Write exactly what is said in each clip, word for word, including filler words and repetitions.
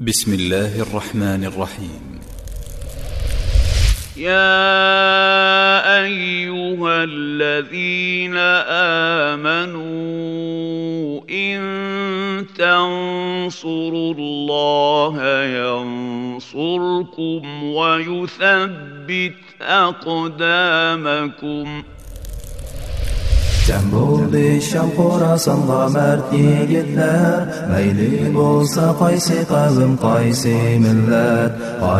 بسم الله الرحمن الرحيم. يا أيها الذين آمنوا إن تنصروا الله ينصركم ويثبت أقدامكم. Cem bo'ldi Sham Xorasanға mard yigitlar, mayli bo'lsa qaysi qavm qaysi millat,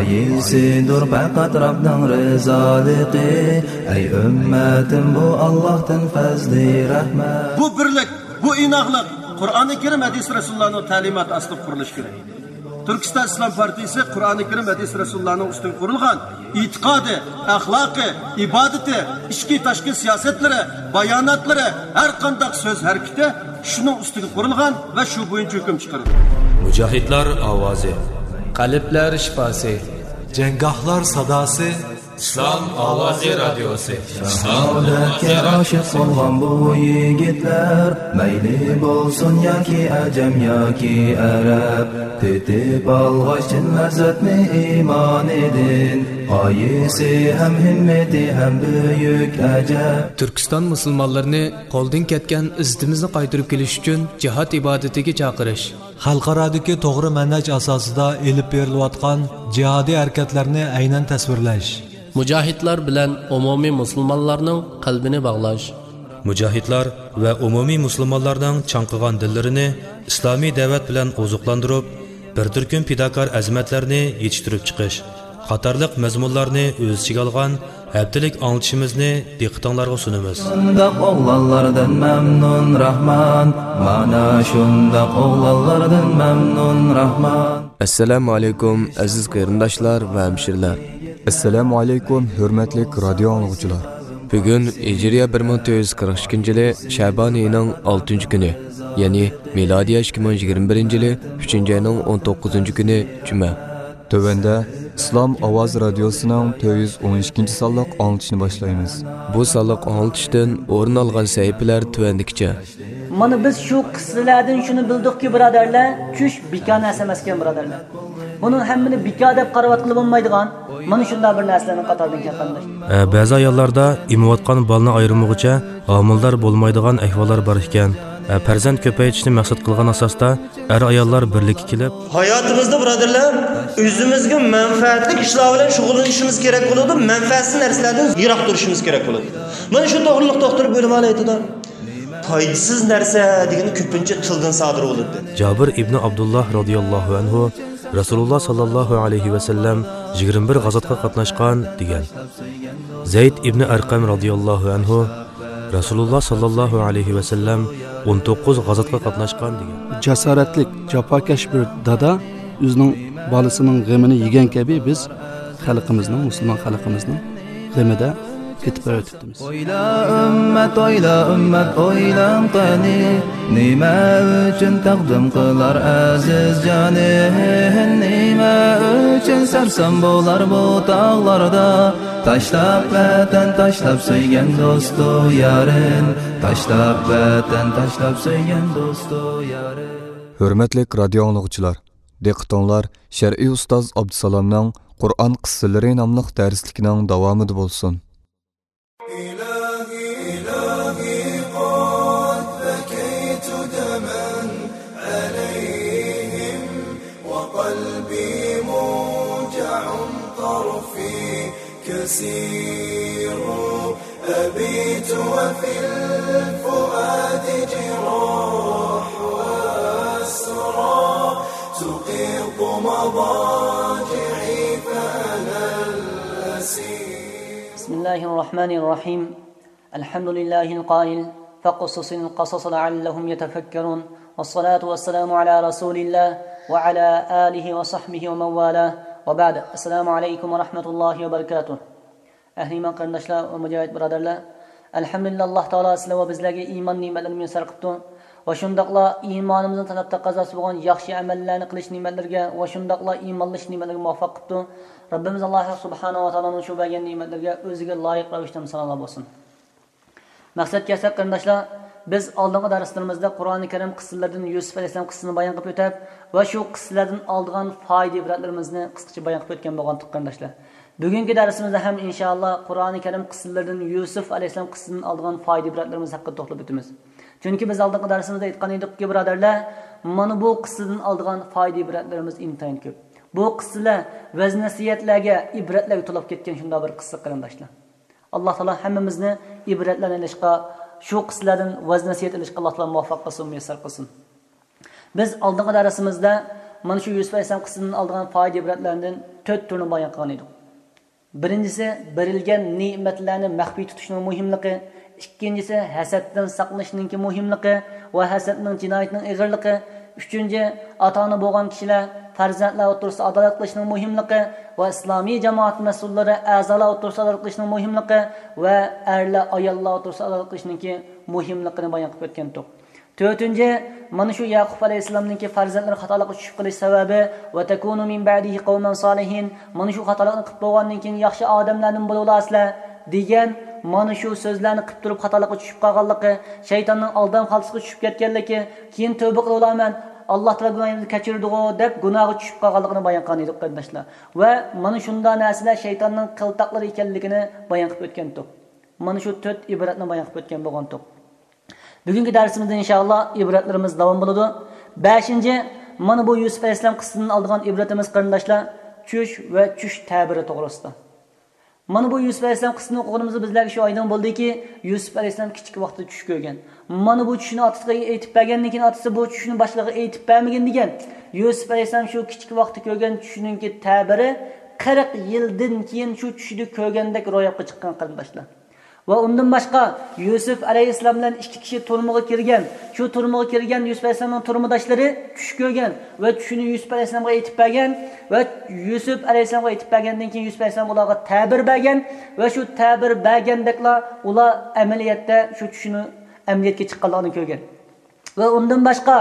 qaysidir faqat Rabbning rizoligi. Ey ummatim, bu Allohdan fazli rahmat. Bu birlik, bu inoqlik Qur'oni Karim hadis Rasulullohning ta'limoti asli qurilishi kerak. Turkiston Islom partiyasi Qur'oni Karim hadis Rasulullohning ustidan qurilgan e'tiqodi, axloqi, ibodati, ichki tashqi siyosatlari, bayonotlari, har qanday so'z harakati shuning ustiga qurilgan va shu bo'yicha hukm chiqarilgan. Mujohidlar ovozi, qalblar shifosi, janggohlar sadosi, Islom ovozi radiosi. Saodatga oshiq bo'lgan bu yigitlar, mayli bo'lsin yoki ajam yoki arab, tetib olg'achin lazzatni iymon edin, qaysi ham himmati ham buyuk ajab. Turkiston musulmonlarini qo'ldan ketgan izzatimizni qaytarib kelish uchun jihad ibodatiga chaqirish, xalqarodagi to'g'ri manhaj asosida elib berilayotgan jihodiy harakatlarni aynan tasvirlash, mujohidlar bilan umumiy musulmonlarning qalbini bog'lash, mujohidlar va umumiy musulmonlarning chanqigan dillarini islomiy da'vat bilan oziqlantirib, bir turkum fidokor azmatlarni yetishtirib chiqish qatorliq mazmunlarni o'z ichiga olgan haftalik anglitishimizni diqqatingizga sunamiz. Shundoq o'g'lonlardan mamnun Rahman, mana shundoq o'g'lonlardan mamnun Rahman. Assalomu alaykum aziz qarindoshlar va hamshirlar. Assalomu alaykum hurmatli radio anglag'uchilar. Bugun Hijriya bir ming to'rt yuz qirq ikkinchi yili Sha'bon oyining oltinchi kuni, ya'ni milodiy ikki ming yigirma birinchi yili uchinchi oyning o'n to'qqizinchi kuni juma. Tövəndə İslam Avaz Radiosu'nun to'rt yuz o'n ikkinchi sonliq anglitishni boshlaymiz. Bu sonliq anglitishdan o'rin olgan sahifalar tövəndikicha. Mana biz shu qissalardan shuni bildikki, birodarlar, tush bika narsa emas ekan, birodarlar. Bunun hammini bika deb qarab qilib bo'lmaydigan, mana shunday bir narsalarning qatoridan kelgandir. Ba'zi ayollarda imovotgan balni ayirmoqcha homildor bo'lmaydigan ahvollar bor ekan. Farzand ko'paytirishni maqsad qilgan asosda er ayollar birlikka kelib, hayotimizda birodarlar, o'zimizga manfaatli ishlar bilan shug'ullanishimiz kerak bo'ladi, manfaatsiz narsalardan yiroq turishimiz kerak bo'ladi. Mana shu to'g'riliq doktor bo'lib olaydi-da. Foydasiz narsa degani ko'pincha tildan sodir bo'ladi. Jabir ibn Abdullah radhiyallohu anhu Rasululloh sallallohu alayhi va sallam yigirma bir g'azotga qatnashgan degan. Zayd ibn Arqam radhiyallohu anhu Rasululloh sallallohu alayhi va sallam o'n to'qqiz g'azotga qatnashgan degan. Jasoratlik, jafokash bir dada o'zining bolasining g'amini yegan kabi biz xalqimizning, musulmon xalqimizning g'amida ketib o'tibmiz. Oyla ummat, oyla ummat, oylan qani, nima uchun taqdim qilar aziz jonin, nima uchun sarsam bo'lar bu tog'larda, tashlab vatan, tashlab so'ygan do'stu yarin, tashlab vatan, tashlab so'ygan do'stu yarin. Hurmatli radio anglag'uchilar, diqqatinglar shar'iy ustoz Abdusalomning Qur'on qissalari nomli darsligining davomida bo'lsin. كثير أبيت وفي الفؤاد جراح وأسرى تقيض مضاجعي فأنا الأسير. بسم الله الرحمن الرحيم. الحمد لله القائل فقصص القصص لعلهم يتفكرون، والصلاة والسلام على رسول الله وعلى آله وصحبه ومن والاه، وبعد. السلام عليكم ورحمة الله وبركاته. Ahli iman qarindoshlar va mujohid birodarlar, alhamdulillah Alloh taolo sizlar va bizlarga iymon ne'matlarini muyassar qilibdi va shundaqla iymonimizni talab taqozosi bo'lgan yaxshi amallarni qilish ne'matlariga va shundaqla iymonlash ne'matlariga muvaffaq qilibdi. Rabbimiz Alloh subhanahu va taoloning shu bergan ne'matlarga o'ziga loyiq ravishda misollar bo'lsin. Maqsad kelsa qarindoshlar, biz oldingi darslarimizda Qur'oni Karim qissalaridan Yusuf alayhisalom qissasini bayon qilib o'tib va shu qissalardan oldigan foyda ibratlarimizni qisqacha bayon qilib o'tgan bo'lgan qarindoshlar. Bugungi darsimizda ham inshaalloh Qur'oni Karim qissalaridan Yusuf alayhisalom qissasidan oldigan foyda ibratlarimiz haqida to'xtalib o'tamiz. Chunki biz oldingi darsimizda aytgan edikki, birodarlar, mana bu qissadan oldigan foyda ibratlarimiz intayin ko'p. Bu qissalar vaz nasiyatlarga, ibratlarga to'lib ketgan shunday bir qissa qarindoshlar. Alloh taolo hammamizni ibratlarni olishga, shu qissalardan vaz nasiyat olishga Alloh taolo muvaffaq qilsin, muyassar qilsin. Biz oldingi darsimizda mana shu Yusuf alayhisalom qissasidan oldigan foyda ibratlardan to'rt turni bayon qilgan edik. Birinchisi, berilgan ne'matlarni maxfiy tutishning muhimligi, ikkinchisi hasaddan saqlanishning muhimligi va hasadning jinoyatning og'irligi, uchinchi ota-ona bo'lgan kishilar farzandlar o'rtasida adolat qilishning muhimligi va islomiy jamoat mas'ullari a'zolar o'rtasida adolat qilishning muhimligi va erlar ayollar o'rtasida adolat qilishning muhimligini bayon qilib o'tgan edik. To'rtinchi, mana shu Yaqub alayhisalomning farzandlari xatolikka tushib qolish sababi va takunu min ba'dihi qawman solihin, mana shu xatolikni qilib bo'lgandan keyin yaxshi odamlardan bo'lasizlar degan mana shu so'zlarni qilib turib xatolikka tushib qolganligi, shaytonning aldan xalqisiga tushib ketganligi, keyin tavba qilaman, Alloh taolo gunohimni kechirdi-ku deb gunohga tushib qolganligini bayon qilgan edik qarindoshlar. Va mana shunday narsalar shaytonning qiltaqlari ekanligini bayon qilib o'tgan edik. Mana shu to'rt ibratni bayon qilib o'tgan bo'lgan edik. Bugungi darsimizda inshaalloh ibratlarimiz davom bo'ladi. beshinchi, mana bu Yusuf alayhisalom qissasidan oldigan ibratimiz qarindoshlar, tush va tush ta'biri to'g'risida. Mana bu Yusuf alayhisalom qissasini o'qiganimizda bizlarga shu oydin bo'ldiki, Yusuf alayhisalom kichik vaqtda tush ko'rgan. Mana bu tushni otasiga aytib bergandan keyin otasi bu tushni boshlig'iga aytib bermagan degan. Yusuf alayhisalom shu kichik vaqtda ko'rgan tushiningki ta'biri qirq yildan keyin shu tushni ko'rgandek ro'yobga chiqqan qarindoshlar. Va undan boshqa Yusuf alayhisalom bilan ikki kishi turmuga kirgan. Shu turmuga kirgan Yusuf alayhisalomning turmudoshlari tush ko'rgan va tushini Yusuf alayhisalomga aytib bergan va Yusuf alayhisalomga aytib bergandan keyin Yusuf alayhisalom ularga ta'bir bergan va shu ta'bir bergandeklar ular amaliyotda shu tushini amaliyotga chiqqanligini ko'rgan. Va undan boshqa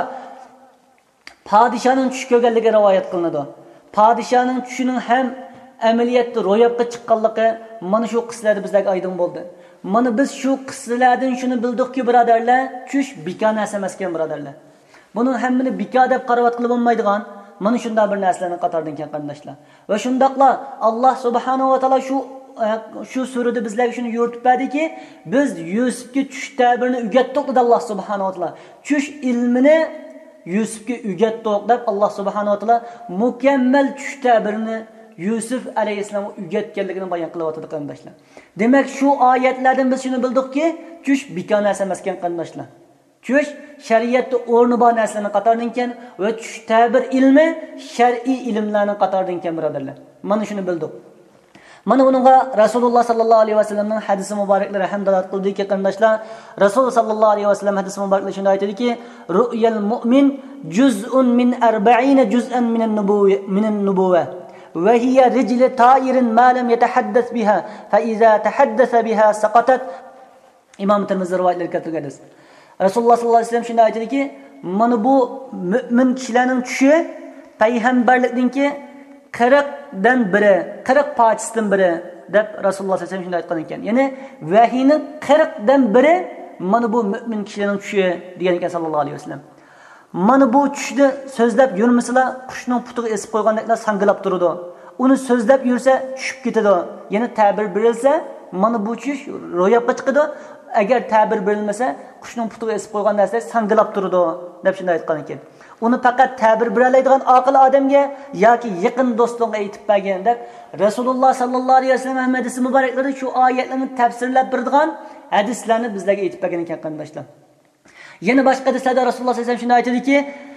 podshoning tush ko'rganligi rivoyat qilinadi. Podshoning tushining ham amaliyotda ro'yobga chiqqanligi mana shu qissalarda bizlarga oydin bo'ldi. Mana biz shu qissalardan shuni bildikki, birodarlar, tush bika narsa emas ekan, birodarlar. Buni hammani bika deb qarab qilib bo'lmaydigan, mana shunday bir narsalarni qatoridan ekan qarindoshlar. Va shundaqla Alloh subhanahu va taolo shu shu surada bizlarga shuni yo'rtib berdiki, biz Yusufga tush ta'birini o'rgatdik dedi Alloh subhanahu va taolo. Tush ilmini Yusufga o'rgatdik deb Alloh subhanahu va taolo mukammal tush ta'birini Yusuf alayhisalomga o'rgatganligini bayon qilyapti qarindoshlar. Demak, shu oyatlardan biz shuni bildikki, tush bika narsa emas ekan qarindoshlar. Tush shariatda o'rni bor narsalarning qatoridan ekan va tush ta'bir ilmi shar'iy ilmlarning qatoridan ekan, birodarlar. Mana shuni bildik. Mana bunga Rasululloh sallallohu alayhi vasallamning hadisi muboraklari ham dalolat qildiki, qarindoshlar, Rasululloh sallallohu alayhi vasallam hadisi muboraklari shunday aytadiki, ru'yal mu'min juz'un min arba'ina juz'an min an-nubuwwa min an-nubuwwa وهي رجل طائر ما لم يتحدث بها فإذا تحدث بها سقطت. İmam Tirmizi rivoyatlariga keltirgan. Rasululloh sallallohu alayhi vasallam shunday aytadiki, mana bu mu'min kishilarning tushi payg'ambarlikninki qirq dan biri, qirq parchasidan biri deb Rasululloh sallallohu alayhi vasallam shunday aytgan ekan. Ya'ni vahiyning qirq dan biri mana bu mu'min kishilarning tushi degan ekan sallallohu alayhi vasallam. Mana bu tushni so'zlab yurmaslar, qushning putiga esib qo'ygandeklar sangilab turadi. Uni so'zlab yursa tushib ketadi. Yana ta'bir berilsa, mana bu tush ro'yobga chiqadi. Agar ta'bir berilmasa, qushning putiga esib qo'ygan narsa sangilab turadi deb shunday aytgan ekan. Uni faqat ta'bir beroladigan aql odamga yoki yaqin do'stingga aytib bergan deb Rasululloh sallallohu alayhi vasallam hadisi muboraklarida shu oyatlarni tafsirlab beradigan hadislarni bizlarga aytib bergan ekan qarindoshlar. Yana boshqa hadislarda Rasululloh sallallohu alayhi vasallam shunday aytadiki,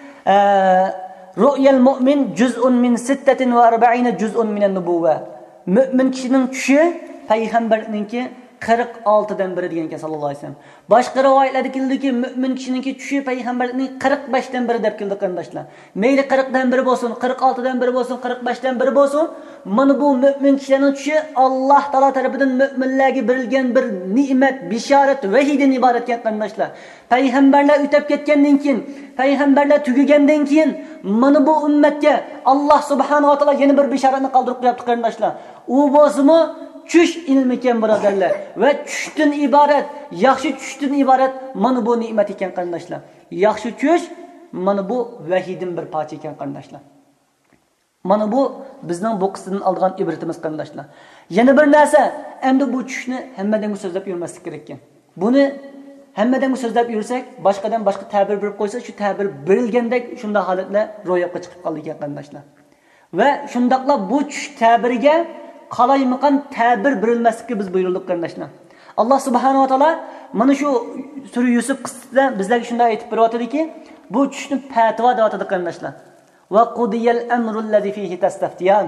ru'yal mu'min juz'un min sittatin va arba'ina juz'un min an-nubuwwa. Mu'min kishining tushi payg'ambarninki qirq olti dan biri degan ekan sallallohu alayhi vasallam. Boshqa rivoyatlarda keldiki, mu'min kishininki tushi payg'ambarning qirq besh dan biri deb keldi qarindoshlar. Mayli qirq dan biri bo'lsin, qirq olti dan biri bo'lsin, qirq besh dan biri bo'lsin, mana bu mu'min kishining tushi Alloh taolo tomonidan mu'minlarga berilgan bir ne'mat, bishorat, vahiydan iborat ekan qarindoshlar. Payg'ambarlar o'tib ketgandan keyin, payg'ambarlar tugagandan keyin mana bu ummatga Alloh subhanahu va taolo yana bir bishoratni qoldirib qo'yapti qarindoshlar. U bo'lsa-mu tush ilmi ekan birodarlar va tushdan iborat, yaxshi tushdan iborat mana bu ne'mat ekan qarindoshlar. Yaxshi tush mana bu vahiydan bir parcha ekan qarindoshlar. Mana bu bizning bu qismdan olgan ibratimiz qarindoshlar. Yana bir narsa, endi bu tushni hammadan so'zlab yurmaslik kerak ekan. Buni hammadan so'zlab yursak, boshqadan boshqa ta'bir berib qo'ysa, shu ta'bir berilgandek shunda holatlar ro'yobga chiqib qoldi ekan qarindoshlar. Va shundaqla bu tush ta'biriga qalaymiqan ta'bir berilmaslikka biz buyurildik qarindoshlar. Alloh subhanahu va taolo mana shu sura Yusuf qissasida bizlarga shunday aytib beryaptiki, bu tushni fatvo deb atadi qarindoshlar. Va qudiyal amru allazi fihi tastaftiyan.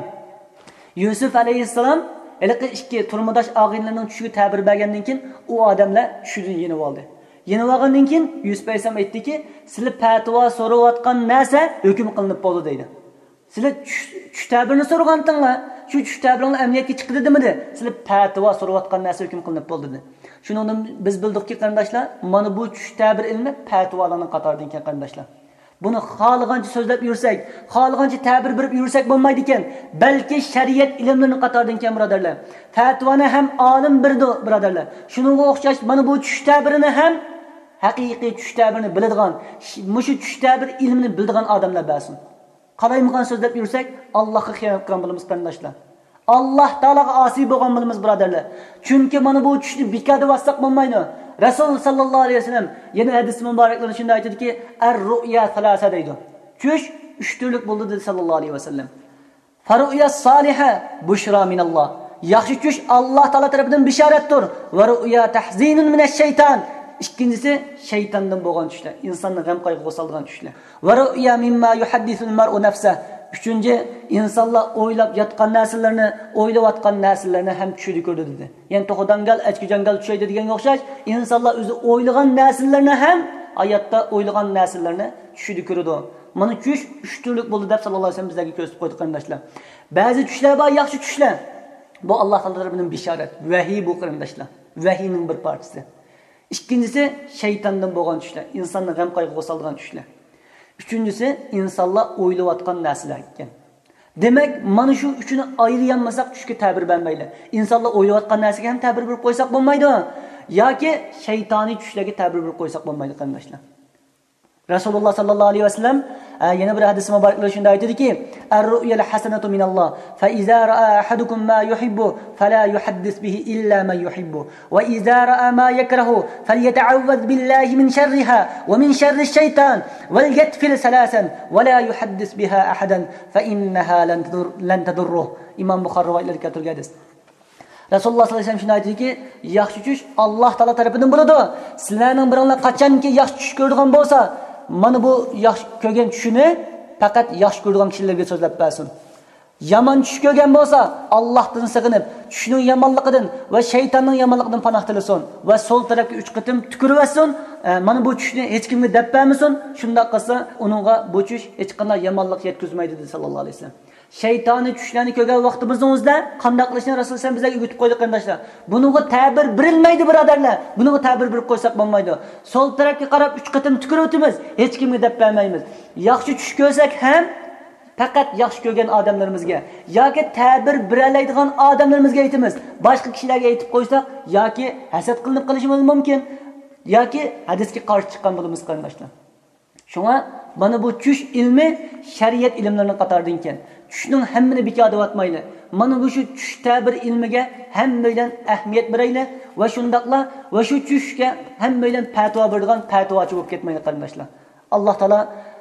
Yusuf alayhissalom ilqi ikki turmudosh og'inlarning tushiga ta'bir bergandan keyin u odamlar tushini yenib oldi. Yenib olgandan keyin Yusuf alayhissalom aytdiki, sizlar fatvo so'rayotgan narsa hukm qilinib bo'ldi deydi. Sizlar tush ta'birini so'ragandinglar, shu tush ta'biringlar amniyatga chiqdi demidi? Sizlar fatvo so'rayotgan narsa hukm qilinib bo'ldi dedi. Shuningdan biz bildikki qarindoshlar, mana bu tush ta'bir ilmi fatvolarning qatoridan ekan qarindoshlar. Buni xohlagancha so'zlab yursak, xohlagancha ta'bir berib yursak bo'lmaydi ekan. Balki shariat ilmlarining qatoridan ekan birodarlar. Fatvoni ham olim birdi birodarlar. Shuningga o'xshash mana bu tush ta'birini ham haqiqiy tush ta'birini biladigan, mushu tush ta'bir ilmini biladigan odamlar bersin. Qalaymigan so'zlab yursak, Allohga xiyonat qilgan bo'lamiz qarindoshlar. Alloh taolaga osiy bo'lgan bo'lamiz birodarlar. Chunki mana bu tushni bekor deb vasaq bo'lmaydi. Rasul sallallohu alayhi vasallam yana hadis muboraklarida shunday aytadiki, ar-ru'ya thalasa deydi. Tush uch turlik bo'ldi dedi sallallohu alayhi vasallam. Faru'ya soliha bushra minalloh. Yaxshi tush Alloh taolo tomonidan bishoratdir. Va ru'ya tahzinun minash-shayton. Ikkinchisi shaytondan bo'lgan tushlar, insonni g'am qayg'uga solgan tushlar. Va ru'ya mimma yuhaddisul mar'u nafsa. Uchinchi, insonlar o'ylab yotgan narsalarni, o'ylayotgan narsalarni ham tushida ko'rdi dedi. Ya'ni to'g'dangal, achkijangal tushaydi deganga o'xshash, insonlar o'zi o'ylagan narsalarni ham hayotda o'ylagan narsalarni tushida ko'rdi. Mana tush uch turlik bo'ldi deb sallallohu alayhi vasallam bizlarga ko'rsatib qo'ydi qarindoshlar. Ba'zi tushlar bor, yaxshi tushlar. Bu Alloh taolo tomonidan bishorat, vahiy bu qarindoshlar. Vahiyning bir parchasi. Ikkinchisi shaytondan bo'lgan tushlar, insonni g'am qayg'uga solgan tushlar. Üçüncüsü insanlar o'ylayotgan narsalar ekan. Demak, mana shu uchini ayirganmasak tushga ta'bir bermaydi. Insonlar o'ylayotgan narsaga ham ta'bir berib qo'ysak bo'lmaydi yoki shaytoniy tushlarga ta'bir berib qo'ysak bo'lmaydi qarindoshlar. Rasululloh sallallohu alayhi vasallam yana bir hadis muboraklarda shunday aytadiki, ar-ru'yal hasanatu minalloh, fa iza ra'a ahadukum ma yuhibbu fala yuhaddis bihi illa man yuhibbu, wa iza ra'a ma yakrahu falyata'awwaz billahi min sharriha wa min sharri ash-shaytan wal yatfil salasan wa la yuhaddis biha ahadan fa innaha lan tadur lan tadurruh. Imom Buxoriy rivoyatlariga keltirgan hadis. Rasululloh sallallohu alayhi vasallam shunday aytdiki, yaxshi tush Alloh taolo tomonidan bo'ladi. Sizlarning biringlar qachonki yaxshi tush ko'rgan bo'lsa, mana bu yaxshi ko'rgan tushini faqat yaxshi ko'rgan kishilarga so'zlab bersin. Yomon tush ko'rgan bo'lsa, Allohdan sig'inib, tushning yomonligidan va shaytonning yomonligidan panoh tilasin va so'l tarafga uch qitim tukirvasin. Mana bu tushni hech kimga deb bermasin. Shunday qilsa, uningga bu tush hech qanday yomonlik yetkazmaydi dedi sallallohu alayhi vasallam. Shaytoniy tushlarni ko'rgan vaqtimizda qanday qilishni Rasul sallallohu alayhi vasallam bizga o'rgatib qo'ydi qarindoshlar. Buningga ta'bir berilmaydi birodarlar. Buningga ta'bir berib qo'ysak bo'lmaydi. So'l tarafga qarab uch qitim tukirib o'tamiz, hech kimga deb bermaymiz. Yaxshi tush ko'rsak ham faqat yaxshi ko'rgan odamlarimizga yoki ta'bir beroladigan odamlarimizga aytamiz. Boshqa kishilarga aytib qo'ysak yoki hasad qilinib qolishimiz mumkin yoki hadisga qarshi chiqqan bo'lamiz qarindoshlar. Shunga mana bu tush ilmi shariat ilmlarining qatoridan ekan. Tushning hammini bekor deb atmaydi. Mana bu shu tush ta'bir ilmiga hammadan ahamiyat beraylik va shundaqla va shu tushga hammadan fatvo beradigan fatvochi bo'lib ketmaydi qarindoshlar. Alloh taolo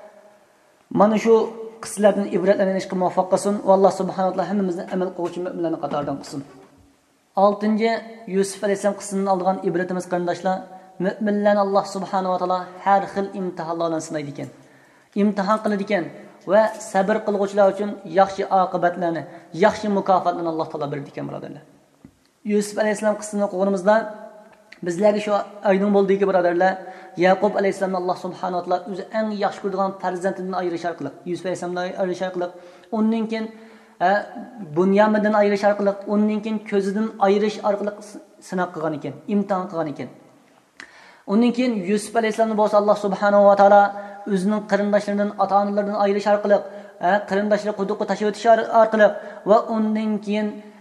mana shu qissalardan ibratlanishga muvaffaq qilsin va Alloh subhanahu va taolo hammamizni amal qiluvchi mu'minlarning qatoridan qilsin. oltinchi Yusuf alayhisalom qissasidan olgan ibratimiz qarindoshlar, mu'minlarni Alloh subhanahu va taolo har xil imtihonlar bilan sinaydi ekan. İmtihon qiladi ekan va sabr qiluvchilar uchun yaxshi oqibatlarni, yaxshi mukofotlarni Alloh taolo berdi ekan birodarlar. Yusuf alayhisalom qissasini o'qiganimizda bizlarga shu aydin bo'ldiki birodarlar, Yaqub alayhisalomni Alloh subhanahu va taolo o'zi eng yaxshi ko'rgan farzandidan ayirish orqali, Yusuf alayhisalomdan ayirish orqali, undan keyin Bunyamindan ayirish orqali, undan keyin ko'zidan ayirish orqali sinab qilgan ekan, imtihon qilgan ekan. Undan keyin Yusuf alayhisalomni bo'lsa Alloh subhanahu va taolo o'zining qarindoshlaridan, ota-onalaridan ayirish orqali, qarindoshlari quduqqa tashlab o'tish orqali va undan keyin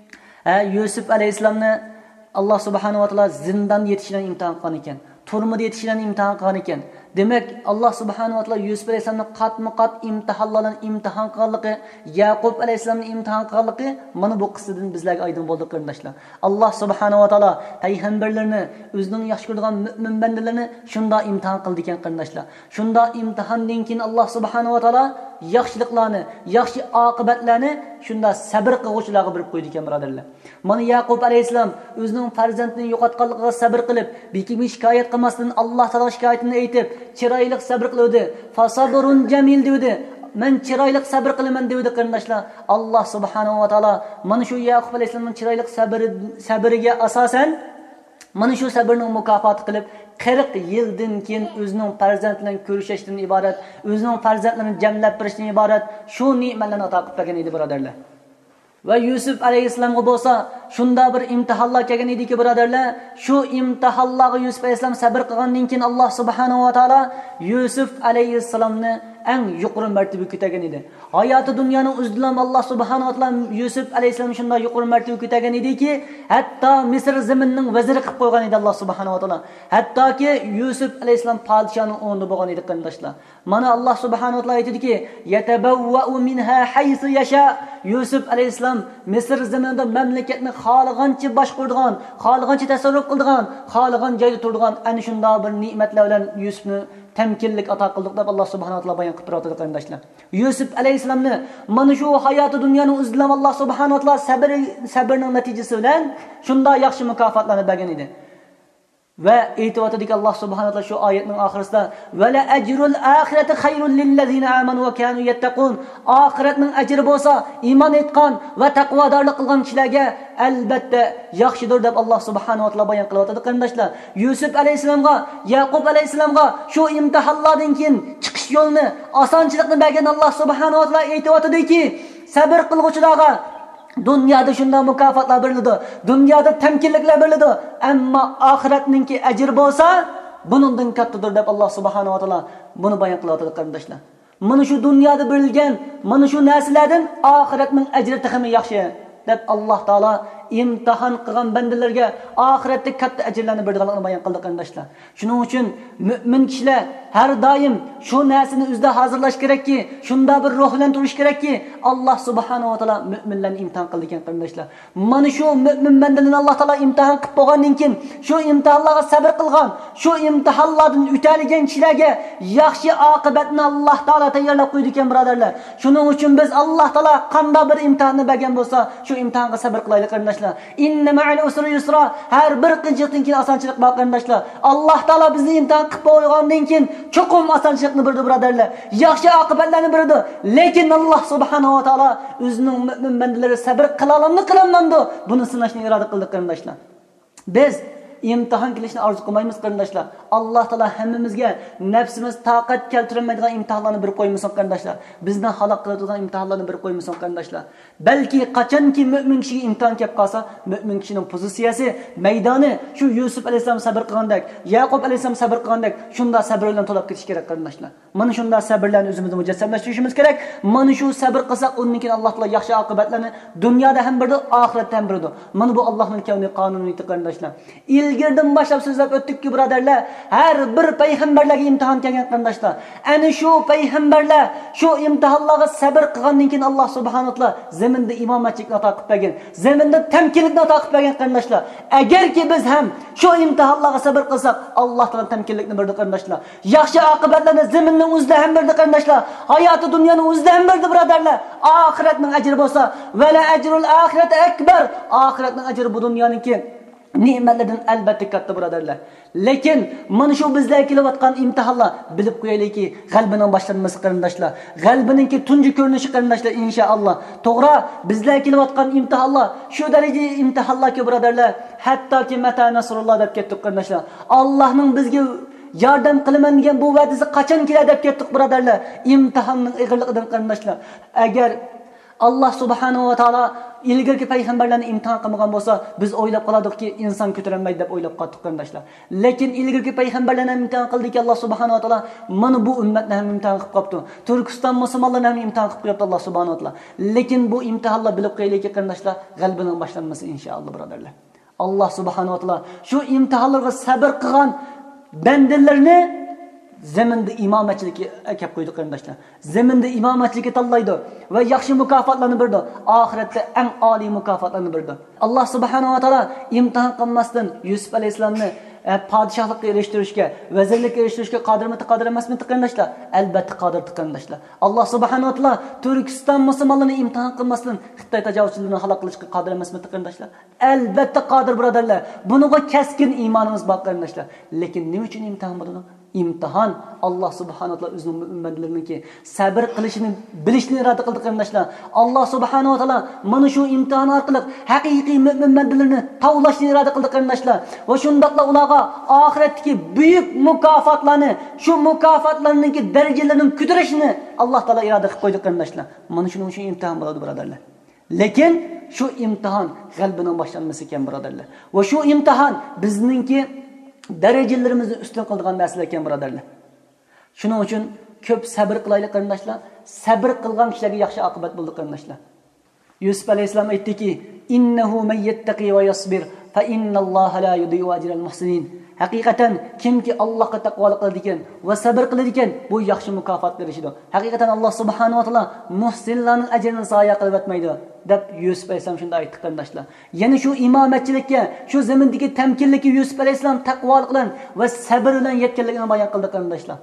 Ha, Yusuf alayhissalomni Alloh subhanahu va taolo zindon yetishidan imtihon qilgan ekan. Turmida yetishidan imtihon qilgan ekan. Demak, Alloh subhanahu va taolo Yusuf alayhissalomni qatma-qat imtihonlardan imtihon qilganligi, Yaqub alayhissalomni imtihon qilganligi mana bu qissadan bizlarga oydin bo'ldi qarindoshlar. Alloh subhanahu va taolo payg'ambarlarni, o'zining yaxshi ko'rgan mu'min bandalarni shunda imtihon qildi ekan qarindoshlar. Shunda imtihondan keyin Alloh subhanahu va taolo yaxshiliklarni, yaxshi oqibatlarni shunda sabr qiluvchilarga berib qo'ydi ekan birodarlar. Mana Yaqub alayhissalom o'zining farzandini yo'qotganligiga sabr qilib, bekimga shikoyat qilmasdan Alloh taolo shikoyatini aytib, chiroyli sabr qildi. Fasabrun jamil dedi. Men chiroyli sabr qilaman dedi qarindoshlar. Alloh subhanahu va taolo mana shu Yaqub alayhissalomning chiroyli sabr sabriga asosan mana shu sabrning mukofoti qilib qirq yildan keyin o'zining farzand bilan ko'rishishdan iborat, o'zining farzandlarini jamlab berishdan iborat shu ne'matlarni ato qilib bergan edi birodarlar. Va Yusuf alayhissalomga bo'lsa shunda bir imtihonlar kelgan ediki birodarlar, shu imtihonlarga Yusuf alayhissalom sabr qilgandan keyin Alloh subhanahu va taolo Yusuf alayhissalomni eng yuqori martabaga ko'targan edi. Hayoti dunyoning o'zidan Alloh subhanahu va taolo Yusuf alayhissalom shunda yuqori martabaga ko'targan ediki, hatto Misr zaminining vaziri qilib qo'ygan edi Alloh subhanahu va taolo. Hattoki Yusuf alayhissalom podshohning o'rnida bo'lgan edi qarindoshlar. Mana Alloh subhanahu va taolo aytadiki, yatabawwa'u minha haythu yasha. Yusuf alayhissalom Misr zaminida mamlakatni xohlagancha boshqargan, xohlagancha tasarruf qilgan, xohlagan joyda turgan ana shunday bir ne'matlar bilan Yusufni tamkinlik ato qildik deb Alloh subhanahu va taolo bayon qilib turadi qarindoshlar. Yusuf alayhissalomni mana shu hayoti dunyoning o'zidan Alloh subhanahu va taolo sabr sabrning natijasi bilan shunday yaxshi mukofotlarni bergan edi. Va aytayotdiki Alloh subhanahu va taolo shu oyatning oxirisida va la ajrul oxirati xayrul lillazina amanu va kanu yattaqun. Oxiratning ajri bo'lsa, iymon etgan va taqvodorlik qilgan kishilarga albatta yaxshidir deb Alloh subhanahu va taolo bayon qilyapti qarindoshlar. Yusuf alayhissalomga, Yaqub alayhissalomga shu imtihonlardan keyin chiqish yo'lini, osonchilikni bergan Alloh subhanahu va taolo aytayotdiki, sabr qilguvchilarga dunyoda shunday mukofotlar beriladi, dunyoda tamkinliklar beriladi, ammo oxiratningki ajr bo'lsa, buningdan kattadir deb Alloh subhanahu va taolo buni bayon qilyapti qarindoshlar. Mana shu dunyoda berilgan mana shu narsalardan oxiratning ajri taxmi yaxshi deb Alloh taolo imtihon qilgan bandalarga oxiratda katta ajrlarni beradiganligini bayon qildi qarindoshlar. Shuning uchun mu'min kishilar har doim shu narsani o'zida hozirlash kerakki, shunda bir ruhlantirish kerakki, Alloh subhanahu va taolo mu'minlarni imtihon qildi ekan qarindoshlar. Mana shu mu'min bandalarni Alloh taolo imtihon qilib bo'lgandan keyin, shu imtihonlarga sabr qilgan, shu imtihonlardan o'tadigan kishilarga yaxshi oqibatni Alloh taolo tayyorlab qo'ydi ekan birodarlar. Shuning uchun biz Alloh taolo qanday bir imtihonni bergan bo'lsa, shu imtihonga sabr qilaylik qarindoshlar. Inna ma'al usri yusra. Har bir qiyinchilikdan keyin osonchilik bor qarindoshlar. Alloh taolo bizni imtihon qilib qo'ygandan keyin cho'qim osonchilikni berdi birodarlar. Yaxshi oqibatlarni berdi. Lekin Alloh subhanahu va taolo o'zining mu'min bandalari sabr qila olmadi, qilamandi. Buni sinashni iroda qildi qarindoshlar. Biz imtihon qilishni orzu qilmaymiz qarindoshlar. Alloh taolo hammamizga nafsimiz toqat keltirmaydigan imtihonlarni berib qo'ymasin qarindoshlar. Bizni xaloq qiladigan imtihonlarni berib qo'ymasin qarindoshlar. Balki qachonki mu'min kishiga imtihon kelib qolsa, mu'min kishining pozitsiyasi, maydoni shu Yusuf alayhisalom sabr qilgandek, Yaqub alayhisalom sabr qilgandek, shunda sabr bilan to'lab ketish kerak qarindoshlar. Mana shunda sabrlarni o'zimizda mujassamlashtirishimiz kerak. Mana shu sabr qilsak, undan keyin Alloh taolo yaxshi oqibatlarni dunyoda ham berdi, oxiratda ham berdi. Mana bu Allohning kavni qonuniyati qarindoshlar. Ilgirdan boshlab so'zlab o'tdikki birodarlar, har bir payg'ambarlarga imtihon kelgan qarindoshlar. Ana shu payg'ambarlar shu imtihonlarga sabr qilgandan keyin Alloh subhanahu va taolo zaminda imomatchilikni ato qilib bergan, zaminda tamkinlikni ato qilib bergan qarindoshlar. Agarki biz ham shu imtihonlarga sabr qilsak, Alloh taolo tamkinlikni berdi qarindoshlar. Yaxshi oqibatlarni zaminning o'zida ham berdi qarindoshlar. Hayoti dunyoning o'zida ham berdi birodarlar. Oxiratning ajri bo'lsa, va la ajrul oxirati akbar. Oxiratning ajri bu dunyoninki ne'matlardan albatta katta birodarlar. Lekin mana shu bizlarga kelayotgan imtihonlar bilib qo'yaylikki, g'albining boshlanmasi qarindoshlar. G'albiningki tunji ko'rinishi qarindoshlar inshaalloh. To'g'ri, bizlarga kelayotgan imtihonlar shu darajada imtihonlarki birodarlar, hattoki mata nasrulloh deb ketdik qarindoshlar. Allohning bizga yordam qilaman degan bu va'dasi qachon keladi deb ketdik birodarlar. Imtihonning ig'irligidan qarindoshlar. Agar Alloh subhanahu va taolo ilgirki payg'ambarlarni imtihon qilmagan bo'lsa, biz o'ylab qoladikki, inson ko'tarilmaydi deb o'ylab qoldik qarindoshlar. Lekin ilgirki payg'ambarlarni imtihon qildiki, Alloh subhanahu va taolo mana bu ummatni ham imtihon qilib qopti. Turkiston musulmonlarini ham imtihon qilib qo'yapti Alloh subhanahu va taolo. Lekin bu imtihonlar bilib qo'yaylikki qarindoshlar, qalbining boshlanmasi inshaalloh birodarlar. Alloh subhanahu va taolo shu imtihonlarga sabr qilgan bandalarni zaminda imomatchilikka kelib qo'ydi qarindoshlar. Zaminda imomatchilikka tanlaydi va yaxshi mukofotlarni berdi. Oxiratda eng oliy mukofotlarni berdi. Alloh subhanahu va taolo imtihon qilmasdan Yusuf alayhisolamni podshohlikka erishtirishga, vazirlikka erishtirishga qodirmi, qodir emasmi qarindoshlar? Albatta qodir qarindoshlar. Alloh subhanahu va taolo Turkiston musulmonlarini imtihon qilmasdan Xitoy tajovuzchilarini halok qilishga qodir emasmi qarindoshlar? Albatta qodir birodarlar. Bunga keskin iymonimiz bor qarindoshlar. Lekin nima uchun imtihon bo'ldi? İmtihan Allah subhanahu wa taala o'zining mu'minlariniki sabr qilishini bilishni iroda qildi qarindoshlar. Allah subhanahu wa taala mana shu imtihon orqali haqiqiy mu'minlarni tavlashni iroda qildi qarindoshlar. Va shundaqla ularga oxiratdagi buyuk mukofotlarni, shu mukofotlarningki darajalarini ko'tarishni Alloh taolo iroda qilib qo'ydi qarindoshlar. Mana shuning uchun imtihon bo'ladi birodarlar. Lekin shu imtihon qalbining boshlanmasi ekan birodarlar. Va shu imtihon bizningki darajalarimizni ustun qilgan narsalar ekan birodarlar. Shuning uchun ko'p sabr qilaylik qarindoshlar. Sabr qilgan kishilarga yaxshi oqibat bo'ldi qarindoshlar. Yusuf alayhisalom aytdiki, "Innahu may yattaqi va yasbir fa innalloha la yudhi'u ajral muhsinin." Haqiqatan kimki Allohga taqvolik qiladi ekan va sabr qiladi ekan, bu yaxshi mukofot berishidi. Haqiqatan Alloh subhanahu va taolo muhsinlarning ajrini zoya qilib o'tmaydi deb Yusuf alayhisalom shunday aytdi qarindoshlar. Yana shu imomatchilikka, shu zamindagi tamkinlikka Yusuf alayhisalom taqvolik bilan va sabr bilan yetganligini bayon qildi qarindoshlar.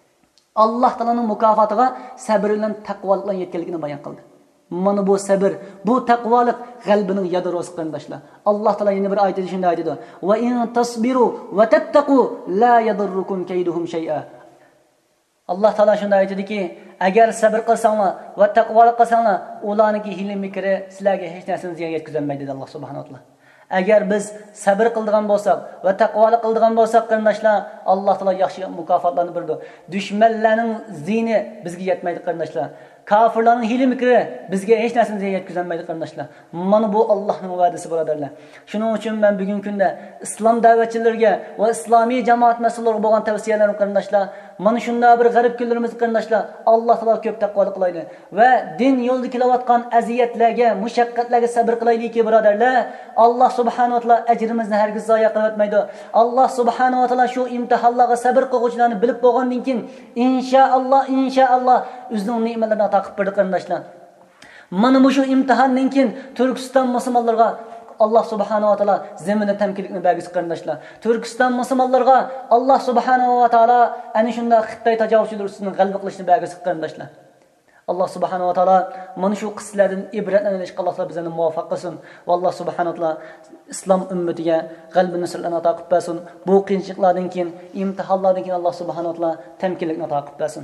Alloh taolaning mukofotiga sabr bilan taqvolik bilan yetganligini bayon qildi. Mana bu sabr, bu taqvolik qalbining yadrosi qarindoshlar. Alloh taolo yana bir oyatda shunday aytadi: "Va in tasbiru va tattaqu la yadurrukum kayduhum shay'a." Alloh taolo shunday aytadiki, agar sabr qilsanglar va taqvolik qilsanglar, ularningki hiyla-mikri sizlarga hech narsani ziyon yetkazmaydi dedi Alloh subhanahu va taolo. Agar biz sabr qildigan bo'lsak va taqvolik qildigan bo'lsak qarindoshlar, Alloh taolo yaxshi mukofotlarni berdi. Dushmanlarning zini bizga yetmaydi qarindoshlar. Kafirlarning hiyla-mikri bizga hech narsani ziyon yetkazmaydi qarindoshlar. Mana bu Allohning va'dasi birodarlar. Shuning uchun men bugungi kunda islom da'vatchilariga va islomiy jamoat mas'ullariga bo'lgan tavsiyalarim qarindoshlar, mana shunday bir g'arib kunlarimiz qarindoshlar, Alloh taolo ko'p taqvolik qilaylik va din yo'lida kelayotgan aziyatlarga, mushaqqatlarga sabr qilaylikki birodarlar. Alloh subhanahu va taolo ajrimizni hargiz zoya qilib o'tmaydi. Alloh subhanahu va taolo shu imtihonlarga sabr qiluvchilarni bilib bo'lgandan keyin inshaalloh, inshaalloh o'zining ne'matlarini ato qilib berdi qarindoshlar. Mana bu shu imtihondan keyin Turkiston musulmonlarga Allah subhanahu wa taala zaminda tamkinlikni bergisi qarindoshlar. Turkiston musulmonlarga Allah subhanahu wa taala ana shunda Xitoy tajovuzchilarining g'alaba qilishni bergisi qarindoshlar. Allah subhanahu wa taala mana shu qissalardan ibratlanishga Alloh taolo bizani muvaffaq qilsin. Va Alloh subhanahu wa taala islom ummatiga qalbini sirlan ato qilib bersin. Bu qiyinchiliklardan keyin, imtihonlardan keyin Alloh subhanahu wa taala tamkinlikni ato qilib bersin.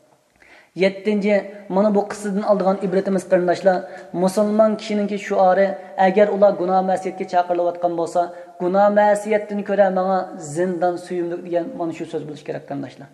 yettinchi mana bu qissadan oldigan ibratimiz qarindoshlar, musulmon kishiningki shuari, agar ular gunoh ma'siyatga chaqirilayotgan bo'lsa, gunoh ma'siyatdan ko'ra menga zindon suyumlik degan mana shu so'z bo'lish kerak qarindoshlar.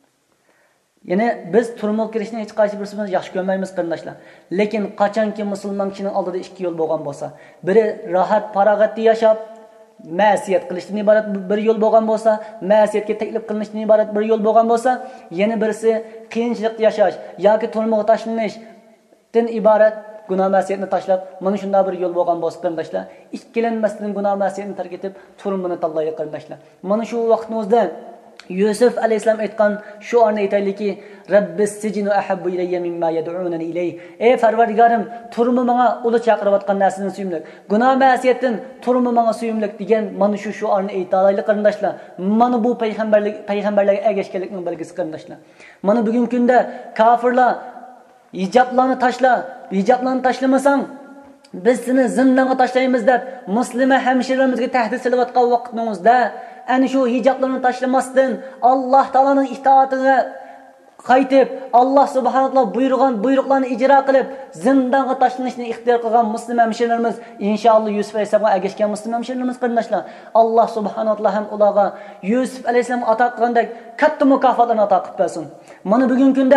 Ya'ni biz turmuq kirishni hech qaysi birimiz yaxshi ko'rmaymiz qarindoshlar. Lekin qachonki musulmon kishining oldida ikki yo'l bo'lgan bo'lsa, biri rohat farog'atda yashab ma'siyat qilishdan iborat bir yo'l bo'lgan bo'lsa, ma'siyatga taklif qilinishdan iborat bir yo'l bo'lgan bo'lsa, yana birisi qiyinchilikda yashash yoki turmuqqa tashlanishdan iborat gunoh ma'siyatni tashlab, mana shunday bir yo'l bo'lgan bo'lsa qarindoshlar, ikkilanmasdan gunoh ma'siyatni tark etib turmuqni tanlaydi qarindoshlar. Mana shu vaqtimizda Yusuf alayhisalom aytgan shu orni aytaylikki, Rabbis sijnu ahabbu ilayya mimma yad'unani ilayh. Ey Parvardigorim, turmi menga uli chaqirayotgan narsadan suyumlik, gunoh ma'siyatdan turmi menga suyumlik degan mana shu shu orni aytaylik qarindoshlar. Mana bu payg'ambarlik payg'ambarlarga ergashganlikning belgisi qarindoshlar. Mana bugungi kunda kofirlar hijoblarni tashla, hijoblarni tashlamasang biz seni zindonga tashlaymiz deb musulmon hamshiralarımizga tahdid qilayotgan vaqtimizda ana shu hijoblarni tashlamasdan Alloh taolaning itoatiga qaytib, Alloh subhanahu va taolo buyurgan buyruqlarni ijro qilib zindonga tashlanishni ixtiyor qilgan musulmon hamshiralarimiz inshaalloh Yusuf alayhisalomga ergashgan musulmon hamshiralarimiz qarindoshlar, Alloh subhanahu va taolo ham ularga Yusuf alayhisalom ato qilgandek katta mukofotlarni ato qilib bersin. Mana bugungi kunda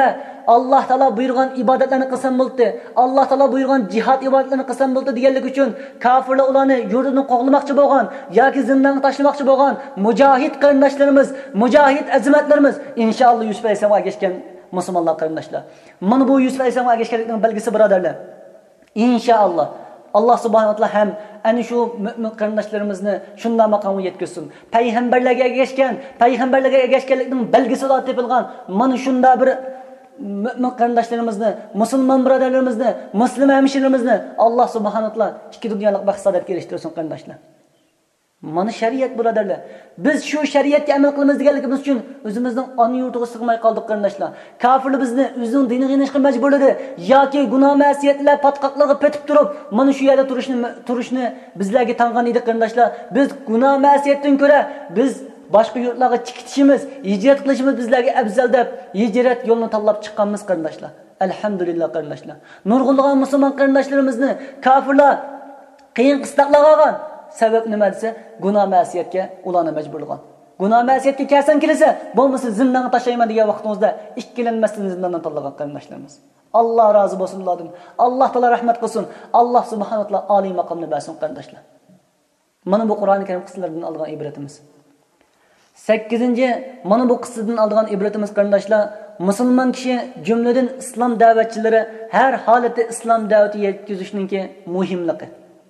Allah Taala buyurgan ibadetlerini qilsam bo'ldi. Allah Taala buyurgan jihad ibadetlerini qilsam bo'ldi deganlik uchun kafirlar ularni yurtini qo'g'lamoqchi bo'lgan yoki zindonga tashlamoqchi bo'lgan mujohid qarindoshlarimiz, mujohid azimatlarimiz inshaalloh Yusuf alayhisolamga ergashgan musulmonlar qarindoshlar. Mana bu Yusuf alayhisolamga ergashganlikning belgisi birodarlar. İnşallah Allah subhanahu wa taala ham ana shu mu'min qarindoshlarimizni shunday maqomga yetkazsin. Payg'ambarlarga ergashgan, payg'ambarlarga ergashganlikning belgisi deb topilgan mana shunday bir mu'min qarindoshlarimizni, musulmon birodarlarimizni, musulmon hamshirlarimizni Allah subhanahu wa taala ikki dunyolik baxt saodatga erishtirsin qarindoshlar. Mana shariat birodarlar. Biz shu shariatga amal qilamiz deganligimiz uchun o'zimizning ona yurtiga sig'may qoldik qarindoshlar. Kafirlar bizni o'zining diniga inishga majburladi yoki gunoh ma'siyatlar patqoqlarga petib turib, mana shu yerda turishni turishni bizlarga tangan edi qarindoshlar. Biz gunoh ma'siyatdan ko'ra biz boshqa yurtlarga chiqishimiz, hijrat qilishimiz bizlarga afzal deb hijrat yo'lini tanlab chiqqanmiz qarindoshlar. Alhamdulillah qarindoshlar. Nurg'unlagan musulmon qarindoshlarimizni kafirlar qiyin qistoqlarga olgan. Sebep nima desa, gunoh ma'siyatga ularni majburlagan. Gunoh ma'siyatga kelsan kelsa, bo'lmasa zindonga tashlayman degan vaqtimizda ikkilanmasdan zindondan tanlagan qarindoshlarimiz. Alloh rozi bo'lsin ulardan. Alloh taolo rahmat qilsin. Alloh subhanahu va taolo oliy maqomni bersin qarindoshlar. Mana bu Qur'oni Karim qissalaridan olgan ibratimiz. sakkizinchi mana bu qissadan olgan ibratimiz qarindoshlar, musulmon kishi jumladan islom da'vatchilari har holatda islom da'vati yetkazishninki muhimligi.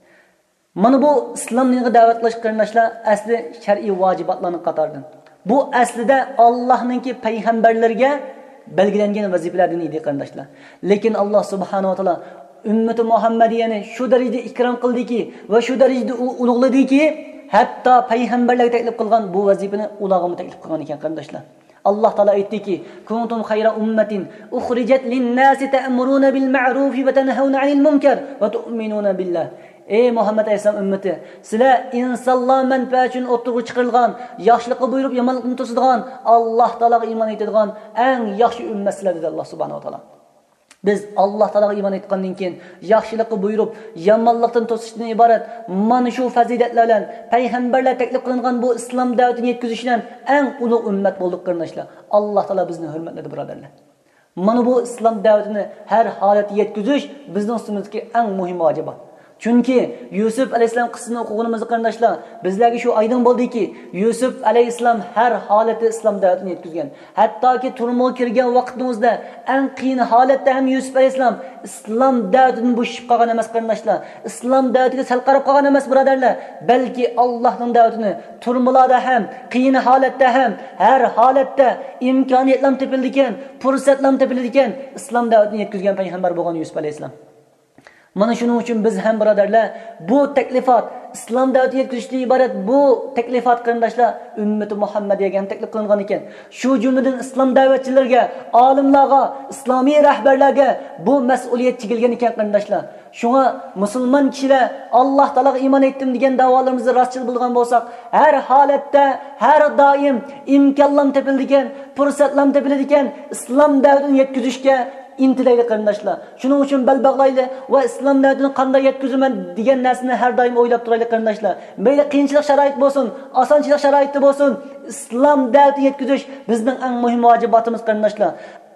Mana bu islom diniga da'vat qilish qarindoshlar asli shar'iy vojibotlarning qatoridan. Bu aslida Allohninki payg'ambarlarga belgilangan vazifalardan edi qarindoshlar. Lekin Alloh subhanahu va taolo ummati Muhammadiyani shu darajada ikrom qildiki va shu darajada ulug'ladiki, hatto payg'ambarlarga taklif qilgan bu vazifani ularga taklif qilgan ekan qarindoshlar. Allah Taala aytdiki: "Kuntum khayra ummatin ukhrijat lin-nasi ta'muruna bil ma'ruf va tanhauna 'anil munkar va tu'minuna billah." Ey Muhammed Aleyhisselam ümmeti, sizlar insonlar manfaati uchun o'tirib chiqarilgan, yaxshilikni buyurib yomonlikni to'sadigan, Alloh taolaga iymon etadigan eng yaxshi ummat sizlar dedi Alloh subhanahu va taolo. Biz Alloh taolaga iymon etgandan keyin yaxshilikni buyurib yomonlikdan to'sishdan iborat mana shu fazilatlar bilan payg'ambarlar taklif qilingan bu islom da'vatini yetkazishdan eng ulug' ummat bo'ldik qarindoshlar. Alloh taolo bizni hurmatladi birodarlar. Mana bu islom da'vatini har holatda yetkazish bizning ustimizga eng muhim vojibot. Chunki Yusuf alayhisalom qissasini o'qiganimizda qarindoshlar, bizlarga shu oydin bo'ldiki, Yusuf alayhisalom har holatda islom da'vatini yetkazgan. Hattoki turmoq kirgan vaqtimizda eng qiyin holatda ham Yusuf alayhisalom islom da'vatini bo'shib qolgan emas qarindoshlar. Islom da'vatiga sal qarab qolgan emas birodarlar, balki Allohning da'vatini turmoqlarda ham, qiyin holatda ham, har holatda imkoniyatlar topildigan, fursatlar topildigan islom da'vatini yetkazgan payg'ambar bo'lgan Yusuf alayhisalom. Mana shuning uchun biz ham birodarlar bu taklifot islom da'vati yetkazishdan iborat bu taklifot qarindoshlar ummati Muhammadiyaga ham taklif qilingan ekan. Shu jumladan islom da'vatchilariga, olimlarga, islomiy rahbarlarga bu mas'uliyat chekilgan ekan qarindoshlar. Shunga musulmon kishilar Alloh taolaga iymon etdim degan da'volarimizni rostchil bo'lgan bo'lsak, har holatda, har doim imkonlar topiladigan, fursatlar topiladigan islom da'vatini yetkazishga intilaydi qarindoshlar. Shuning uchun bel bog'laydi va islom da'vatini qanday yetkazaman degan narsani har doim o'ylab turaylik qarindoshlar. Mayli qiyinchilik sharoit bo'lsin, osonchilik sharoiti bo'lsin, islom da'vatini yetkazish bizning eng muhim vojibotimiz qarindoshlar.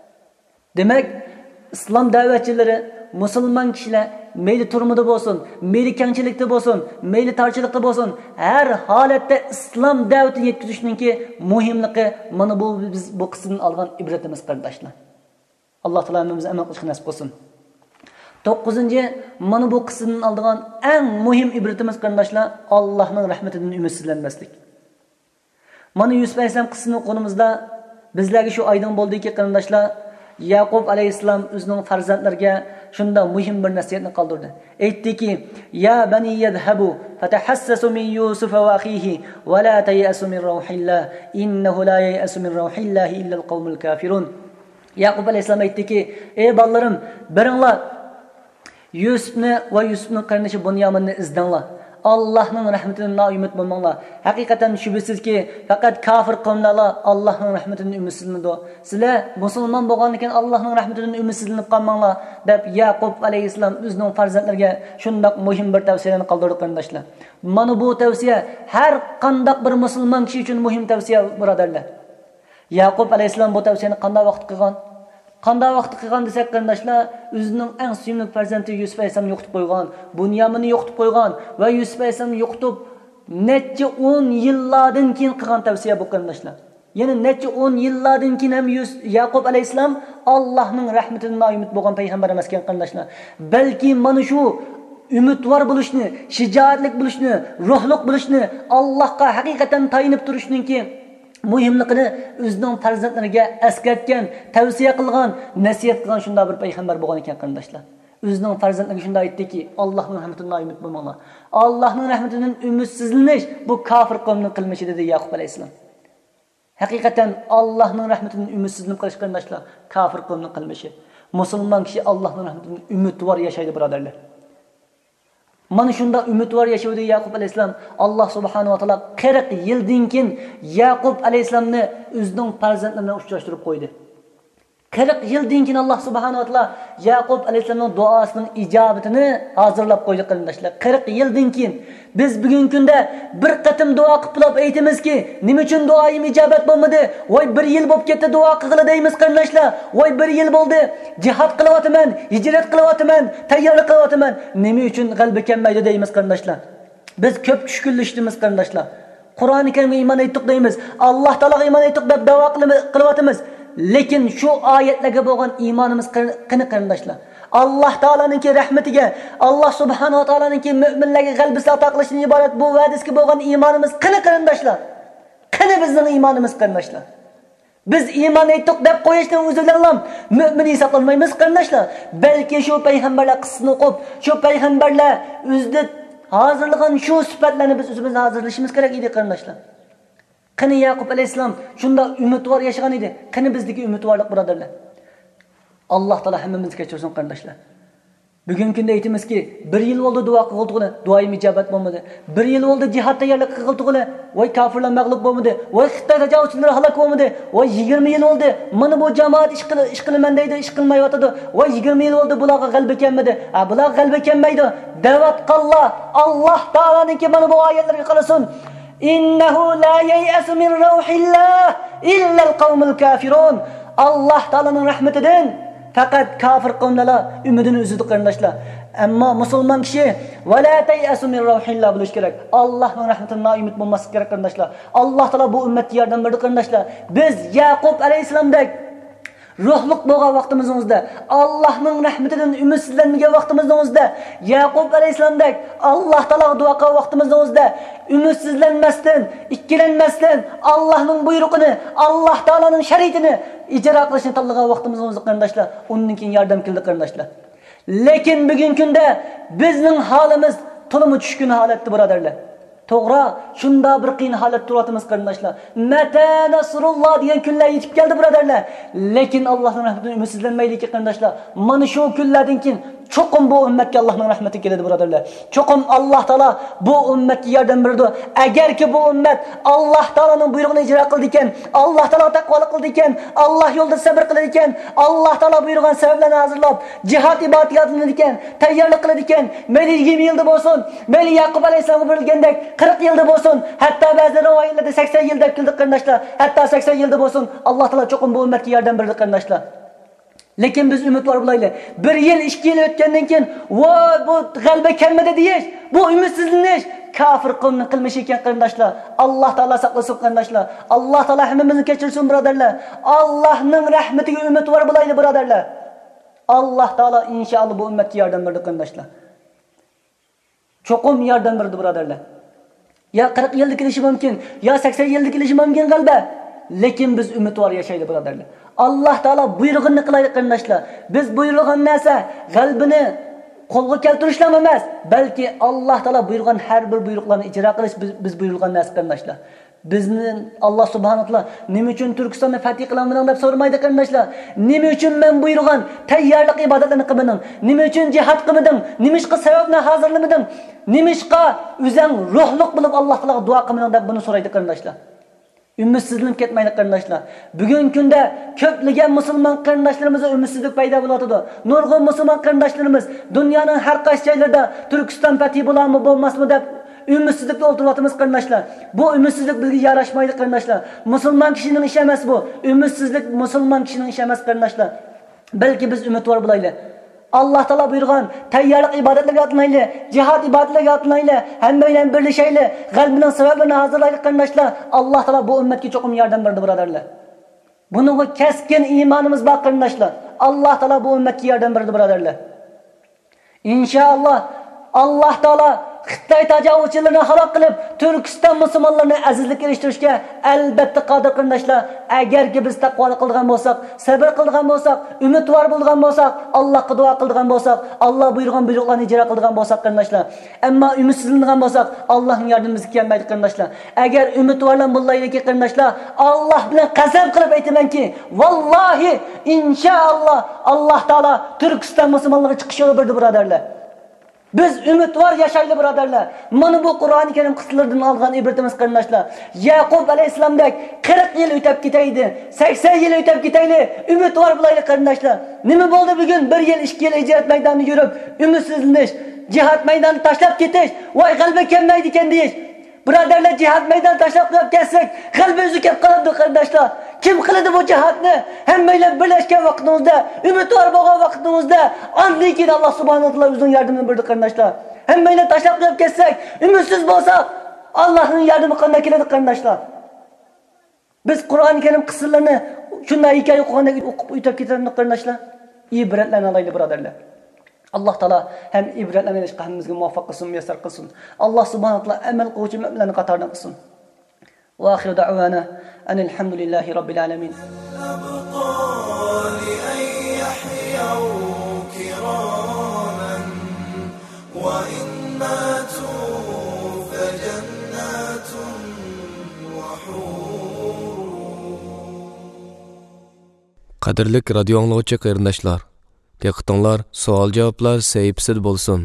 Demak, islom da'vatchilari, musulmon kishilar mayli turmida bo'lsin, mayli kengchilikda bo'lsin, mayli torchilikda bo'lsin, har holatda islom da'vatini yetkazishninki muhimligi mana bu biz bu qismdan olgan ibratimiz qarindoshlar. Allah Taala bizni amal qilishni nasib qilsin. to'qqizinchi mana bu qismdan oldigan eng muhim ibratimiz qarindoshlar Allohning rahmatidan umidsizlanmaslik. Mana Yusuf alayhisalom qissasini o'qig'imizda bizlarga shu oydin bo'ldiki qarindoshlar, Yaqub alayhisalom o'zining farzandlariga shunda muhim bir nasihatni qoldirdi. Aytdiki: "Ya bani yadhhabu fatahassasu min Yusuf va akhihi va la tayasu min ruhillah innahu la yayasu min ruhillah illa al-qawmul kafirun." Yaqub alayhisalom aytdiki: "Ey bolalarim, biringlar Yusufni va Yusufning qarinashi Bunyaminni izdanglar. Allohning rahmatidan noumid bo'lmanglar. Haqiqatan shubhisizki, faqat kofir qavmlar Allohning rahmatidan umidsizlanadi. Sizlar musulmon bo'lgandan Allohning rahmatidan umidsizlanib qolmanglar" deb Yaqub alayhisalom o'zining farzandlariga shunday muhim bir tavsiyani qoldirdi qarindoshlar. Mana bu tavsiya har qanday bir musulmon kishi uchun muhim tavsiya birodarlar. Yaqub alayhisalom bu tavsiyani qanday vaqt qilgan? Qanday vaqt qilgan desak qarindoshlar, o'zining eng suyimli farzandi Yusuf alayhisalomni yo'qotib qo'ygan, Bunyaminni yo'qotib qo'ygan va Yusuf alayhisalomni yo'qotib necha o'n yillardan keyin qilgan tavsiya bu qarindoshlar. Yana necha o'n yillardan keyin ham Yaqub alayhisalom Allohning rahmatidan noumid bo'lgan payg'ambar emas ekan qarindoshlar. Balki mana shu umidvor bo'lishni, shijoatlik bo'lishni, ruhliq bo'lishni, Allohga haqiqatan tayinib turishninki muhimligini o'zining farzandlariga eskartgan, tavsiya qilgan, nasihat qilgan shunday bir payg'ambar bo'lgan ekan qarindoshlar. O'zining farzandlariga shunday aytdiki, Allohning rahmatidan umid bo'lmanglar. Allohning rahmatidan umidsizlanish bu kofir qavmning qilmishi dedi Yaqub alayhisalom. Haqiqatan Allohning rahmatidan umidsizlanib qolish qarindoshlar, kofir qavmning qilmishi. Musulmon kishi Allohning rahmatidan umidvor yashaydi birodarlar. Mana shunda umidvor yashaydi Yaqub alayhisalom. Alloh subhanahu va taolo qirq yildan keyin Yaqub alayhisalomni o'zining farzandlarini uchrashtirib qo'ydi. qirq yildan keyin Alloh subhanahu va taolo Yaqub alayhisalomning duosining ijobatini hozirlab qo'ydi qarindoshlar. qirq yildan keyin biz bugungi kunda bir qatim duo qilib aytamizki, nima uchun duoyim ijobat bo'lmadi? Voy bir yil bo'lib ketdi duo qilg'ili deymiz qarindoshlar. Voy bir yil bo'ldi, jihad qilyapman, hijrat qilyapman, tayyorlik qilyapman. Nima uchun g'alaba kelmaydi deymiz qarindoshlar. Biz ko'p tushkunlashdimiz qarindoshlar. Qur'oni Karimga iymon etdik deymiz. Alloh taologa iymon etdik deb da'vo qilyapmiz. Lekin shu oyatlarga bo'lgan iymonimiz qani qarindoshlar. Alloh taolaning rahmatiga, Alloh subhanahu va taolaning mu'minlarga g'alaba ato qilishdan iborat bu va'dasiga bo'lgan iymonimiz qani qarindoshlar. Qani bizning iymonimiz qarindoshlar. Biz iymon etdik deb qo'yishdan o'zi bilan mu'min hisoblanmaymiz qarindoshlar. Balki shu payg'ambarlar qissasini o'qib, shu payg'ambarlar o'zida hozirlagan shu sifatlarni biz o'zimiz hozirlashimiz kerak edi qarindoshlar. Qani Yaqub alayhisalom shunda umidvor yashagan edi. Qani bizdagi umidvorlik birodarlar. Alloh taolo hammamizga kechirsin qarindoshlar. Bugungi kunda aytamizki, bir yil bo'ldi duo qildik, duoyim ijobat bo'lmadi. bir yil bo'ldi jihad tayyorlik qildik, voy kofirlar mag'lub bo'lmadi. Voy Xitoy tajovuzchilari halok bo'lmadi. Voy yigirma yil bo'ldi. Mana bu jamoat ish qilib ish qilaman deydi, ish qilmayotadi. Voy yigirma yil bo'ldi bularga g'alaba kelmadi. Ha, bular g'alaba kelmaydi. Da'vat qillah. Alloh taolaning mana bu oyatlarga qarasin. Innahu la yay'asu min ruhillah illa al-qawmul kafirun. Alloh taolaning rahmatidan faqat kafir qavmlar umidini uzdi qarindoshlar. Ammo musulmon kishi wala tayasu min ruhillah bo'lish kerak. Allohning rahmatidan noumid bo'lmaslik kerak qarindoshlar. Alloh taolo bu ummatga yordam berdi qarindoshlar. Biz Yaqub alayhisalomdek ruhliq bo'lgan vaqtimizda, Allohning rahmatidan umidsizlanmagan vaqtimizda, Yaqub alayhisalomdek Alloh taolo duo qilgan vaqtimizda umidsizlanmasdan, ikkilanmasdan Allohning buyrug'ini, Alloh taolaning shariatini ijro qilishni tanlagan vaqtimizda qarindoshlar, undan keyin yordam keldi qarindoshlar. Lekin bugungi kunda bizning holimiz to'liq tushkun holatda birodarlar. To'g'ri, shunda bir qiyin holat turamiz qarindoshlar. Mata nasrulloh degan kunlar yetib keldi birodarlar. Lekin Allohning rahmatidan umidsizlanmaylik qarindoshlar. Mana shu kunlardan keyin cho'qim bu ummatga Allohning rahmati keladi birodarlar. Cho'qim Alloh taolo bu ummatga yordam berdi. Agarki bu ummat Alloh taoloning buyrug'ini ijro qildi ekan, Alloh taolo taqvolik qildi ekan, Alloh yo'lida sabr qildi ekan, Alloh taolo buyurgan sabablarni hozirlab, jihad ibodatini ekan, tayyorlik qildi ekan, mayli yigirma yilda bo'lsin, mayli Yaqub alayhisalomga berilgandek qirq yilda bo'lsin, hatto ba'zi rivoyatlarda sakson yilda keldi qarindoshlar, hatto sakson yilda bo'lsin, Alloh taolo cho'qim bu ummatga yordam berdi qarindoshlar. Lekin biz umidvor bo'laylik. bir yil, ikki yil o'tgandan keyin, "Voy, bu g'alaba kelmadi" deyish, bu umidsizlanish kafir qavmning qilmishi ekan qarindoshlar. Alloh taolo saqlasin qarindoshlar. Alloh taolo hammamizni kechirsin birodarlar. Allohning rahmatiga umidvor bo'laylik birodarlar. Alloh taolo inshaalloh bu ummatga yordam berdi qarindoshlar. Cho'qim yordam berdi birodarlar. Ya qirq yilda kelishi mumkin, ya sakson yilda kelishi mumkin g'alaba. Lekin biz umidvor yashaydi birodarlar. Alloh taolo buyrug'ini qilaylik qarindoshlar. Biz buyurgan narsa g'albini qo'lga keltirishlar emas, balki Alloh taolo buyurgan har bir buyruqlarni ijro qilish biz, biz buyurgan narsa qarindoshlar. Bizni Alloh subhanahu va taolo nima uchun Turkistonni fath qilaman deb so'ramaydi qarindoshlar. Nima uchun men buyurgan tayyorlik ibodatlarini qilmadim? Nima uchun jihad qilmadim? Nima ishqa sababni hozirlamadim? Nima ishqa o'zing ruhliq bo'lib Alloh taologa duo qilmadim deb buni so'raydi qarindoshlar. Umidsizlanib ketmaylik qarindoshlar. Bugungi kunda ko'plagan musulmon qarindoshlarimizda umidsizlik paydo bo'layotdi. Nurg'un musulmon qarindoshlarimiz dunyoning har qaysi joylarida Turkiston fathi bo'ladimi, bo'lmasmi deb umidsizlikda o'tiryapmiz qarindoshlar. Bu umidsizlik bizga yarashmaydi qarindoshlar. Musulmon kishining ishi emas bu. Umidsizlik musulmon kishining ishi emas qarindoshlar. Balki biz umid var bulayli. Allah Taala buyurgan tayyorlik ibodatlarga atlayli, jihad ibodatlariga atlayli, hamma bilan birlashayli, qalbining sababini hazırlaylik qardoshlar. Allah Taala bu ummatga cho'qim yordam berdi birodarlar. Buningga keskin iymonimiz bor qardoshlar. Allah Taala bu ummatga yordam berdi birodarlar. İnşallah Allah Taala Xitoy tajovuzchilarini halok qilib, Turkiston musulmonlarini azizlikka erishtirishga albatta qodir qardoshlar. Agarki biz taqvolik qilgan bo'lsak, sabr qilgan bo'lsak, umidvor bo'lgan bo'lsak, Allohga duo qilgan bo'lsak, Alloh buyurgan buyruqlarni ijro qilgan bo'lsak qardoshlar. Ammo umidsizlangan bo'lsak, Allohning yordami bizga kelmaydi qardoshlar. Agar umidvorlar bo'llaylik qardoshlar, Alloh bilan qasam qilib aytamanki, vallohi inshaalloh Alloh taolo Turkiston musulmonlariga chiqish yo'li berdi birodarlar. Biz umidvor yashayli birodarlar. Mana bu Qur'oni Karim qissalaridan olgan ibratimiz qardoshlar. Yaqub alayhisalomdek qirq yil o'tib ketaydi, sakson yil o'tib ketayli, umidvor bo'laylik qardoshlar. Nima bo'ldi bugun? bir yil, ikki yil ijrat maydonida yurib, umidsizlanish, jihad maydonini tashlab ketish, voy qalbi kelmaydi ekan deyish. Birodarlar, jihad maydonini tashlab qo'yib ketsak, qalbi uzib qoladi qardoshlar. Kim qiladi bu jihadni? Hammalar birlashgan vaqtimizda, umidvor bo'lgan vaqtimizda, ondan keyin Alloh subhanahu va taolo o'zining yordamini berdi qardoshlar. Hammalar tashlab qo'yib ketsak, umidsiz bo'lsak, Allohning yordami qanday keladi qardoshlar? Biz Qur'oni Karim qissalarini shunday hikoya o'qiganda o'qib o'tib ketamiz qardoshlar. Ibratlarni olaylik birodarlar. Allah Taala hem ibretlerine işkahımızı muvaffak kılsın, müyesser kılsın. Allah subhanahu wa ta'ala emel kuvveti müminlerini katarına kılsın. Ve ahiru da'vana enelhamdülillahi rabbil alemin. Qadirlik radio anglagıcı qarindoshlar, diqqatinglar savol javoblar sahifasida bo'lsin.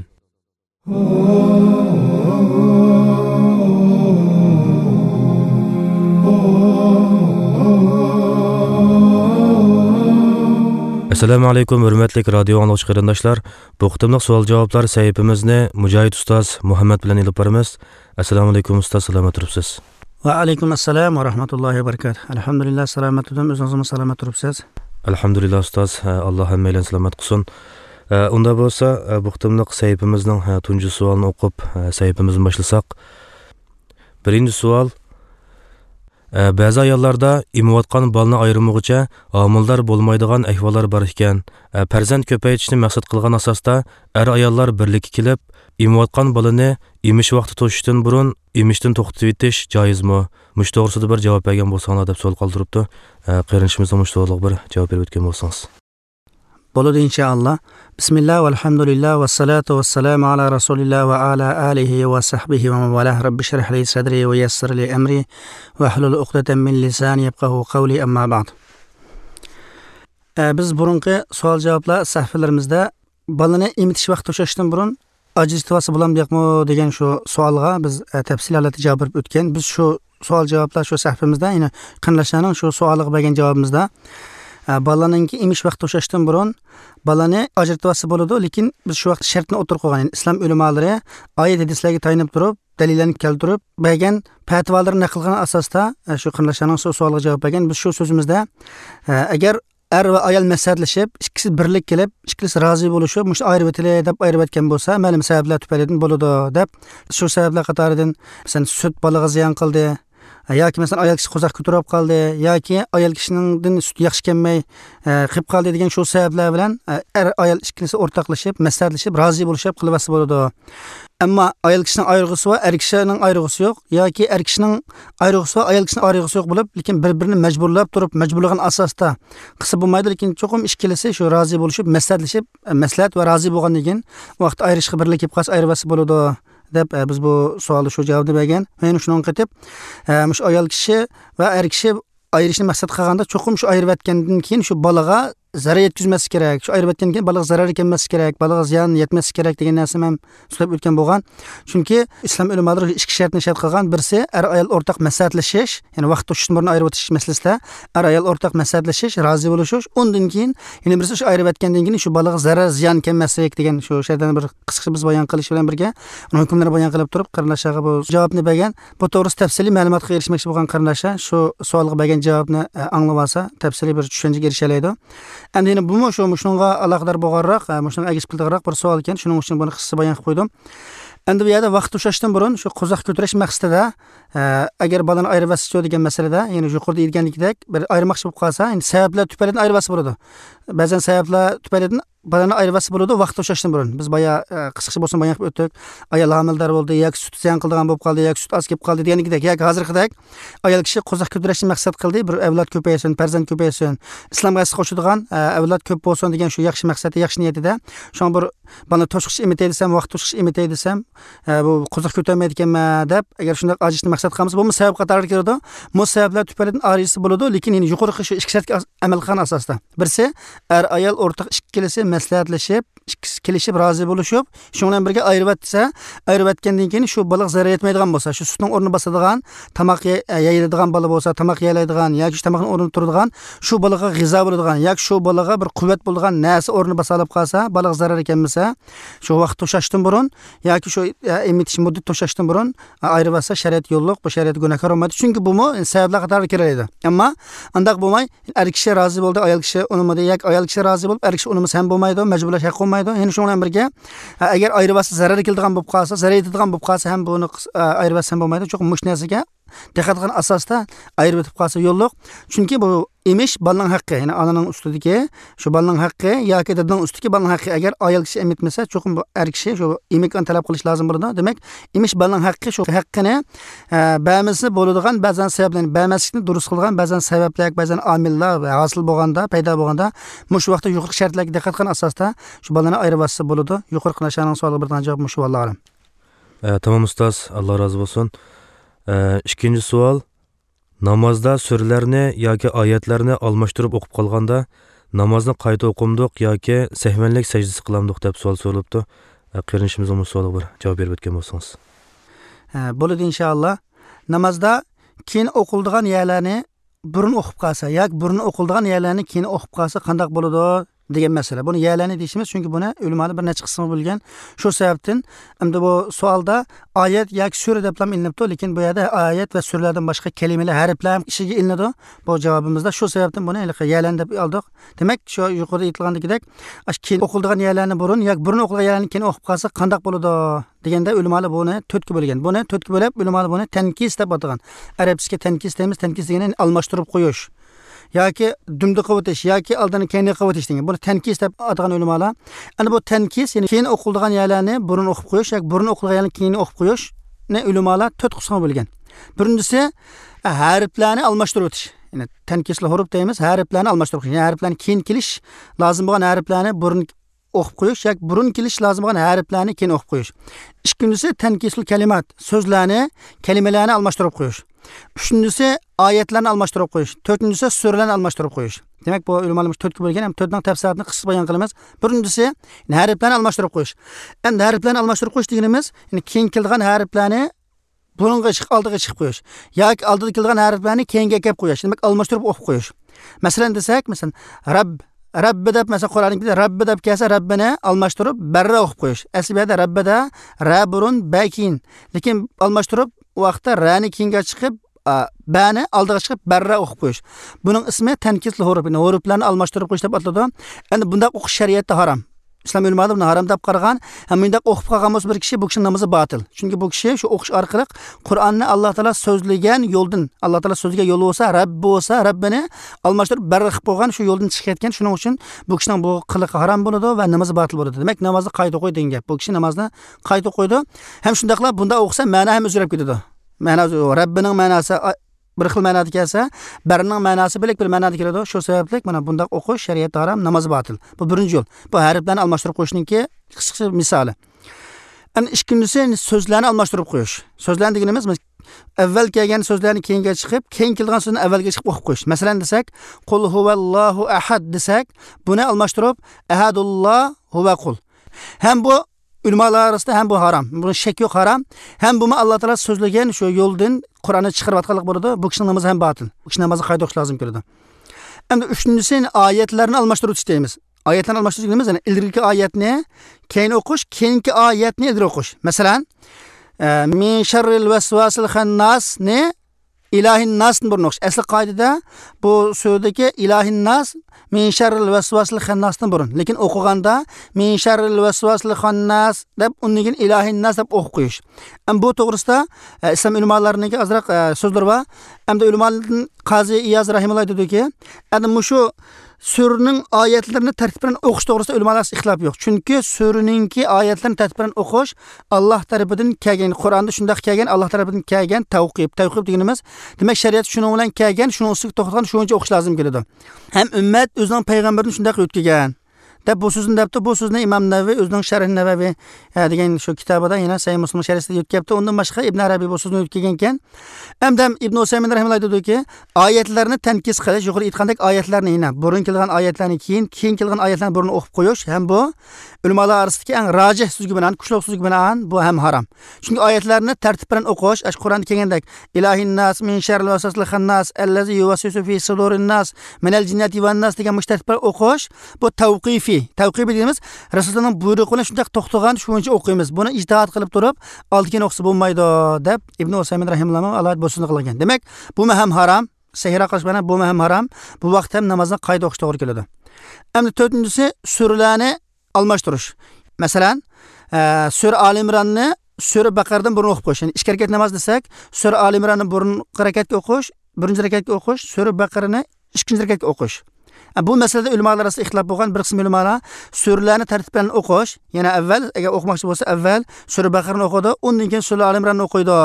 Assalomu alaykum hurmatli radio anglagıcı qarindoshlar. Bu qitimliq savol javoblar sahifamizni Mujohid ustoz Muhammad bilan ilib boramiz. Assalomu alaykum ustoz, salomat turibsiz? Va alaykum assalom va rahmatullohi va barakatuh. Alhamdulillah salomat turibsiz, o'zingiz salomat turibsiz? Alhamdulillah ustoz, Alloh hammalarni salomat qilsin. Unda bo'lsa, bu qitimliq sahifamizning tunji savolini o'qib sahifamizni boshlasak. Birinchi savol: ba'zi ayollarda imayotgan bolani ayirmoqcha homildor bo'lmaydigan ahvollar bor ekan. Farzand ko'paytirishni maqsad qilgan asosda er ayollar birlikka kelib, imayotgan bolani emish vaqti to'shishdan burun emishdan to'xtatib etish joizmi? Mush to'g'risida bir javob bergan bo'lsangiz deb savol qoldiribdi. Qarinishimizga mush to'g'riliq bir javob berib o'tgan bo'lsangiz. Bo'ladi inshaalloh. Bismillah va alhamdulillah va salatu va salamu ala rasulillah va ala alihi va sahbihi va mawalah. Rabbi shrah li sadri va yassir li amri va hlul uqdatan min lisani yafqahu qawli amma ba'd. Biz burungi savol javoblar sahifalarimizda bolani emitish vaqti to'shashdan burun ajiztivasi bo'lamdiymi degan shu savolga biz tafsilot javob berib o'tgan. Biz shu savol javoblar shu sahifamizda, ya'ni qanlashlarning shu savoliga bergan javobimizda balaninki emish vaqti to'shashdan burun balani ajratuvasi bo'ladi, lekin biz shu vaqt shartni o'tirib qo'ygan. Yani islom ulamolari oyat hadislarga tayanib turib, dalillarni keltirib, bergan fatvolarni naql qilgan asosda shu qanlashlarning shu savoliga javob bergan. Biz shu so'zimizda agar er va ayol maslahatlashib, ikkisi birlik kelib, ikkisi rozi bo'lishib, mush ayirib etili deb ayirib etgan bo'lsa, ma'lum sabablar tufaylidan bo'ladi deb, shu sabablar qatoridan masalan sut bolaga ziyon qildi, yoki masalan ayol kishi qo'zaq ko'tarib qoldi, yoki ayol kishining sut yaxshi kelmay qilib qoldi degan shu sabablar bilan er ayol ikkisi o'rtoqlashib, maslahatlashib, rozi bo'lishib qilvasi bo'ladi. Ammo ayol kishining ayrig'isi va er kishining ayrig'isi yo'q, yoki er kishining ayrig'isi va ayol kishining ayrig'isi yo'q bo'lib, lekin bir-birini majburlab turib, majburlagan asosda qilsa bo'lmaydi, lekin cho'qim ishkilisi shu rozi bo'lishib, maslahatlashib, maslahat va rozi bo'lgandan keyin vaqt ayrishga birlikib qolsa ayrivasi bo'ladi deb biz bu savolni shu javobni bergan. Men shuni qilib, mush ayol kishi va er kishi ayrishni maqsad qilganda cho'qim shu ayirib etgandan keyin shu bolaga zarar yetkazmas kerak. Shu ayirib etgandan keyin bolaga zarar kelmas kerak, bolaga ziyon yetmas kerak degan narsani ham so'rab o'tgan bo'lgan. Chunki islom ulamolari ikki shartni shart qilgan. Birisi er ayol o'rtaq maslahatlashish, ya'ni vaqt to'shishdan burun ayirib o'tish masalasida er ayol o'rtaq maslahatlashish, rozi bo'lishish, undan keyin yana birisi shu ayirib etgandan keyin shu bolaga zarar ziyon kelmaslik degan shu shartlarni bir qisqa biz bayon qilish bilan birga uni hukmlarini bayon qilib turib, qarindoshlarga bu javobni bergan. Bu to'g'risida tafsiliy ma'lumotga erishmoqchi bo'lgan qarindoshlar shu savolga bergan javobni anglab olsa, tafsiliy bir tushunchaga erisha oladi. Endi yine bu mu şu şunga alaqdar bolganroq, şunga agis qildiqroq bir savol ekan. Shuning uchun buni qissa bayon qilib qo'ydim. Endi bu yerda vaqt to'shashdan burun shu qo'zoq ko'tarish maqsadida agar balani ayirvasiz degan masalada, ya'ni yuqorida aytganlikdek bir ayirmoqchi bo'lib qolsa, endi sabablar tufaylidan ayirvasi bo'ladi. Ba'zan sabablar tufaylidan balani ayirvasi bo'ladi vaqt to'shashdan burun. Biz boya qisqacha bo'lsin bayon qilib o'tdik. Ayol homildor bo'ldi, yoki sut ziyon qildigan bo'lib qoldi, yoki sut oz kelib qoldi degandek, yoki hozirgidek ayol kishi qo'zoq ko'tarishni maqsad qildi, bir avlod ko'paysin, farzand ko'paysin, islomga qo'shadigan avlod ko'p bo'lsin degan shu yaxshi maqsadda, yaxshi niyatida, shu bir bana to'shqish imitay desam, vaqt to'shqish imitay desam, bu qo'zoq ko'tarmaydi ekanman deb, agar shunday ajishni maqsad qilamiz, bu sabab qatori kiradi. Bu sabablar tufaylidan arisi bo'ladi, lekin endi yuqorqi shu ikki shartga amal qilgan asosda. Birisi, er ayol o'rtaq ikkilisi maslahatlashib, ikkisi kelishib, rozi bo'lishib, shu bilan birga ayirvat desa, ayirvatgandan keyin shu bola zarar etmaydigan bo'lsa, shu sutning o'rnini bosadigan, tomoq yeyadigan bola bo'lsa, tomoq yeylaydigan yoki shu tomoqning o'rnini turadigan, shu bolaga g'izo bo'ladigan yoki shu bolaga bir quvvat bo'ladigan narsa o'rnini bosalib qolsa, bola zarar ekanmisa, shu vaqt to'shashdan burun yoki shu emitish muddat to'shashdan burun ayirvatsa shariat yo'lliq, bu shariat gunohkor bo'lmaydi. Chunki bu mo sabablar qatori kiradi. Ammo undaq bo'lmay, er kishi rozi bo'ldi, ayol kishi unimadi, yoki ayol kishi rozi bo'lib, er kishi unimasa ham bo'lmaydi, majburlash haq bo'lmaydi. Ya'ni shu bilan birga agar ayirvatsa zarar keladigan bo'lib qolsa, zarar etadigan bo'lib qolsa ham buni ayirvatsa ham bo'lmaydi. Chunki mush narsaga diqqat qilgan asosda ayirib o'tib qolsa yo'lliq. Chunki bu emish balaning haqqi, ya'ni onaning ustidagi shu balaning haqqi yoki dadaning ustidagi balaning haqqi. Agar ayol kishi emitmasa, cho'qim bu er kishi shu emikni talab qilish lozim bo'ladi. Demak, emish balaning haqqi shu haqqini ba'misi bo'ladigan ba'zan sabablarni ba'maslikni durust qilgan ba'zan sabablar, ba'zan omillar hosil bo'lganda, paydo bo'lganda, mush vaqtda yuqori shartlarga diqqat qilgan asosda shu balani ayirvasi bo'ladi. Yuqori qilishning savoliga bir javob mush vallahi. Tamam ustoz, Alloh rozi bo'lsin. İkinci sual, namazda sürülerini yoki oyatlarni almashtirib o'qib qolganda namozni qayta o'qimdiq yoki sehvanlik sajdasi qilamdiq deb savol so'ralibdi. Qirinishimizga bu savolga bir javob berib o'tgan bo'lsangiz. Bo'ladi inshaalloh. Namozda keyin o'qiladigan yerlarni burun o'qib qolsa yoki burun o'qiladigan yerlarni keyin o'qib qolsa qanday bo'ladi degan masala. Buni yerlarni deyishimiz, chunki buni ulamalar bir necha qismi bo'lgan. Shu sababdan endi bu savolda oyat yoki sura deb ham ilinibdi, lekin bu yerda oyat va suralardan boshqa kalimalar, harflar ham ishiga ilinadi. Bu javobimizda shu sababdan buni yerlarni deb oldik. Demak, shu yuqorida aytilgandek, keyin o'qiladigan yerlarni burun yoki burun o'qilgan yerlarni keyin o'qib qolsa qanday bo'ladi deganda ulamalar buni to'rtga bo'lgan. Buni to'rtga bo'lib, ulamalar buni tankis deb atagan. Arabcha tankis deymiz, tankis degani almashtirib qo'yish. yoki dumdi qilib yoki oldini keyin qilib o'tish degan. Buni tankis deb atagan ulamalar. Ana bu tankis, ya'ni keyin o'qiladigan yerlarni burun o'qib qo'yish yoki burun o'qilgan yerlarni keyin o'qib qo'yish ne ulamalar to'rt qismga bo'lgan. Birinchisi harflarni almashtirib o'tish. Ya'ni tankisli huruf deymiz, harflarni almashtirib qo'yish. Ya'ni harflarni keyin kelish lozim bo'lgan harflarni burun o'qib qo'yish yoki burun kelish lozim bo'lgan harflarni keyin o'qib qo'yish. Ikkinchisi tankisli kalimat, so'zlarni, kalimalarni almashtirib qo'yish. Üçüncüsü ayetlerini almashtirib qo'yish. To'rtinchisi suralarni almashtirib qo'yish. Demak, bu ulamalar to'rtga bo'lgan, ham to'rtning tafsilatini qisqa bayon qilamiz. Birinchisi harflarni almashtirib qo'yish. Endi harflarni almashtirib qo'yish deganimiz, ya'ni keyin kelgan harflarni burunga chiqib oldiga chiqib qo'yish yoki oldida kelgan harflarni keyinga kelib qo'yish. Demak, almashtirib o'qib qo'yish. Masalan desak, masalan, Rabb Rabbi deb mesela Qur'onda Rabbi deb kelsa, Rabbini almashtirib barra o'qib qo'yish. Aslida Rabbida ra burun ba keyin. Lekin almashtirib vaqtda rani keyinga chiqib, bani oldiga chiqib barra o'qib qo'yish. Buning ismi tankisli huruf. Huruflarni almashtirib qo'yish deb ataladi. Endi bunday o'qish shariatda harom. İslam ulamaları buni harom deb qaragan. Ham bunday o'qib qolgan bo'lsa bir kishi bu kishi namozi batil. Chunki bu kishi shu o'qish orqali Qur'onni Alloh taolo so'zlagan yo'ldan, Alloh taolo so'ziga yo'l bo'lsa, Rabb bo'lsa, Rabbini almashtirib barra qilib qo'ygan shu yo'ldan chiqib ketgan. Shuning uchun bu kishining bu qiliqi harom bo'ladi va namozi batil bo'ladi. Demak, namozni qayta qo'y degan gap. Bu kishi namozni qayta qo'ydi. Ham shundaqla bunda o'qisa ma'no ham o'zgarib ketadi. Ma'no Rabbining ma'nosi bir xil ma'noda kelsa, barining ma'nosi bilik bir ma'noda keladi. Shu sababli mana bunday o'qish shariatda harom, namoz batil. Bu birinchi yo'l. Bu harflarni almashtirib qo'yishninki qisqa misoli. Ana ikkinchisi so'zlarni almashtirib qo'yish. So'zlarni deganimiz avval kelgan so'zlarni keyinga chiqib, keyin kelgan so'zni avvalga chiqib o'qib qo'yish. Masalan desak, qul huvallohu ahad desak, buni almashtirib ahadulloh huva qul. Ham bu ulamalar arasida ham bu harom. Buni shak yo'q harom. Ham bu Alloh taolo so'zlagan shu yo'ldan Qur'onni chiqarayotganlik bo'ladi. Bu kishining namozi ham batil. Bu kishining namozi qayta o'qish lozim keladi. Endi uchinchisi oyatlarni almashtirib deymiz. Oyatlarni almashtirib deganimiz, ya'ni ilgirki oyatni keyin o'qish, keyingi oyatni ilgari o'qish. Masalan, min sharril vasvasil xannas ni ilahin nasdan burun o'qish. Asli qoidada bu so'zdagi ilahin nas min sharril vasvasil xannasdan burun. Lekin o'qiganda min sharril vasvasil xannas deb undan ilahin nas deb o'qib qo'yish. Am bu to'g'risida islom ulamolarining azroq so'zlar bor. Hamda ulamolardan Qozi Iyaz rahimahulloh dediki, ana shu suraning oyatlarini tartib bilan o'qish to'g'risida ulamolar arasida ixtilof yo'q. Chunki suraninki oyatlarini tartib bilan o'qish Alloh tarafidan kelgan, Qur'onda shunday kelgan, Alloh tarafidan kelgan tavqif. Tavqif deganimiz, demak shariat shuning bilan kelgan, shuning ustiga to'xtagan, shuncha o'qish lozim keladi. Ham ummat o'zining payg'ambarini shunday o'tkagan. deb bu so'zni debdi. Bu so'zni Imom Navaviy o'zining Sharh Navaviy degan shu kitobida yana Sahih Muslim sharhida yetkazibdi. Undan boshqa Ibn Arabiy bu so'zni o'tkagan ekan. Hamda Ibn Usaymin rahimahulloh dediki, oyatlarni tanqis qilish, yuqori aytgandek oyatlarni yana burun kelgan oyatlarni keyin, keyin kelgan oyatlarni burun o'qib qo'yish ham bu ulamolar orasidagi eng rojih so'zga bilan, kuchli so'zga bilan bu ham harom. Chunki oyatlarni tartib bilan o'qish, ash Qur'onda kelgandek ilahin nas min sharril waswasil khannas allazi yuwaswisu fi sudurin nas minal jinnati wan nas degan mushtarib bilan o'qish bu tavqifi. Tavqif deymiz. Rasulullohning buyrug'i bilan shunday to'xtagan, shuncha o'qiymiz. Buni ijtihod qilib turib, oldigan o'qisa bo'lmaydi deb Ibn Usaymin rahimahulloh alohida bu so'zni qilgan. Demak, bu ham harom. Sahira qilish bilan bu ham harom. Bu vaqtda ham namozdan qayta o'qish to'g'ri keladi. Endi to'rtinchisi suralarni almashtirish. Masalan, sura Al Imronni sura Baqaradan burun o'qib qo'yish. Ya'ni ikki rakat namoz desak, sura Al Imronni burun rakatga o'qish, birinchi rakatga o'qish, sura Baqarani ikkinchi rakatga o'qish. Bu masalada ulamolar orasida ixtilof bo'lgan. Bir qism ulamolar suralarni tartib bilan o'qish, yana avval agar o'qimoqchi bo'lsa, avval sura Baqarani o'qidi, undan keyin sura Al Imronni o'qiydi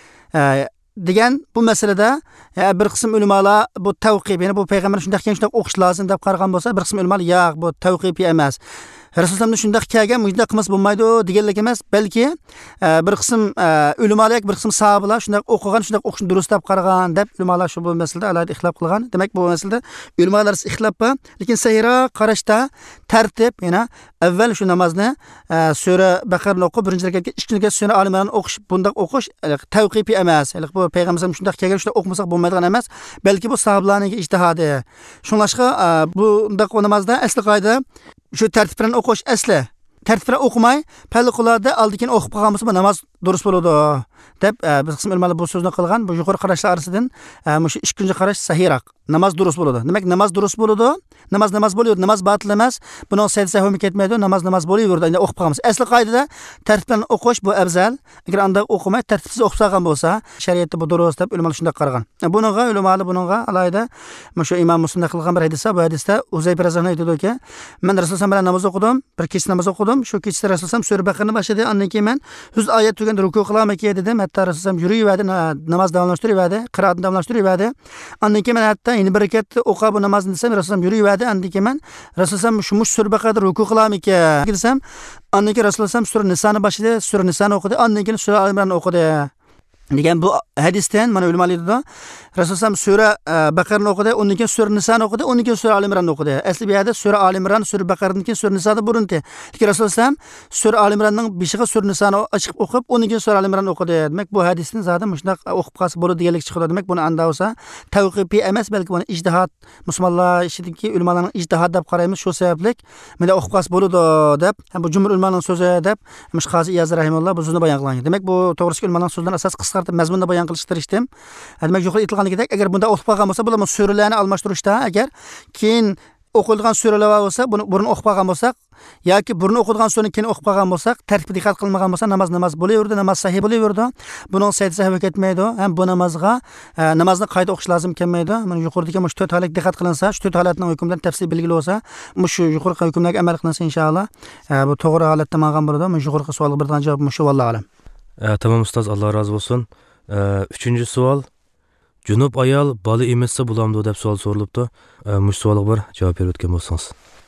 degan bu masalada bir qism ulamolar bu tavqif, ya'ni bu payg'ambar shunday qilgan, shunday o'qish lozim deb qaragan bo'lsa, bir qism ulamolar yo'q, bu tavqif emas. Rasulullohning shunday kelgan, shunday qilmas bo'lmaydi deganlik emas, balki bir qism ulamolar, bir qism sahobalar shunday o'qigan, shunday o'qishni durust deb qaragan deb ulamolar shu bu masalada alohida ixtilof qilgan. Demak, bu masalada ulamolar orasida ixtilof bor, lekin sahihroq qarashda tartib, yana avval shu namozni sura Baqarani o'qib, birinchi rakatga, ikkinchi rakatga sura Al Imronni o'qish, bunday o'qish tavqif emas. Ya'ni bu payg'ambarimiz shunday kelgan, shunday o'qimasak bo'lmaydigan emas, balki bu sahobalarning ijtihodi. Shunlashqa bunday namozda asli qoida shu tartib bilan o'qish asli. Tartib bilan o'qimay, palqolarda oldikin o'qib qolgan bo'lsa, bu namoz durust bo'ladi deb bir qism ulamolar bu so'zni qilgan. Bu yuqori qarashlar orasidan shu ikkinchi qarash sahihroq. Namoz durust bo'ladi. Demak, namoz durust bo'ladi. Namoz namoz bo'laveradi. Namoz batil emas. Buning sayt sahvimi ketmaydi. Namoz namoz bo'laveradi. Endi o'qib qolamiz. Asli qoidada tartib bilan o'qish bu afzal. Agar unda o'qimay, tartibsiz o'qib qolgan bo'lsa, shariatda bu durust deb ulamolar shunday qaragan. Buningga ulamolar buningga alayda shu Imom Muslim qilgan bir hadisda, bu hadisda Uzayb raziyallohu anhu aytadiki, men Rasululloh bilan namoz o'qidim, bir kecha namoz o'qidim. Shu kechada Rasululloh sura Baqarani boshladi. Undan keyin men yuz oyat tuganda ruku qilaman dedim. Hatta Rasululloh yuriyverdi, namoz davomlashtiribdi, qiroatni davomlashtiribdi. Undan keyin men hatta endi bir rakat o'qib bu namozni desam, Rasululloh yuriyverdi. Undan keyin men Rasululloh shu mush sura Baqarada ruku qilaman ekan desam, undan keyin Rasululloh sura Nisoni boshladi, sura Nisoni o'qidi, undan keyin sura Al Imronni o'qidi. degan bu hadisdan mana ulamolarda Rasululloh sura Baqarani o'qidi, undan keyin sura Nisoni o'qidi, undan keyin sura Al Imronni o'qidi. Asli bu yerda sura Al Imron, sura Baqaradan keyin sura Nisoni burunti. Lekin Rasululloh sura Al Imronning beshiga sura Nisoni ochib o'qib, undan keyin sura Al Imronni o'qidi. Demak, bu hadisni zaten shunday o'qib qolsa bo'ladi deganlik chiqadi. Demak, buni anda bo'lsa tavqifi emas, balki buni ijtihod, musulmonlar ishidagi ulamolarning ijtihod deb qaraymiz. Shu sabablik menda o'qib qolsa bo'ladi deb, bu jumhur ulamolarning so'zi deb Qozi Iyaz rahimahulloh bu so'zni bayon qilgan. Demak, bu to'g'risi ulamolarning so'zlarining asos qisqartirib mazmunda bayon qilishga tirishdim. Demak, yuqori aytilganidek, agar bunda o'qib qolgan bo'lsa, bular suralarni almashtirishda agar keyin o'qilgan suralar bo'lsa, buni burun o'qib qolgan bo'lsak, yoki burun o'qilgan so'ng keyin o'qib qolgan bo'lsak, tartibga diqqat qilmagan bo'lsa, namoz namoz bo'laverdi, namoz sahih bo'laverdi. Buning sayt sahih ketmaydi. Ham bu namozga namozni qayta o'qish lozim kelmaydi. Mana yuqoridagi mush to'rt holatga diqqat qilinsa, shu to'rt holatning hukmlari tafsil belgili bo'lsa, mush yuqori hukmlarga amal qilinsa inshaalloh, bu to'g'ri holatda ma'lum bo'ladi. Mush yuqori savolga birdan javob mush vallohu alam. Tamam ustoz, Alloh rozi bo'lsin. Uchinchi savol, junub ayol bola emizsa bo'lamdi deb savol so'ralibdi. Mush savolga bir javob berib o'tgan bo'lsangiz.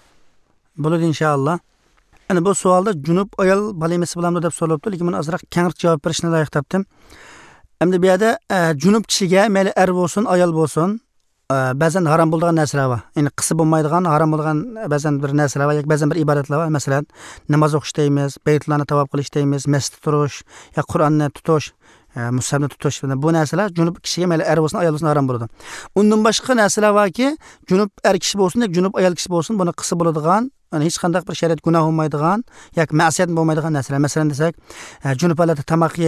Bo'ladi inshaalloh. Ana bu savolda junub ayol bola emizsa bo'lamdi deb so'ralibdi, lekin men azroq kengroq javob berishni loyiq topdim. Endi bu yerda junub kishiga mayli er bo'lsin, ayol bo'lsin, ba'zan harom bo'lgan narsalar bor. Ya'ni qisib bo'lmaydigan, harom bo'lgan ba'zan bir narsalar bor, yoki ba'zan bir ibodatlar bor. Masalan, namoz o'qish deymiz, baytlarni tavob qilish deymiz, masjidda turish, yoki Qur'onni tutish, musabni tutish. Bu narsalar junub kishiga mayli er bo'lsin, ayol bo'lsin harom bo'ladi. Undan boshqa narsalar borki, junub er kishi bo'lsin, yoki junub ayol kishi bo'lsin, buni qisib bo'ladigan, ya'ni hech qanday bir shariat gunoh bo'lmaydigan yoki ma'siyat bo'lmaydigan narsalar. Masalan desak, junub holatda tamoq yeyish,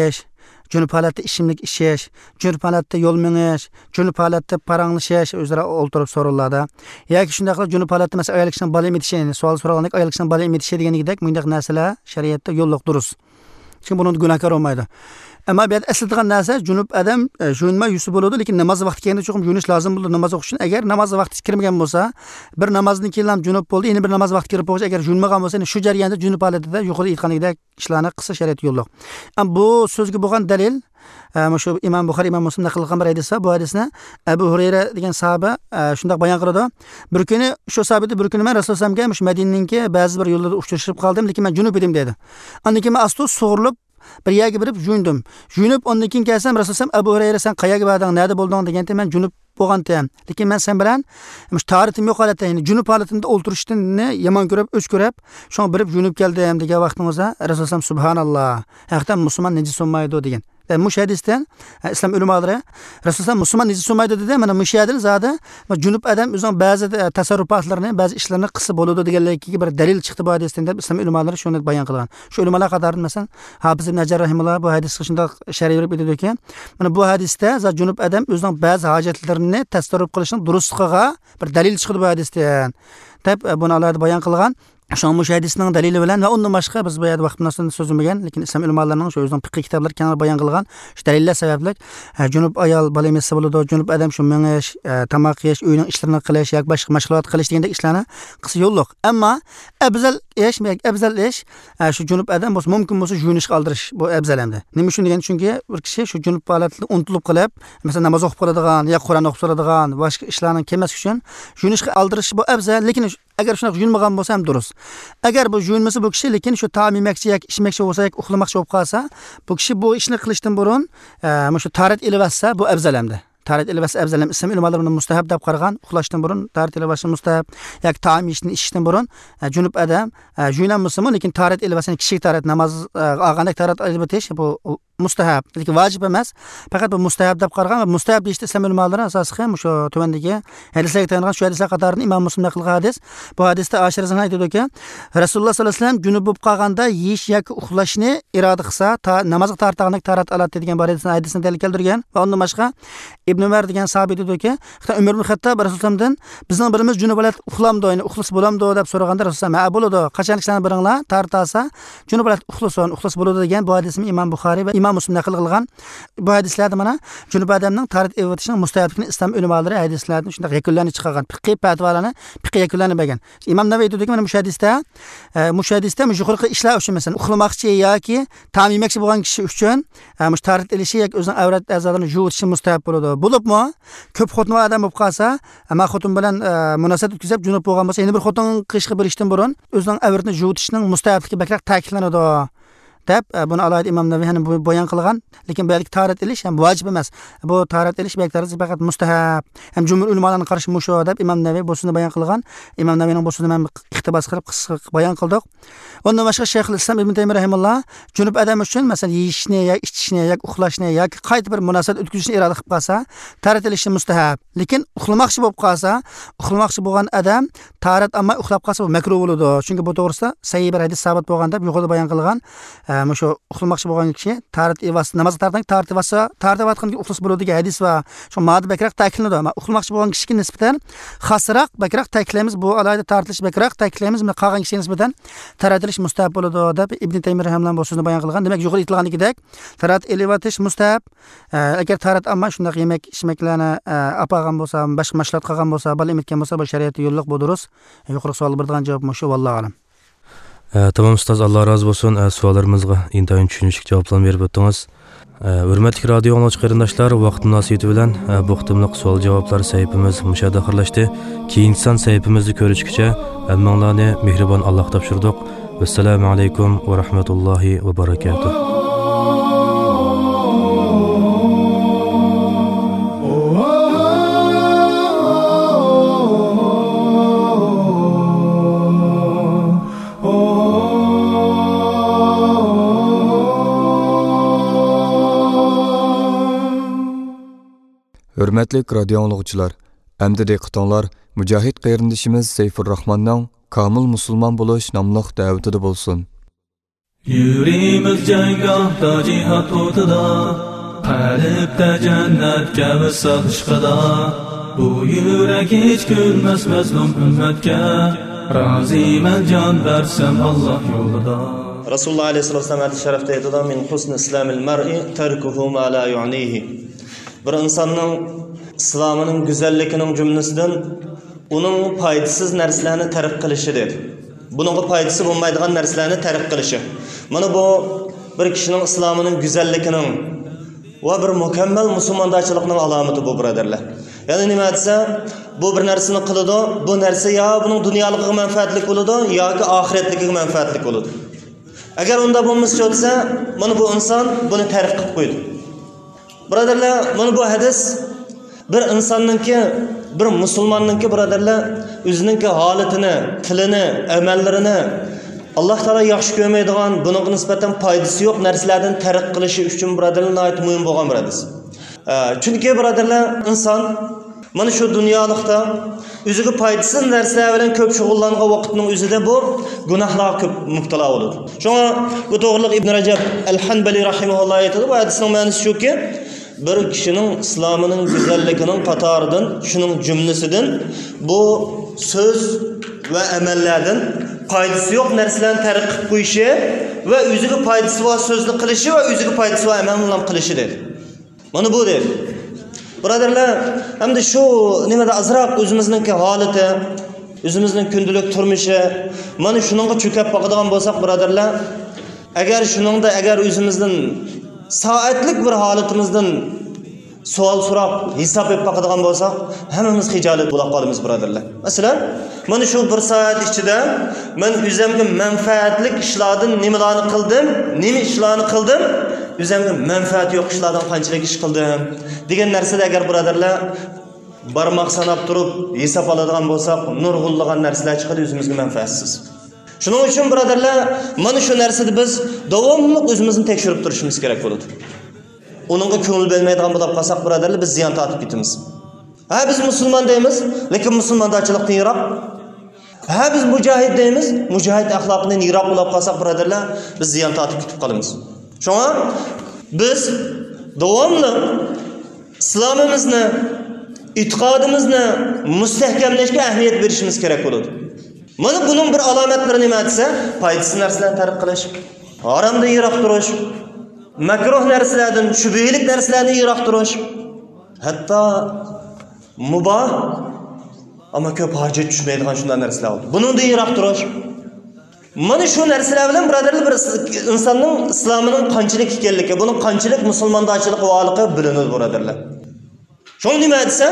junub holatda ishimlik ishish, junub holatda yo'l minish, junub holatda paranglashish o'zaro o'ltirib so'raladi. Yoki shunday qilib junub holatda masalan ayol kishining bola emitishi, savol so'ragandek ayol kishining bola emitishi degandek bunday narsalar shariatda yo'lliq durust. Chunki buni gunohkor olmaydi. Ama bir asıldıgan narsa junub adam juyunma yusi bo'ladi, lekin namoz vaqti kelganda cho'qim juyunish lozim bo'ladi namoz o'qish uchun. Agar namoz vaqti kirmagan bo'lsa, bir namozdan keyin ham junub bo'ldi, endi bir namoz vaqti kirib bo'lsa, agar juyunmagan bo'lsa, shu jarayonda junub holatida yuqori aytganidek ishlarni qilsa shariat yo'lliq. Am bu so'zga bo'lgan dalil shu Imom Buxoriy, Imom Muslim naql qilgan bir hadis bor. Bu hadisni Abu Hurayra degan sahoba shunday bayon qiladi. Bir kuni shu sahabada bir kuni men Rasululloh sollallohu shu Madinaninki ba'zi bir yo'llarda uchrashib qoldim, lekin men junub edim dedi. Undan keyin men asto sug'urilib bir yerga borib juyundim. Juyunib ondan keyin kelsam Rasululloh Abu Hurayra sen qayerga bording, nerda bo'lding deganda men junub bo'lgandim. Lekin men sen bilan mush taritim yo'q holatda, ya'ni junub holatimda o'ltirishni yomon ko'rib, o'ch ko'rib, shon birib junub keldim degan vaqtimizda Rasululloh subhanalloh, haqiqatan musulmon nejis bo'lmaydi degan. Yani mush hadisdan islom ulamolari Rasululloh musulmon nejis bo'lmaydi dedi. Mana mush hadis zodi va junub adam o'zining ba'zi tasarrufotlarini, ba'zi ishlarni qilsa bo'ladi deganligiga bir dalil chiqdi bu hadisdan deb islom ulamolari shuni bayon qilgan. Shu ulamolar qatorida masalan Hafiz ibn Hajar rahimahulloh bu hadisga shunday sharh berib aytadiki, mana bu hadisda zot junub adam o'zining ba'zi hojatlarini tasarruf qilishning durustligiga bir dalil chiqdi bu hadisdan deb buni alohida bayon qilgan. Şu an müşahidəsinin dəlili bilan və ondan başqa biz bu yerdə vaxtımızdan sözülməyən, lakin İslam ülemalarının şu özünün fiqh kitabları kənar bayan qılğan şu dəlillər səbəblik junub ayol bola eməsi bo'ladi, junub adam şu meniş, tamoq yeyish, uyning ishlarini qilish yoki boshqa mashg'ulot qilish degandek ishlarni qilsa yo'lliq. Ammo afzal ish, afzal ish şu junub adam bo'lsa mumkin bo'lsa juyunishga oldirish bu afzal hamda. Nima uchun degan chunki bir kishi şu junub holatida unutilib qolib, masalan namoz o'qib qoladigan yoki Qur'on o'qib qoladigan, boshqa ishlarni kelmas uchun juyunishga oldirish bu afzal, lekin agar shuna juyunmagan bo'lsa ham durust. Agar bu juyunmasa bu kishi lekin shu taom yemoqchi yoki ichmoqchi bo'lsa yoki uxlamoqchi bo'lib qolsa, bu kishi bu ishni qilishdan burun shu tarat ilvassa bu afzal hamda. Tarat ilvassa afzal ham ism ulamolar uni mustahab deb qaragan, uxlashdan burun tarat ilvassa mustahab yoki taom yeyishni ichishdan burun junub adam juyunmasa lekin tarat ilvassani kishi tarat namoz olganda tarat ilvatish bu mustahab, lekin vacib emas. Faqat bu mustahab deb qaragan va mustahab deyishda islom ulamolar asosiy shu tuvandagi hadislarga tayangan shu hadislar qatorida Imom Muslim naql qilgan hadis. Bu hadisda Oysha roziyallohu aytadiki, Rasululloh sollallohu alayhi vasallam junub bo'lib qolganda yeyish yoki uxlashni iroda qilsa, namozga tortganda tarat oladi degan bir hadisni hadisni dalil keltirgan va undan boshqa Ibn Umar degan sahoba aytadiki, Umar ibn Xattob Rasulullohdan bizning birimiz junub bo'lib uxlamdi, ya'ni uxlas bo'lamdi deb so'raganda Rasululloh "Ha bo'ladi, qachon ishlarni biringlar tartasa, junub bo'lib uxlasin, uxlas bo'ladi" degan bu hadisni Imom Buxoriy va Imom Muslim naql qilgan. Bu hadislarda mana junub odamning tarat evatishining mustahabligini islom ulamolari hadislardan shunday yakunlarni chiqargan. Fiqh fatvolarni, fiqh yakunlarni bergan. Imom Navoiy aytadiki, mana bu hadisda, bu hadisda yuqorqi ishlar uchun masalan uxlamoqchi yoki taom yemoqchi bo'lgan kishi uchun mush tarat ilishi yoki o'zining avrat a'zolarini yuvitishi mustahab bo'ladi. Bo'libmi, ko'p xotin odam bo'lib qolsa, ama xotin bilan munosabat o'tkazib junub bo'lgan bo'lsa, endi bir xotin qishqi birishdan burun o'zining avratini yuvitishning mustahabligi bakrak ta'kidlanadi. deb buni alohida Imom Navoiy ham bayon qilgan, lekin bu tarat ilish ham vojib emas. Bu tarat ilish bektarisi faqat mustahab. Ham jumhur ulamolarning qarashi musho deb Imom Navoiy bu so'zni bayon qilgan. Imom Navoiyning bu so'zini men iqtibos qilib qisqa bayon qildik. Ondan boshqa Shayxul Islom Ibn Taymiyya rahimahulloh junub odam uchun masalan yeyishni yoki ichishni yoki uxlashni yoki qayta bir munosabat o'tkazishni iroda qilib qolsa, tarat ilishi mustahab. Lekin uxlamoqchi bo'lib qolsa, uxlamoqchi bo'lgan odam tarat amma uxlab qolsa bu makruh bo'ladi. Chunki bu to'g'risida sahih bir hadis sabit bo'lgan deb yuqorida bayon qilgan. Musho uxlamoqchi bo'lgan kishi tarat evasi namoz tartgan tarat evasi tartibatqanki uxlas bo'ladi degan hadis va shu modda bakrak ta'kidlanadi. Ammo uxlamoqchi bo'lgan kishiga nisbatan xosroq bakrak ta'kidlaymiz. Bu alohida tartilish bakrak ta'kidlaymiz. Mana qolgan kishiga nisbatan tarat ilish mustahab bo'ladi deb Ibn Taymiyya rahimahulloh bu so'zni bayon qilgan. Demak, yuqori aytilganidek tarat elevatish mustahab. Agar tarat amma shunday yemak ichmaklarni apagan bo'lsa, boshqa mashg'ulot qilgan bo'lsa, bal emitgan bo'lsa, bu shariatda yo'lliq bu durust. Yuqori savol berdigan javob mushu vallohu alam. Tamam ustoz, Allah razı olsun. Suallarımızga intayin tushunishli javoblarni berib o'tdingiz. Hurmatli radio anglag'uchi qarindoshlar, vaqt munosabati bilan bu qitimliq savol javoblar sahifamiz mushada oxirlashdi. Keyingi son sahifamizni ko'rishguncha hammanglarni mehribon Alloh topshirdik. Assalomu alaykum va rahmatullohi va barakatuh. Hürmetli radio anglag'uchilar, endi diqqatinglar Mujohid qarindishimiz Sayfur Rahmonning Kamil musulmon bo'lish nomli da'vatida bo'lsin. Yürimiz cengahda cihat o'tida, qalbda jannatga visal ishqida. Bu yurak hech kulmas mazlum ummatga, roziman jon bersam Alloh yo'lida. Rasululloh alayhisolam hadis sharifda aytadi: "Min husni islamil mar'i tarkuhu ma la yu'nihi." Bir insonning islomining go'zalligining jumlasidan uning foydasiz narsalarni tark qilishi dedi. Buning foydasi bo'lmaydigan narsalarni tark qilishi. Mana bu bir kishining islomining go'zalligining va bir mukammal musulmondachilikning alomati bu birodarlar. Ya'ni nima desa, bu bir narsani qiladi, bu narsa yo buning dunyoligiga manfaatli bo'ladi yoki oxiratligiga manfaatli bo'ladi. Agar unda bo'lmasa bo'lsa, mana bu inson buni tark qilib qo'ydi. Birodarlar, mana bu hadis bir insonningki, bir musulmonningki birodarlar o'zining holatini, tilini, amallarini Alloh taolo yaxshi ko'rmaydigan, buningga nisbatan foydasi yo'q narsalardan tark qilishi uchun birodarlar nihoyat muhim bo'lgan bir hadis. Chunki birodarlar inson mana shu dunyolikda o'ziga foydasiz narsalar bilan ko'p shug'ullangan vaqtning o'zida bu gunohlarga ko'p mubtalo bo'ladi. Shunga bu to'g'riliq Ibn Rajab al-Hanbali rahimahulloh aytadi, bu hadisning ma'nosi shuki, bir kishining islomining go'zalligining qatoridan, shuning jumlasidan bu so'z va amallardan foydasi yo'q narsalarni tark qilib qo'yishi va o'ziga foydasi bor so'zni qilishi va o'ziga foydasi bor amalni qilishi dedi. Mana bu dedi. Birodarlar, hamda shu nimada azroq o'zimizning holati, o'zimizning kundalik turmushi, mana shuningga cho'kib boqadigan bo'lsak, birodarlar, agar shuningda agar o'zimizning soatlik bir holatimizdan savol so'rab hisob qilib boqadigan bo'lsak, hammamiz hijolat bo'lib qolamiz, birodarlar. Masalan, mana shu bir soat ichida men o'zimga manfaatli ishlardan nimalarni qildim, nima ishlarni qildim, o'zimga manfaat yo'q ishlardan qanchalik ish qildim degan narsada agar birodarlar barmoq sanab turib hisob oladigan bo'lsak, nurg'unlagan narsalar chiqadi o'zimizga manfaatsiz. Shuning uchun birodarlar, mana shu narsada biz davomli o'zimizni tekshirib turishimiz kerak bo'ladi. Uningga ko'ngil bermaydigan bo'lib qolsak, birodarlar, biz ziyon tortib ketamiz. Ha, biz musulmon deymiz, lekin musulmondachilikdan yiroq. Ha, biz mujohid deymiz, mujohid axloqidan yiroq bo'lib qolsak, birodarlar, biz ziyon tortib ketib qolamiz. Shunga biz davomli islomimizni, e'tiqodimizni mustahkamlashga ahamiyat berishimiz kerak bo'ladi. Mana buning bir alomatlari nima desa, foydasiz narsalarni tark qilish, haromdan yiroq turish, makruh narsalardan, shubhalik narsalardan yiroq turish, hatto muboh ammo ko'p hojat tushmaydigan shunday narsalar bo'ldi. Buningdan yiroq turish. Mana shu narsalar bilan birodarlar bir insonning islomining qanchalik ekanligi, buning qanchalik musulmondachilik voqi bilinadi birodarlar. Shuni nima desa,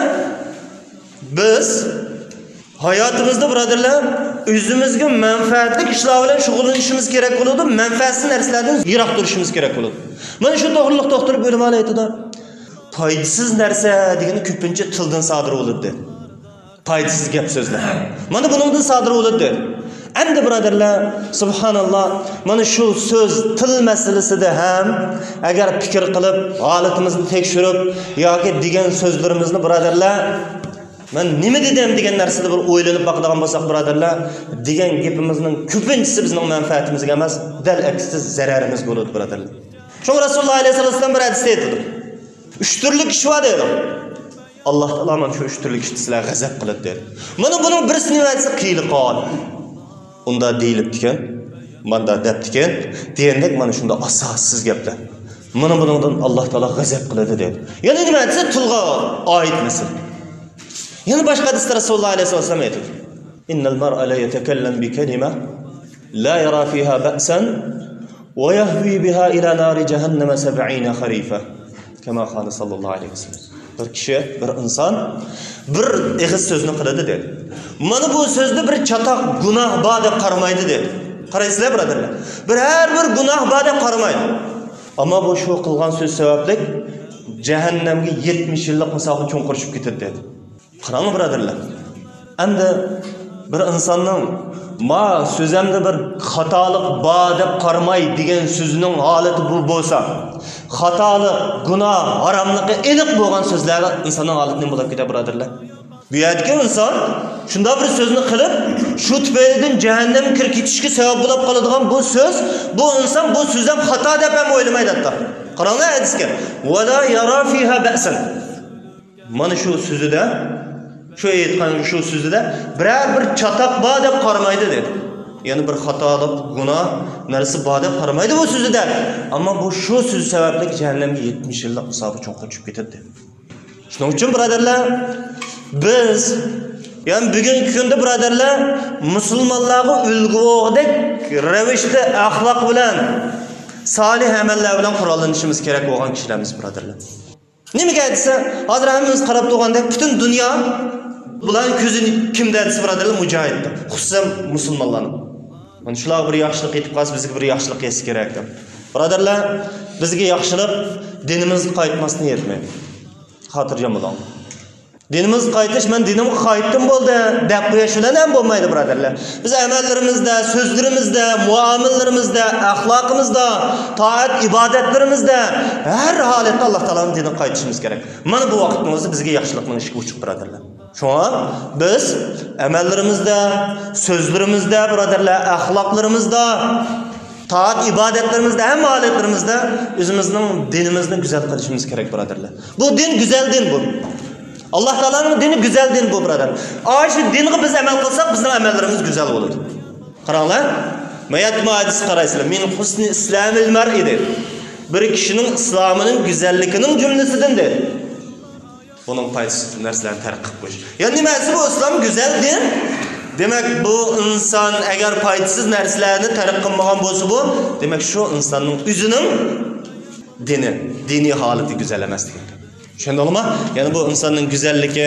biz hayotimizda birodarlar o'zimizga manfaatli ishlar bilan shug'ullanishimiz kerak bo'ladi, manfaatsiz narsalardan yiroq turishimiz kerak bo'ladi. Mana shu to'g'riliq to'xtirib o'ylab aytadi. Foydasiz narsa degani ko'pincha tildan sodir bo'ladi. Foydasiz gap so'zlar. Mana buningdan sodir bo'ladi. Endi birodarlar, subhanalloh, mana shu so'z til masalasida ham agar fikr qilib, holatimizni tekshirib yoki degan so'zlarimizni birodarlar, men nima dedim degan narsada bir o'ylanib boqadigan bo'lsak, birodarlar, degan gapimizning ko'pinchisi bizning manfaatimizga emas, dal aksi zararimiz bo'ladi, birodarlar. Shu Rasululloh alayhisolam bir hadisda aytdi. Uch turli ish bor dedi. Alloh taolo mana shu uch turli ishni sizlarga g'azab qiladi dedi. Mana buning birisi nima desa, qiyli qol. Unda deyilibdi-ki, manda debdi-ki, degandek mana shunda asossiz gaplar. Mana buningdan Alloh taolo g'azab qiladi dedi. Yana nima desa, tilga oid misol. Yana boshqa hadisda Rasululloh alayhisolam aytdi. Innal mar'a la yatakallam bi kalima la yara fiha ba'san wa yahwi biha ila nari jahannam sab'ina kharifa. Kama qala sallallohu alayhi vasallam. Bir kishi, bir inson bir eg'iz so'zni qiladi dedi. Mana bu so'zda bir chatoq gunoh bor deb qaramaydi dedi. Qaraysizlar birodarlar. Bir har bir gunoh bor deb qaramaydi. Ammo bu shu qilgan so'z sababli jahannamga yetmish yillik masofa cho'nqirishib ketadi dedi. Qarang birodarlar. Endi bir insonning ma so'zamda bir xatolik bor deb qaramay degan so'zining holati bu bo'lsa, xatolik, gunoh, haromlikqa aniq bo'lgan so'zlar insonning holatining bo'lib ketadi birodarlar. Bu yerda inson shunda bir so'zni qilib, shu tufaylidan jahannamga kirib ketishga sabab bo'lib qoladigan bu so'z, bu inson bu so'zdan xato deb ham o'ylamaydi hatto. Qaranglar hadisga. Va la yara fiha ba'san. Mana shu so'zida, shu aytgan shu so'zida biror bir chatoq bor deb qaramaydi dedi. Ya'ni bir xatolik, gunoh narsa bor deb qaramaydi bu so'zida. Ammo bu shu so'z sababli jahannamga yetmish yillik hisobi cho'nqib tushib ketadi. Shuning uchun birodarlar, biz yani bugungi kunda birodarlar musulmonlarga ulg'vog'dek ravishda axloq bilan, solih amallar bilan qurollanishimiz kerak bo'lgan kishilarimiz birodarlar. Nimaga aytsa, hozir hammamiz qarab turgandek butun dunyo bular ko'zini kimda desa birodarlar mujohidda, xususan musulmonlarning. Mana shular bir yaxshilik etib qolsa, bizga bir yaxshilik yetishi kerak deb. Birodarlar, bizga yaxshilik dinimiz qaytmasdan yetmaydi. Xotirjam bo'ling. Dinimiz qaytish, men dinimga qaytdim bo'ldi deb qo'yish bilan ham bo'lmaydi birodarlar. Biz amallarimizda, so'zlarimizda, muomalarimizda, axloqimizda, toat ibodatlarimizda har holatda Alloh taoloning diniga qaytishimiz kerak. Mana bu vaqtning o'zi bizga yaxshilikning ishga uchiq birodarlar. Shunga biz amallarimizda, so'zlarimizda birodarlar, axloqlarimizda, toat ibodatlarimizda, hamma holatlarimizda o'zimizning dinimizni go'zal qilishimiz kerak birodarlar. Bu din go'zal din bu. Allah Teala'nın dini güzel din bu birodar. Ayşe dinga biz amal qilsak, bizning amallarimiz go'zal bo'ladi. Qaranglar, mayatma hadis qaraysizlar. Min husni islamil mar'i dedi. Bir kishining islomining go'zalligining jumlasidan dedi. Bunun foydasi narsalarni tark qilib qo'yish. Ya'ni nimasi bu islom go'zal din? Demak bu inson agar foydasiz narsalarni tark qilmagan bo'lsa bu, demak shu insonning o'zining dini, diniy holati go'zal emasligi. Shundaymi? Ya'ni bu insonning go'zalligi,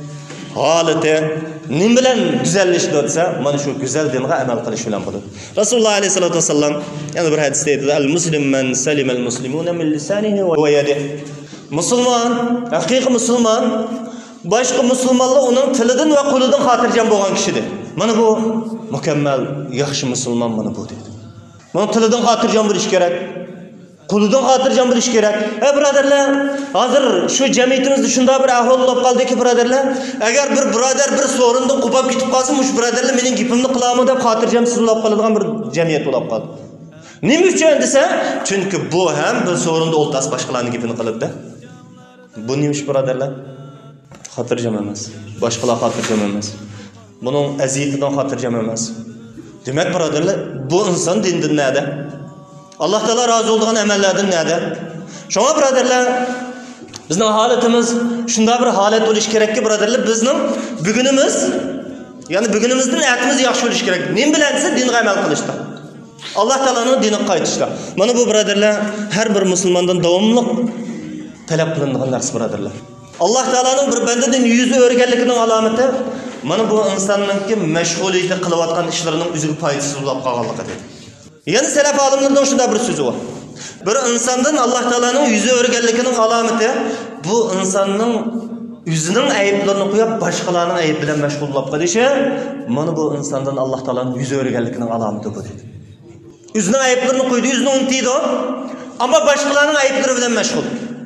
holati nim bilan go'zallashdi desa, mana shu go'zal dinga amal qilish bilan bo'ladi. Rasululloh alayhisolatu vasallam yana bir hadisda aytdi: "Al-muslim man salima al-muslimuna min lisanihi wa yadihi." Musulmon, haqiqiy musulmon boshqa musulmonlar uning tilidan va qo'lidan xotirjam bo'lgan kishidir. Mana bu mukammal, yaxshi musulmon mana bu dedi. Mana tilidan xotirjam bo'lish kerak. Qo'lidan xotirjam bo'lish kerak. Ey birodarlar, hozir shu jamiyatimizda shunday bir ahvol bo'lib qoldiki, birodarlar, agar bir birodar bir so'rinda qopab ketib qolsa, mush birodarlar mening gapimni qilaman deb xotirjamsiz bo'lib qoladigan bir jamiyat bo'lib qoldi. Nima uchun desa, chunki bu ham bir so'rinda o'ltasi boshqalarning gapini qilibdi. Bu nima ish birodarlar? Xotirjam emas. Boshqalar xotirjam emas. Buning aziyatidan xotirjam emas. Demak birodarlar, bu inson dindan nada? Allah Teala razı olduğun amellerden nerede? Şuna birodarlar, bizning holatimiz shunday bir holat bo'lish kerakki, birodarlar, bizning bugunimiz, ya'ni bugunimizdan ertamiz yaxshi bo'lish kerak. Nim bilan desa dinga amal qilishda. Alloh taolaning diniga qaytishda. Mana bu birodarlar har bir musulmondan davomli talab qilinadigan narsa birodarlar. Alloh taolaning bir bandadan yuzi o'rganligining alomati mana bu insonningki mashg'uliyatda qilayotgan ishlarining o'ziga foydasiz bo'lib qolganligi dedi. Yani selef alimlerden şunda bir sözü var. Bir insandan Allah Teala'nın yüzü örgenliğinin alameti bu insanın yüzünün ayıplarını koyup başkalarının ayıp bilen meşgul olup kalışı. Mana bu insandan Allah Teala'nın yüzü örgenliğinin alameti bu dedi. Yüzünün ayıplarını koydu, yüzünü unuttuydu ama başkalarının ayıpları bilen meşgul.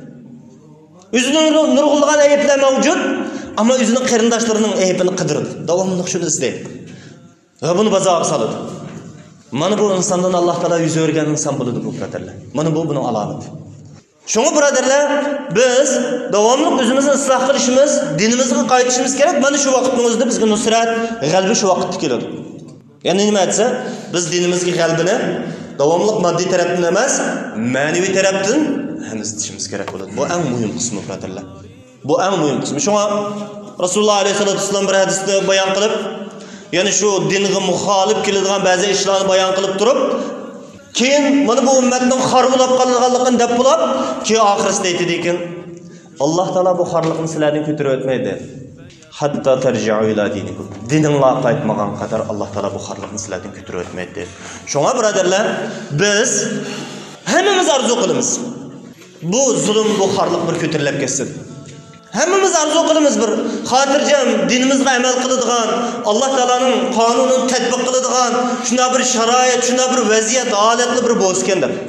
Yüzünün nurgulluğun ayıpları mevcut ama yüzünün kerindaşlarının ayıpını kıdırdı. Davamlılık şunu isteydi. Ve bunu bazağa saladı. Mana bu insondan Alloh taolo yuz o'rgan inson bo'ladi bu birodarlar. Mana bu buning alomati. Shunga birodarlar, biz davomli o'zimizni isloh qilishimiz, dinimizga qaytishimiz kerak. Mana shu vaqtning o'zida bizga nusrat, g'alaba shu vaqtda keladi. Ya'ni nima desa, biz dinimizga g'alabani davomli moddiy tarafdan emas, ma'naviy tarafdan hamiz istashimiz kerak bo'ladi. Bu eng muhim qismi birodarlar. Bu eng muhim qismi. Shunga Rasululloh alayhisolatu vasallam bir hadisda bayon qilib, yani şu dinge muhalif keladigan ba'zi ishlarni bayon qilib turib, keyin mana bu ummatning xor bo'lib qolganligini deb bo'lib, keyin oxirsida aytdi ekan, Alloh taolo bu xorlikni sizlardan ko'tarib o'tmaydi. Hatta tarji'u ila dinikum. Diningga qaytmagan qadar Alloh taolo bu xorlikni sizlardan ko'tarib o'tmaydi. Shunga birodarlar, biz hammamiz orzu qilamiz. Bu zulm, bu xorlik bir ko'tarilib ketsin. Hammamiz arzu qilamiz bir xotirjam dinimizga amal qiladigan, Alloh taolaning qonunini tatbiq qiladigan, shunday bir sharoit, shunday bir vaziyat, holatli bir bo'lsin deb.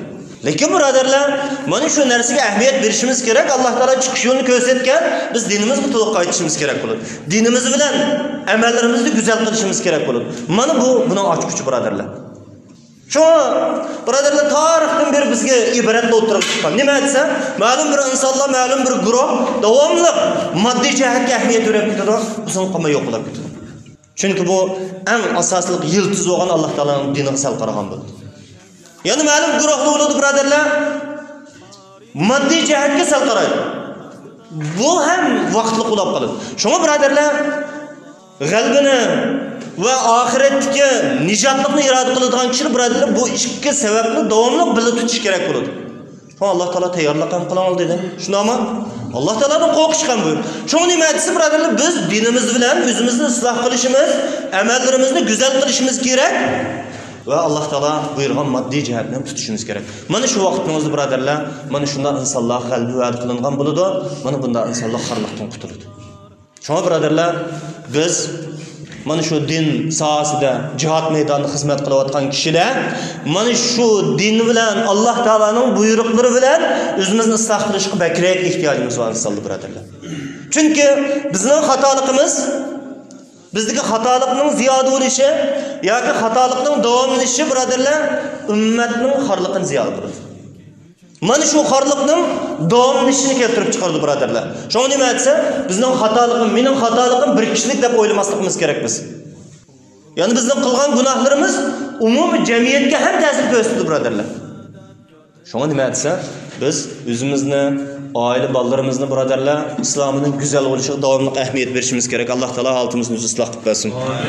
Lekin birodarlar, mana shu narsaga ahamiyat berishimiz kerak. Alloh taolo chiqish yo'lini ko'rsatgan, biz dinimizga to'liq qaytishimiz kerak bo'ladi. Dinimiz bilan amallarimizni go'zal qilishimiz kerak bo'ladi. Mana bu buning ochquchi birodarlar. Şu birodarlar tarixdan beri bizga ibratli o'tirib chiqqan. Nima desa, ma'lum bir insonlar, ma'lum bir guruh davomli moddiy jihatga ahamiyat berib ketadi, bizning qilmay yo'qlab ketadi. Chunki bu eng asosli yiltiz bo'lgan Alloh taolaning diniga sal qaragan bo'ldi. Yani ma'lum guruhlar bo'ladi birodarlar, moddiy jihatga sal qaraydi. Bu ham vaqtli qulab qoladi. Shunga birodarlar, g'albini va oxiratdagi nijotlikni iroda qiladigan kishilar birodarlar bu ikki sababni davomli birga tutish kerak bo'ladi. Fa Alloh taolo tayyorlik ham qila oldi dedi. Shunami? Alloh taolodan qo'rqish ham bu. Shuni nima desa birodarlar, biz dinimiz bilan o'zimizni isloh qilishimiz, amallarimizni go'zal qilishimiz kerak. Va Alloh taolo buyurgan moddiy jihatni tutishimiz kerak. Mana shu vaqtimizda birodarlar, mana shunday insonlar qalbi va'd qilingan bo'ladi. Mana bunday insonlar xorliqdan qutuladi. Shuna birodarlar, biz mana shu din sohasida jihad maydonida xizmat qilayotgan kishilar mana shu din bilan Alloh taolaning buyruqlari bilan o'zimizni isloh qilishga bakrak ehtiyojimiz bor insonlar birodarlar. Chunki bizning xatoligimiz bizdagi xatolikning ziyoda bo'lishi yoki xatolikning davomlashishi birodarlar ummatning xorliqini ziyoda qiladi. Mana shu xorliqning davomlashishini keltirib chiqardi birodarlar. Shuni nima desa, bizning xatoligim, mening xatoligim bir kishilik deb o'ylamasligimiz kerak biz. Ya'ni bizning qilgan gunohlarimiz umumiy jamiyatga ham ta'sir ko'rsatadi birodarlar. Shuni nima desa, biz o'zimizni, oila bolalarimizni birodarlar islomining go'zal bo'lishiga davomli ahamiyat berishimiz kerak. Alloh taolo holimizni isloh qilib bersin.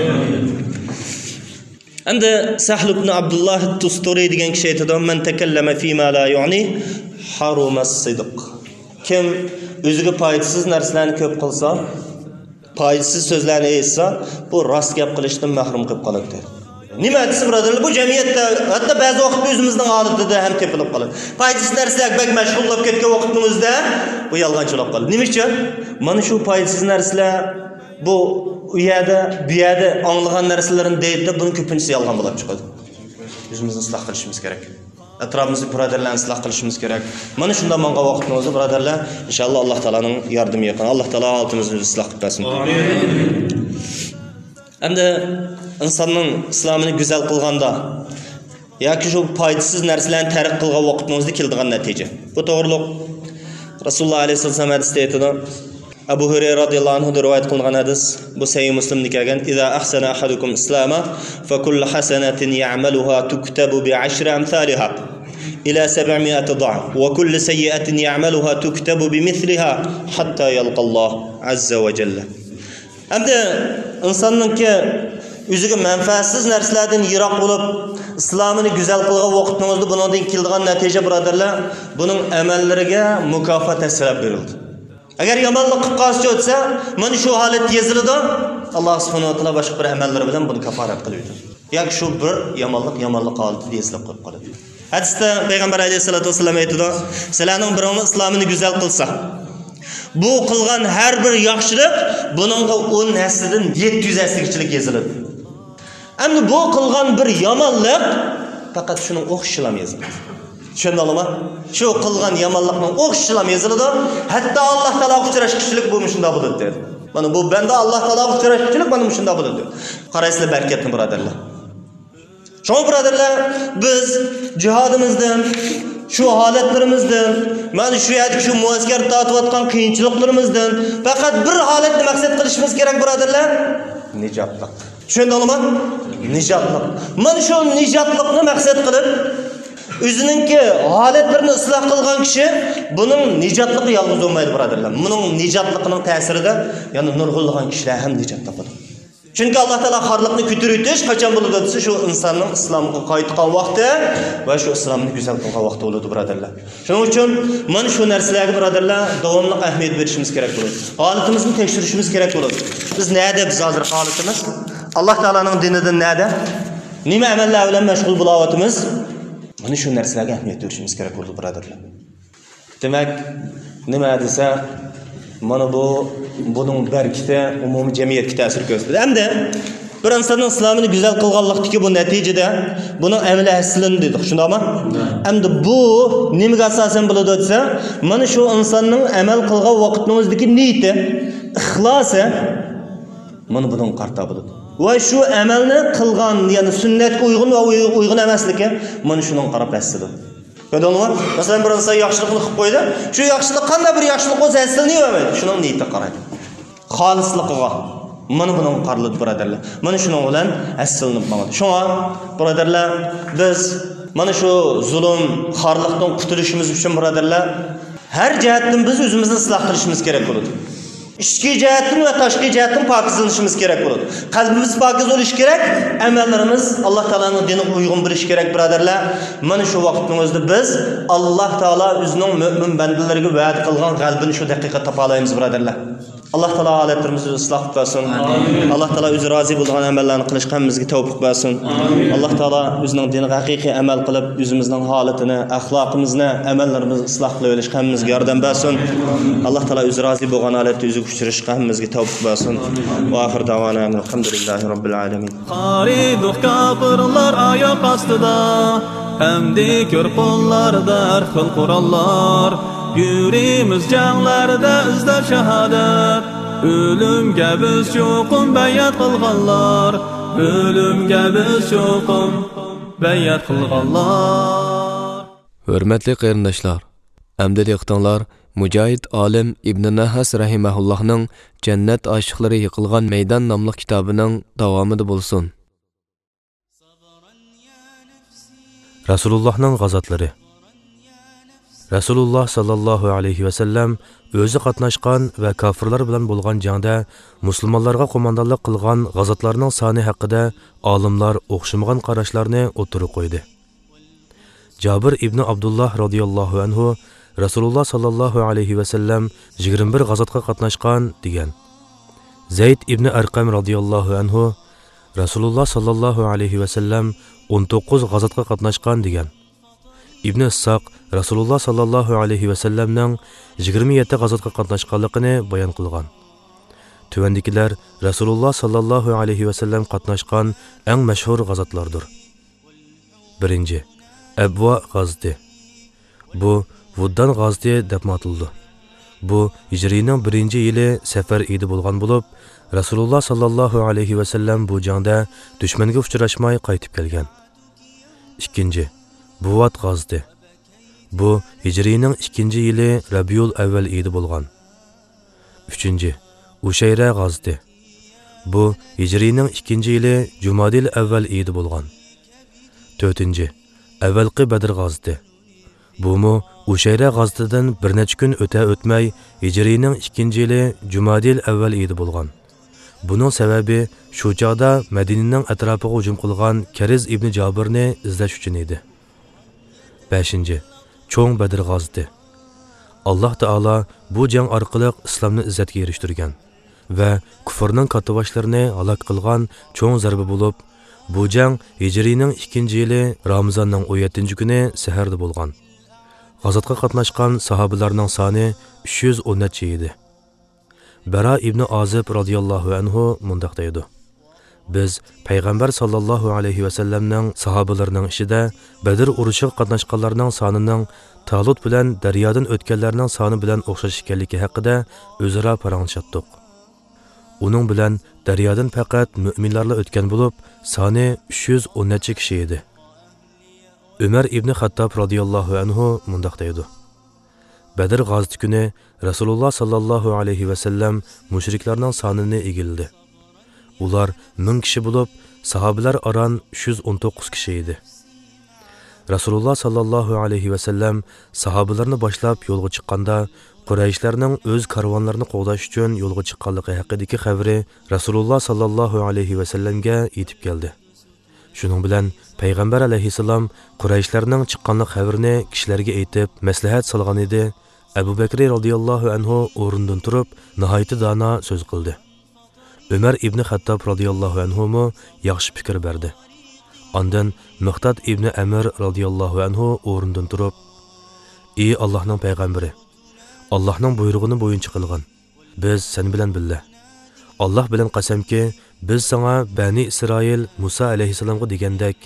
Endi Sahl ibn Abdullah at-Tusturi degan kishi aytadi, "Man takallama fi ma la yu'ni haruma as-sidq." Kim o'ziga foydasiz narsalarni ko'p qilsa, foydasiz so'zlarni aytsa, bu rost gap qilishdan mahrum qilib qoladi. Nima desa birodarlar, bu jamiyatda hatto ba'zi vaqtda o'zimizning holatida ham tepilib qoladi. Foydasiz narsalarga bak mashg'ullab ketgan vaqtimizda bu yolg'onchilik qiladi. Nima uchun? Mana shu foydasiz narsalar bu u yerda, bu yerda anglagan narsalarini deydi, buni ko'pincha yolg'on bo'lib chiqadi. O'zimizni isloh qilishimiz kerak. Atrofimizni birodarlarni isloh qilishimiz kerak. Mana shundan menga vaqtimizni birodarlar, inshaalloh Alloh taolaning yordami yaqin. Alloh taolo holimizni isloh qilib bersin. Amin. Endi insonning islomini go'zal qilganda yoki shu foydasiz narsalarni tark qilgan vaqtimizda keladigan natija. Bu to'g'riliq Rasululloh alayhisolam hadisda aytadi. Abu Hurayra radhiyallohu anhu rivoyat qilgan hadis, bu Sahih Muslimda kelgan, "Iza ahsana ahadukum islama fa kullu hasanatin ya'maluha tuktabu bi ashri amsalha ila sab'imi'ati dha'f wa kullu sayyi'atin ya'maluha tuktabu bi mithliha hatta yalqa Allah azza wa jalla." Endi insonningki o'ziga manfaatsiz narsalardan yiroq bo'lib, islomini go'zal qilgan vaqtimizda bundan keladigan natija birodarlar, buning amallariga mukofot tashlab berildi. Agar yomonlik qilib qolsa o'tsa, mana shu holat yeziladi, Alloh subhanahu va taolo boshqa bir amallari bilan buni kaforat qiladi. Yoki shu bir yomonlik yomonlik holatida yezilib qo'yib qoladi. Hadisda payg'ambar alayhisolatu vasallam aytadi, "Sizlarning biringiz islomini go'zal qilsa, bu qilgan har bir yaxshilik buningga o'n haslidan yetti yuz haslichilik yeziladi. Endi bu qilgan bir yomonlik faqat shuning o'xshilam yeziladi." Tushundingizmi? Shu qilgan yomonlikning o'xshilam yeziladi. Hatto Alloh taologa uchrashkichilik bu shunday bo'ladi dedi. Mana bu banda Alloh taologa uchrashkichilik mana shunday bo'ladi. Qaraysizlar barkatni birodarlar. Shoma birodarlar, biz jihodimizdan, shu holatlarimizdan, mana shu yerda shu muaskar tortayotgan qiyinchiliklarimizdan faqat bir holatni maqsad qilishimiz kerak birodarlar, nijotlik. Tushundingizmi? Nijotlik. Mana shu nijotlikni maqsad qilib o'zininki holatlarini isloh qilgan kishi buning nijotligi yolg'iz bo'lmaydi birodarlar. Buning nijotligining ta'sirida ya'ni nurg'unlagan kishilar ham nijot topadi. Chunki Alloh taolo xorliqni ko'tarib o'tish qachon bo'ladi desa, shu insonning islomga qaytgan vaqti va shu islomni go'zal qilgan vaqti bo'ladi birodarlar. Shuning uchun mana shu narsalarga birodarlar davomli ahamiyat berishimiz kerak bo'ladi. Holatimizni tekshirishimiz kerak bo'ladi. Biz nada biz hozir holatimiz? Alloh taolaning dinidan nada? Nima amallar bilan mashg'ul bo'layotimiz? Mana shu narsalarga ahamiyat berishimiz kerak bo'ladi birodarlar. Demak, nima desa, mana bu buning barkiti umumiy jamiyatga ta'sir ko'rsatadi. Hamda Bir insanın İslam'ını güzel kılganlıktaki bu neticede bunun emeli hasilini dedik. Şunda mı? Hem de bu nimge asasen buludu etse, bana şu insanın emel kılgan vakitimizdeki niyeti, ihlası, bana bunun karta buludu. Ve şu emelini kılgan, yani sünnet uygun ve uygun emesliki, bana şunun karap hasili. Gördün mü? Mesela bir insan yaxşılıkını kılıp koydu. Şu yaxşılık qanday bir yaxşılık olsa hasilini vermedi. Şunun niyeti qaraydı. Xalisliqiga. Mana bunun qarılıdı birodarlar. Mana şunun bilan asılınıp bağladı. Şuna birodarlar biz mana şu zulm, xarlıqdan qutuluşumuz üçün birodarlar her cihetden biz özümüzni ıslah qilishimiz kerak bo'ladi. İçki cihetden ve taşki cihetden pakizlanishimiz kerak bo'ladi. Qalbimiz pakiz bo'lishi kerak, amallarimiz Alloh taolaning diniga uygun bo'lishi kerak birodarlar. Mana shu vaqtimizda biz Alloh taolo o'zining mo'min bandalariga va'da qilgan g'albini shu daqiqa topa olamiz birodarlar. Allah Teala aletlerimizi ıslah etsin. Allah Teala özü razı bulduğun amellerini kılışkanımızı tevfik versin. Allah Teala özünün dini hakiki amel kılıp özümüzün haletini, ahlakımızını, amellerimizi ıslah kılışkanımızı yardım versin. Allah Teala özü razı bulduğun aleti özü kuşturuşkanımızı tevfik versin. Ve ahir davana elhamdülillahi rabbil alemin. Qariduq kafirlar ayak astıda, hamdi kör qollarda har xil qurallar. Yürimiz canlarda izler şehadet, ölümge biz yo'qim bayat qilganlar, ölümge biz yo'qim bayat qilganlar. Hürmetli qarindoshlar, endi diqqatinglar Mujohid olim Ibn Nahas rahimahullahning Jannat oshiqlari yiqilgan maydon nomli kitobining davomida bo'lsin. Rasulullohning g'azotlari. Rasululloh sallallohu alayhi va sallam o'zi qatnashgan va kofirlar bilan bo'lgan jangda musulmonlarga qo'mondonlik qilgan g'azotlarning soni haqida olimlar o'xshamagan qarashlarni o'tirib qo'ydi. Jabir ibn Abdullah radhiyallohu anhu Rasululloh sallallohu alayhi va sallam yigirma bir g'azotga qatnashgan degan. Zayd ibn Arqam radhiyallohu anhu Rasululloh sallallohu alayhi va sallam o'n to'qqiz g'azotga qatnashgan degan. Ibn Issoq Rasululloh sallallohu alayhi va sallamning yigirma yetti g'azotga qatnashganligini bayon qilgan. Tuvandikilar Rasululloh sallallohu alayhi va sallam qatnashgan eng mashhur g'azotlardir. Birinchi, Abwa g'azoti. Bu Vuddan g'azoti deb ataldi. Bu Hijrining birinchi yili safar idi bo'lgan bo'lib, Rasululloh sallallohu alayhi va sallam bu jangda dushmanga uchrashmay qaytib kelgan. Ikkinchi, Buvat g'azoti. Bu Hijrining ikkinchi yili Rabiul avval idi bo'lgan. Uchinchi, Ushayra g'azoti. Bu Hijrining ikkinchi yili Jumadil avval idi bo'lgan. To'rtinchi, Avvalqi Badr g'azoti. Bu mu Ushayra g'azotidan bir necha kun o'ta o'tmay Hijrining ikkinchi yili Jumadil avval idi bo'lgan. Buning sababi shu chaqda Madinaning atrofiga hujum qilgan Kariz ibn Jabirni izlash uchun edi. beshinchi. Cho'ng Badr g'azoti. Alloh taolo bu jang orqali islomni izzatga erishtirgan va kufrning kattaboshlarini halok qilgan cho'ng zarba bo'lib, bu jang Hijrining ikkinchi yili Ramazonning o'n yettinchi kuni saharda bo'lgan. G'azotga qatnashgan sahobalarning soni uch yuz o'n necha edi. Bara ibn Azib radhiyallohu anhu mundaq deydi: Biz payg'ambar sallallohu alayhi va sallamning sahobalarining ishida Badr urushiga qatnashganlarning sonining Talut bilan daryodan o'tganlarning soni bilan o'xshash ekanligi haqida o'zaro paranglashdik. Uning bilan daryodan faqat mu'minlarla o'tgan bo'lib, soni uch yuz o'n necha kishi edi. Umar ibn Xattob radhiyallohu anhu mundaq deydi: Badr g'azoti kuni Rasululloh sallallohu alayhi va sallam mushriklarning sonini egildi. Ular ming kishi bo'lib, sahobalar oran uch yuz o'n to'qqiz kishi edi. Rasululloh sallallohu alayhi va sallam sahobalarni boshlab yo'lga chiqqanda Qurayshlarning o'z karvonlarini qo'g'dash uchun yo'lga chiqqanligi haqidagi xabari Rasululloh sallallohu alayhi va sallamga yetib keldi. Shuning bilan payg'ambar alayhisalom Qurayshlarning chiqqanlik xabarini kishilarga aytib maslahat solgan edi. Abu Bakr radhiyallohu anhu o'rnidan turib, nihoyatda dono so'z qildi. Umar ibn Xattob radhiyallohu anhu mo yaxshi fikr berdi. Ondan Miqdad ibn Amr radhiyallohu anhu o'rnidan turib, "Ey Allohning payg'ambari, Allohning buyrug'ini bo'yincha qilgan. Biz sen bilan billa. Allah bilan qasamki, biz sana Bani İsrail Musa alayhissalomga degandek,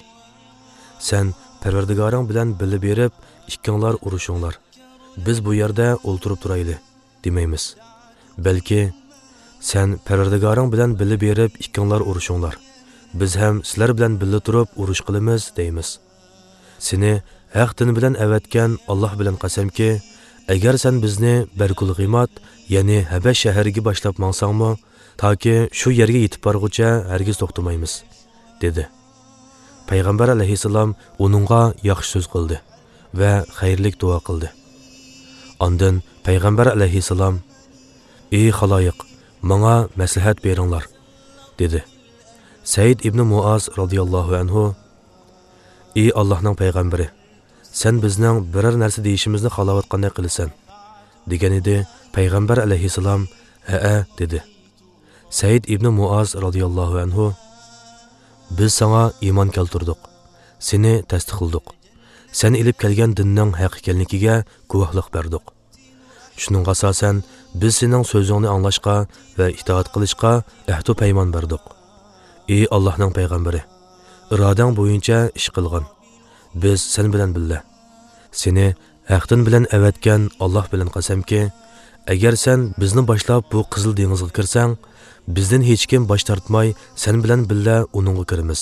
sen Parvardigoring bilan bilib berib, ikkinglar urushinglar. Biz bu yerda o'ltirib turayli demaymiz. Balki sen Parvardigoring bilan bilib berib, ikkinglar urushinglar. Biz ham sizlar bilan birga turib urush qilamiz deymiz. Seni haq din bilan avatgan Allah bilan qasamki, agar sen bizni Barkul G'imat, ya'ni Habash shahriga boshlab mangsangmi, toki shu yerga yetib borguncha hargiz to'xtamaymiz, dedi. Payg'ambar alayhissalom uningga yaxshi so'z qildi va xayrlik duo qildi. Ondan Payg'ambar alayhissalom: "Ey xaloyiq, menga maslahat beringlar", dedi. Said ibn Muaz radhiyallohu anhu: "Ey Allohning payg'ambari, sen bizning biror narsa deyishimizni xohlayotganday qilasan", degan edi. Payg'ambar alayhissalom: "Ha-a", dedi. Said ibn Muaz radhiyallohu anhu: "Biz sana iymon keltirdik, seni tasdiqladik. Sen ilib kelgan dinning haq ekanligiga guvohlik berdik. Shuningga asosan biz sening so'zingni anglashga va itoat qilishga ahd va paymon berdik. Ey Allohning payg'ambari, irodang bo'yicha ish qilgan. Biz sen bilan birga. Seni haqdan bilan avatgan Alloh bilan qasamki, agar sen bizni boshlab bu qizil dengizga kirsang, bizdan hech kim bosh tortmay sen bilan birga uningga kiramiz.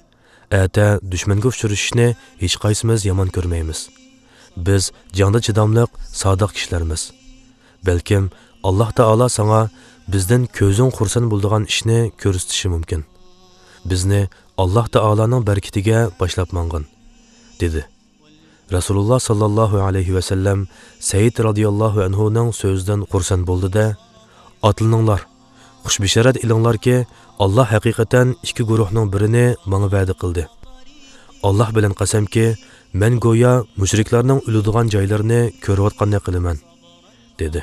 Ata dushmanga uchrashishni hech qaysimiz yomon ko'rmaymiz. Biz jonda chidamliq, sodiq kishilarmiz. Balkim Alloh taolo sana bizdan ko'zing xursand bo'ladigan ishni ko'rsatishi mumkin. Bizni Alloh taoloning barkatiga boshlab mang'in", dedi. Rasululloh sallallohu alayhi va sallam Said radhiyallohu anhu ning so'zidan xursand bo'ldi-da: "Atlaninglar, xushbisharat ilinglarki, Alloh haqiqatan ikki guruhning birini menga va'da qildi. Alloh bilan qasamki, men go'yo mushriklarning o'ladigan joylarini ko'rayotgandek qilaman", dedi.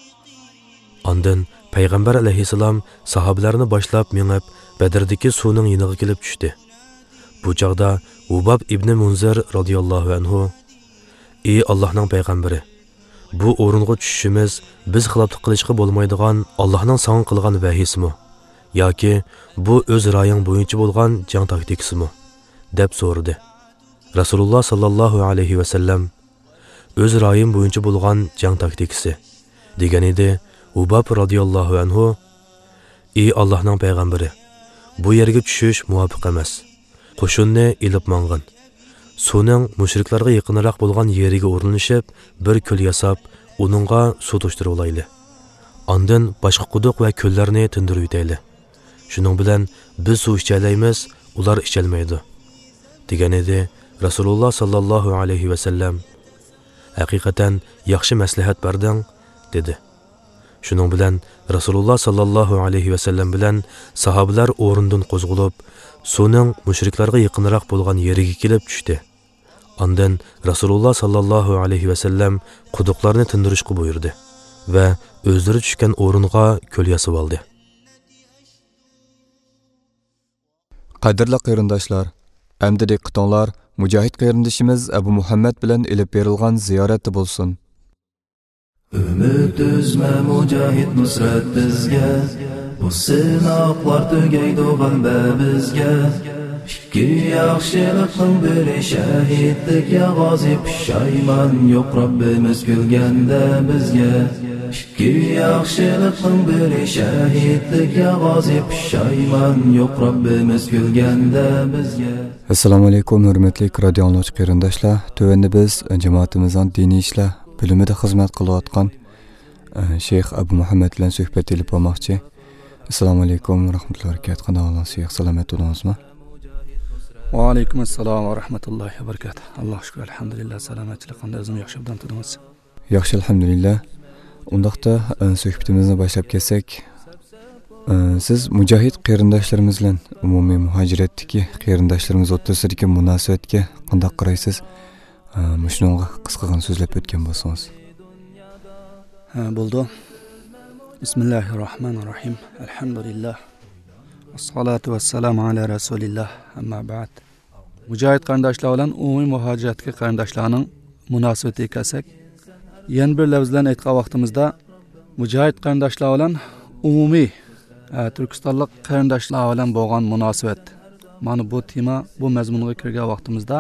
Ondan Payg'ambar alayhissalom sahobalarni boshlab mengib Badrdagi suvning yiniga kelib tushdi. Bu chaqda Ubab ibn Munzir radhiyallohu anhu: "Ey Allohning payg'ambari, bu o'ringa tushishimiz biz xiloflik qilishga bo'lmaydigan Allohning sana qilgan vahiyisimi yoki bu o'z ra'ying bo'yicha bo'lgan jang taktikasimi?" deb so'radi. Rasululloh sallallohu alayhi va sallam: "O'z ra'yim bo'yicha bo'lgan jang taktikasi", degan edi. Ubab radhiyallohu anhu: "Ey Allohning payg'ambari, bu yerga tushish muvofiq emas. Qo'shinni ilib mang'in. Suvning mushriklarga yaqinroq bo'lgan yeriga o'rnashib, bir ko'l yasab, uningga suv to'shtirib olayli. Ondan boshqa quduq va ko'llarni tindirib yetayli. Shuning bilan biz suv ichalaymiz, ular ichalmaydi", degan edi. Rasululloh sallallohu alayhi va sallam: "Haqiqatan yaxshi maslahat berding", dedi. Shuning bilan Rasululloh sallallohu alayhi va sallam bilan sahobalar o'rindan qo'zg'alib, suvning mushriklarga yaqinroq bo'lgan yeriga kelib tushdi. Ondan Rasululloh sallallohu alayhi va sallam quduqlarni tindirishga buyurdi va o'zlari tushgan o'ringa ko'l yasab oldi. Qadrli qarindoshlar, endi diqqatinglar Mujohid qarindishimiz Abu Muhammad bilan ilib berilgan ziyoratda bo'lsin. Ümid üzme mucahid nusrat bizga, bu sinoqlar tugaydi g'alba bizga. Ikki yaxshilikning biri shahidlik, ya g'ozi pushaymon yo'q Robbimiz kulganda bizga. Ikki yaxshilikning biri shahidlik, ya g'ozi pushaymon yo'q Robbimiz kulganda bizga. Assalomu alaykum hurmatli radio anglag'uchi qarindoshlar. Tövende biz jamoatimizning diniy ishlar bölümüde xizmat qilayotgan Şeyh Abu Muhammad bilan suhbat elib olmoqchi. Assalomu alaykum va rahmatullohi va barakatuh. Qanday Şeyh, salomat bo'lingizmi? Va alaykum assalom va rahmatullohi va barakatuh. Alloh shukr, alhamdulillah, salomatchilik qanday o'zim yaxshi bilan turibsiz? Yaxshi, alhamdulillah. Undaqda suhbatimizni boshlab ketsak, siz mujohid qarindoshlarimiz bilan umumiy muhojiratdagi qarindoshlarimiz o'rtasidagi munosabatga qanday qaraysiz? Muşnunğa qısqagan so'zlab o'tgan bo'lsangiz. Ha, bo'ldi. Bismillahirrohmanirrohim. Alhamdulillah. Wassalatu wassalamu ala rasulillah. Amma ba'd. Mujohid qarindoshlar bilan umumiy muhojiratga qarindoshlarning munosabatiga kelsak, yana bir lafz bilan aytgan vaqtimizda mujohid qarindoshlar bilan umumiy Turkistonlik qarindoshlar bilan bo'lgan munosabat. Mana bu tema, bu mazmunga kirgan vaqtimizda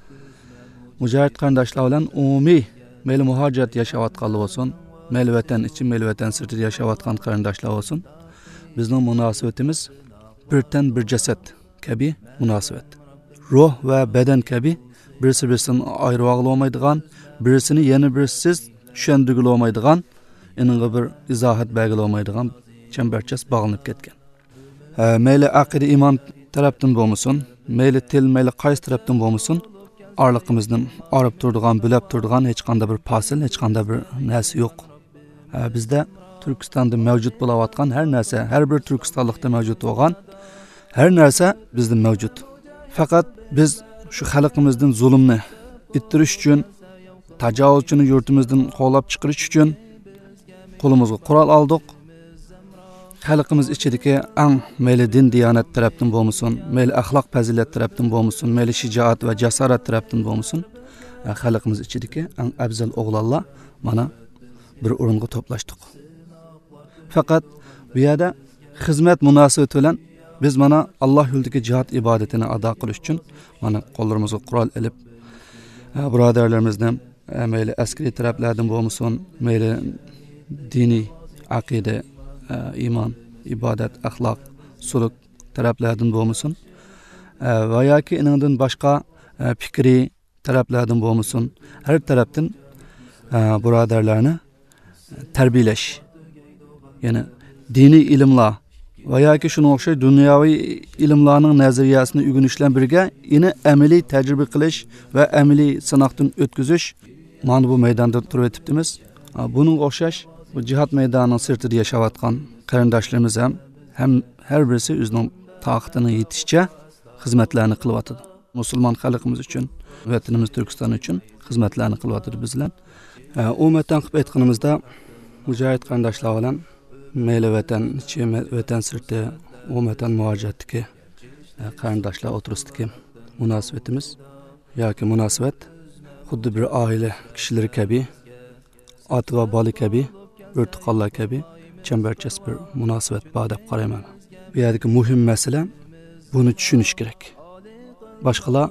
mujohid qarindoshlar bilan umumiy mayli muhojirat yashayotganlar bo'lsin, mayli vatan ichi, mayli vatan sirtida yashayotgan qarindoshlar bo'lsin, bizning munosabatimiz bir tan bir jasad kabi munosabat. Ruh va badan kabi birisi birisidan ayirib olmaydigan, birisini yana birisiz tushundirib olmaydigan, eninga bir izohat berib olmaydigan chambarchas bog'lanib ketgan. Mayli aqida iymon tarafdan bo'lmasin, mayli til, mayli qaysi tarafdan bo'lmasin, orliqimizni orib turadigan, bo'lib turadigan hech qanday bir fasil, hech qanday bir narsa yo'q. Bizda Turkistonda mavjud bo'layotgan har narsa, har bir Turkistonlikda mavjud bo'lgan har narsa bizda mavjud. Faqat biz shu xalqimizdan zulmni ittirish uchun, tajovuzchini yurtimizdan qovlab chiqarish uchun qo'limizga qurol oldik. Xalqimiz ichidagi eng mayli din diyonat tarafdan bo'lmasin, mayli axloq fazilat tarafdan bo'lmasin, mayli shijoat va jasorat tarafdan bo'lmasin, xalqimiz ichidagi eng afzal o'g'lonlar mana bir o'ringa to'plashdik. Faqat bu yerda xizmat munosabati bilan biz mana Alloh yo'lidagi jihad ibodatini ado qilish uchun mana qo'llarimizga qurol olib, birodarlarimizni mayli askariy taraflardan bo'lmasin, mayli diniy aqida, iymon, ibodat, axloq, suluk taraflardan bo'lmasin va yoki iningdan boshqa fikriy taraflardan bo'lmasin, har tarafdan birodarlarni tarbiyalash, ya'ni diniy ilmlar va yoki shunga o'xshash dunyoviy ilmlarning nazariyasini o'rganishlar birga yana amaliy tajriba qilish va amaliy sinoqdan o'tkazish mana bu maydonda turib o'tibdimiz. Buningga o'xshash bu jihad maydonining sirtida yashayotgan qarindoshlarimiz ham ham har birisi o'zining toqatini yetishicha xizmatlarni qilyapti. Musulmon xalqimiz uchun, vatanimiz Turkiston uchun xizmatlarni qilyapti bizlar. Umuman qilib aytganimizda mujohid qarindoshlar bilan mayli vatan ichi, vatan sirti, umuman muhojiratdagi qarindoshlar o'tirisidagi munosabatimiz yoki munosabat xuddi bir oila kishilari kabi, ota va bola kabi, o'rtoqlar kabi chambarchas bir munosabat bor deb qarayman. Bu yerdagi muhim masala buni tushunish kerak. Boshqalar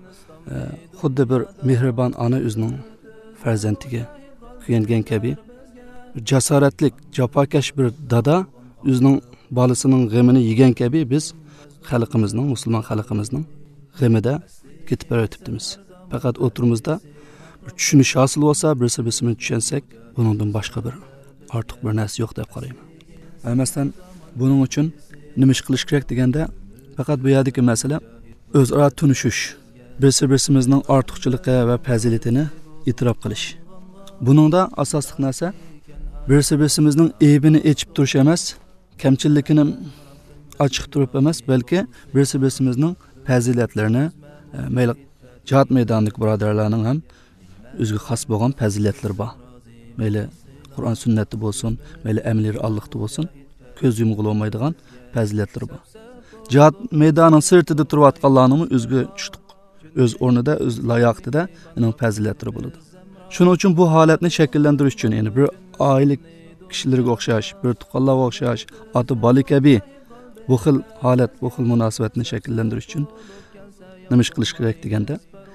xuddi bir mehribon ona o'zining farzandiga qiynalgan kabi, jasoratlik, jafokash bir dada o'zining bolasining g'amini yegan kabi biz xalqimizning, musulmon xalqimizning g'amida ketib o'tibdimiz. Faqat o'tirimizda bir tushunish hosil bo'lsa, birisi-birini tushunsak, buningdan boshqa bir ortiq bir narsa yo'q deb qarayman. Masalan, buning uchun nima ish qilish kerak deganda, faqat bu yerdagi masala o'zaro tunishish, birisi-birimizning ortiqchiligi va fazilatini e'tirof qilish. Buningda asosli narsa birisi-birimizning aybini echib turish emas, kamchilikini ochiq turib emas, balki birisi-birimizning fazilatlarini, mayli jihad maydonidagi birodarlarning ham o'ziga xos bo'lgan fazilatlari bor. Mayli Qur'on sunnati bo'lsin, mayli amaliy Allohda bo'lsin, ko'z yumg'il olmaydigan fazilatlari bor. Jihad maydonining sirtida turayotganlarning o'ziga tushdik. O'z o'rnida, o'z layoqatida uning fazilatlari bo'ladi. Shuning uchun bu holatni shakllantirish uchun, ya'ni bir oila kishilarga o'xshash, bir tuqqanlarga o'xshash, ota bola kabi bu xil holat, bu xil munosabatni shakllantirish uchun nima ish qilish kerak deganda,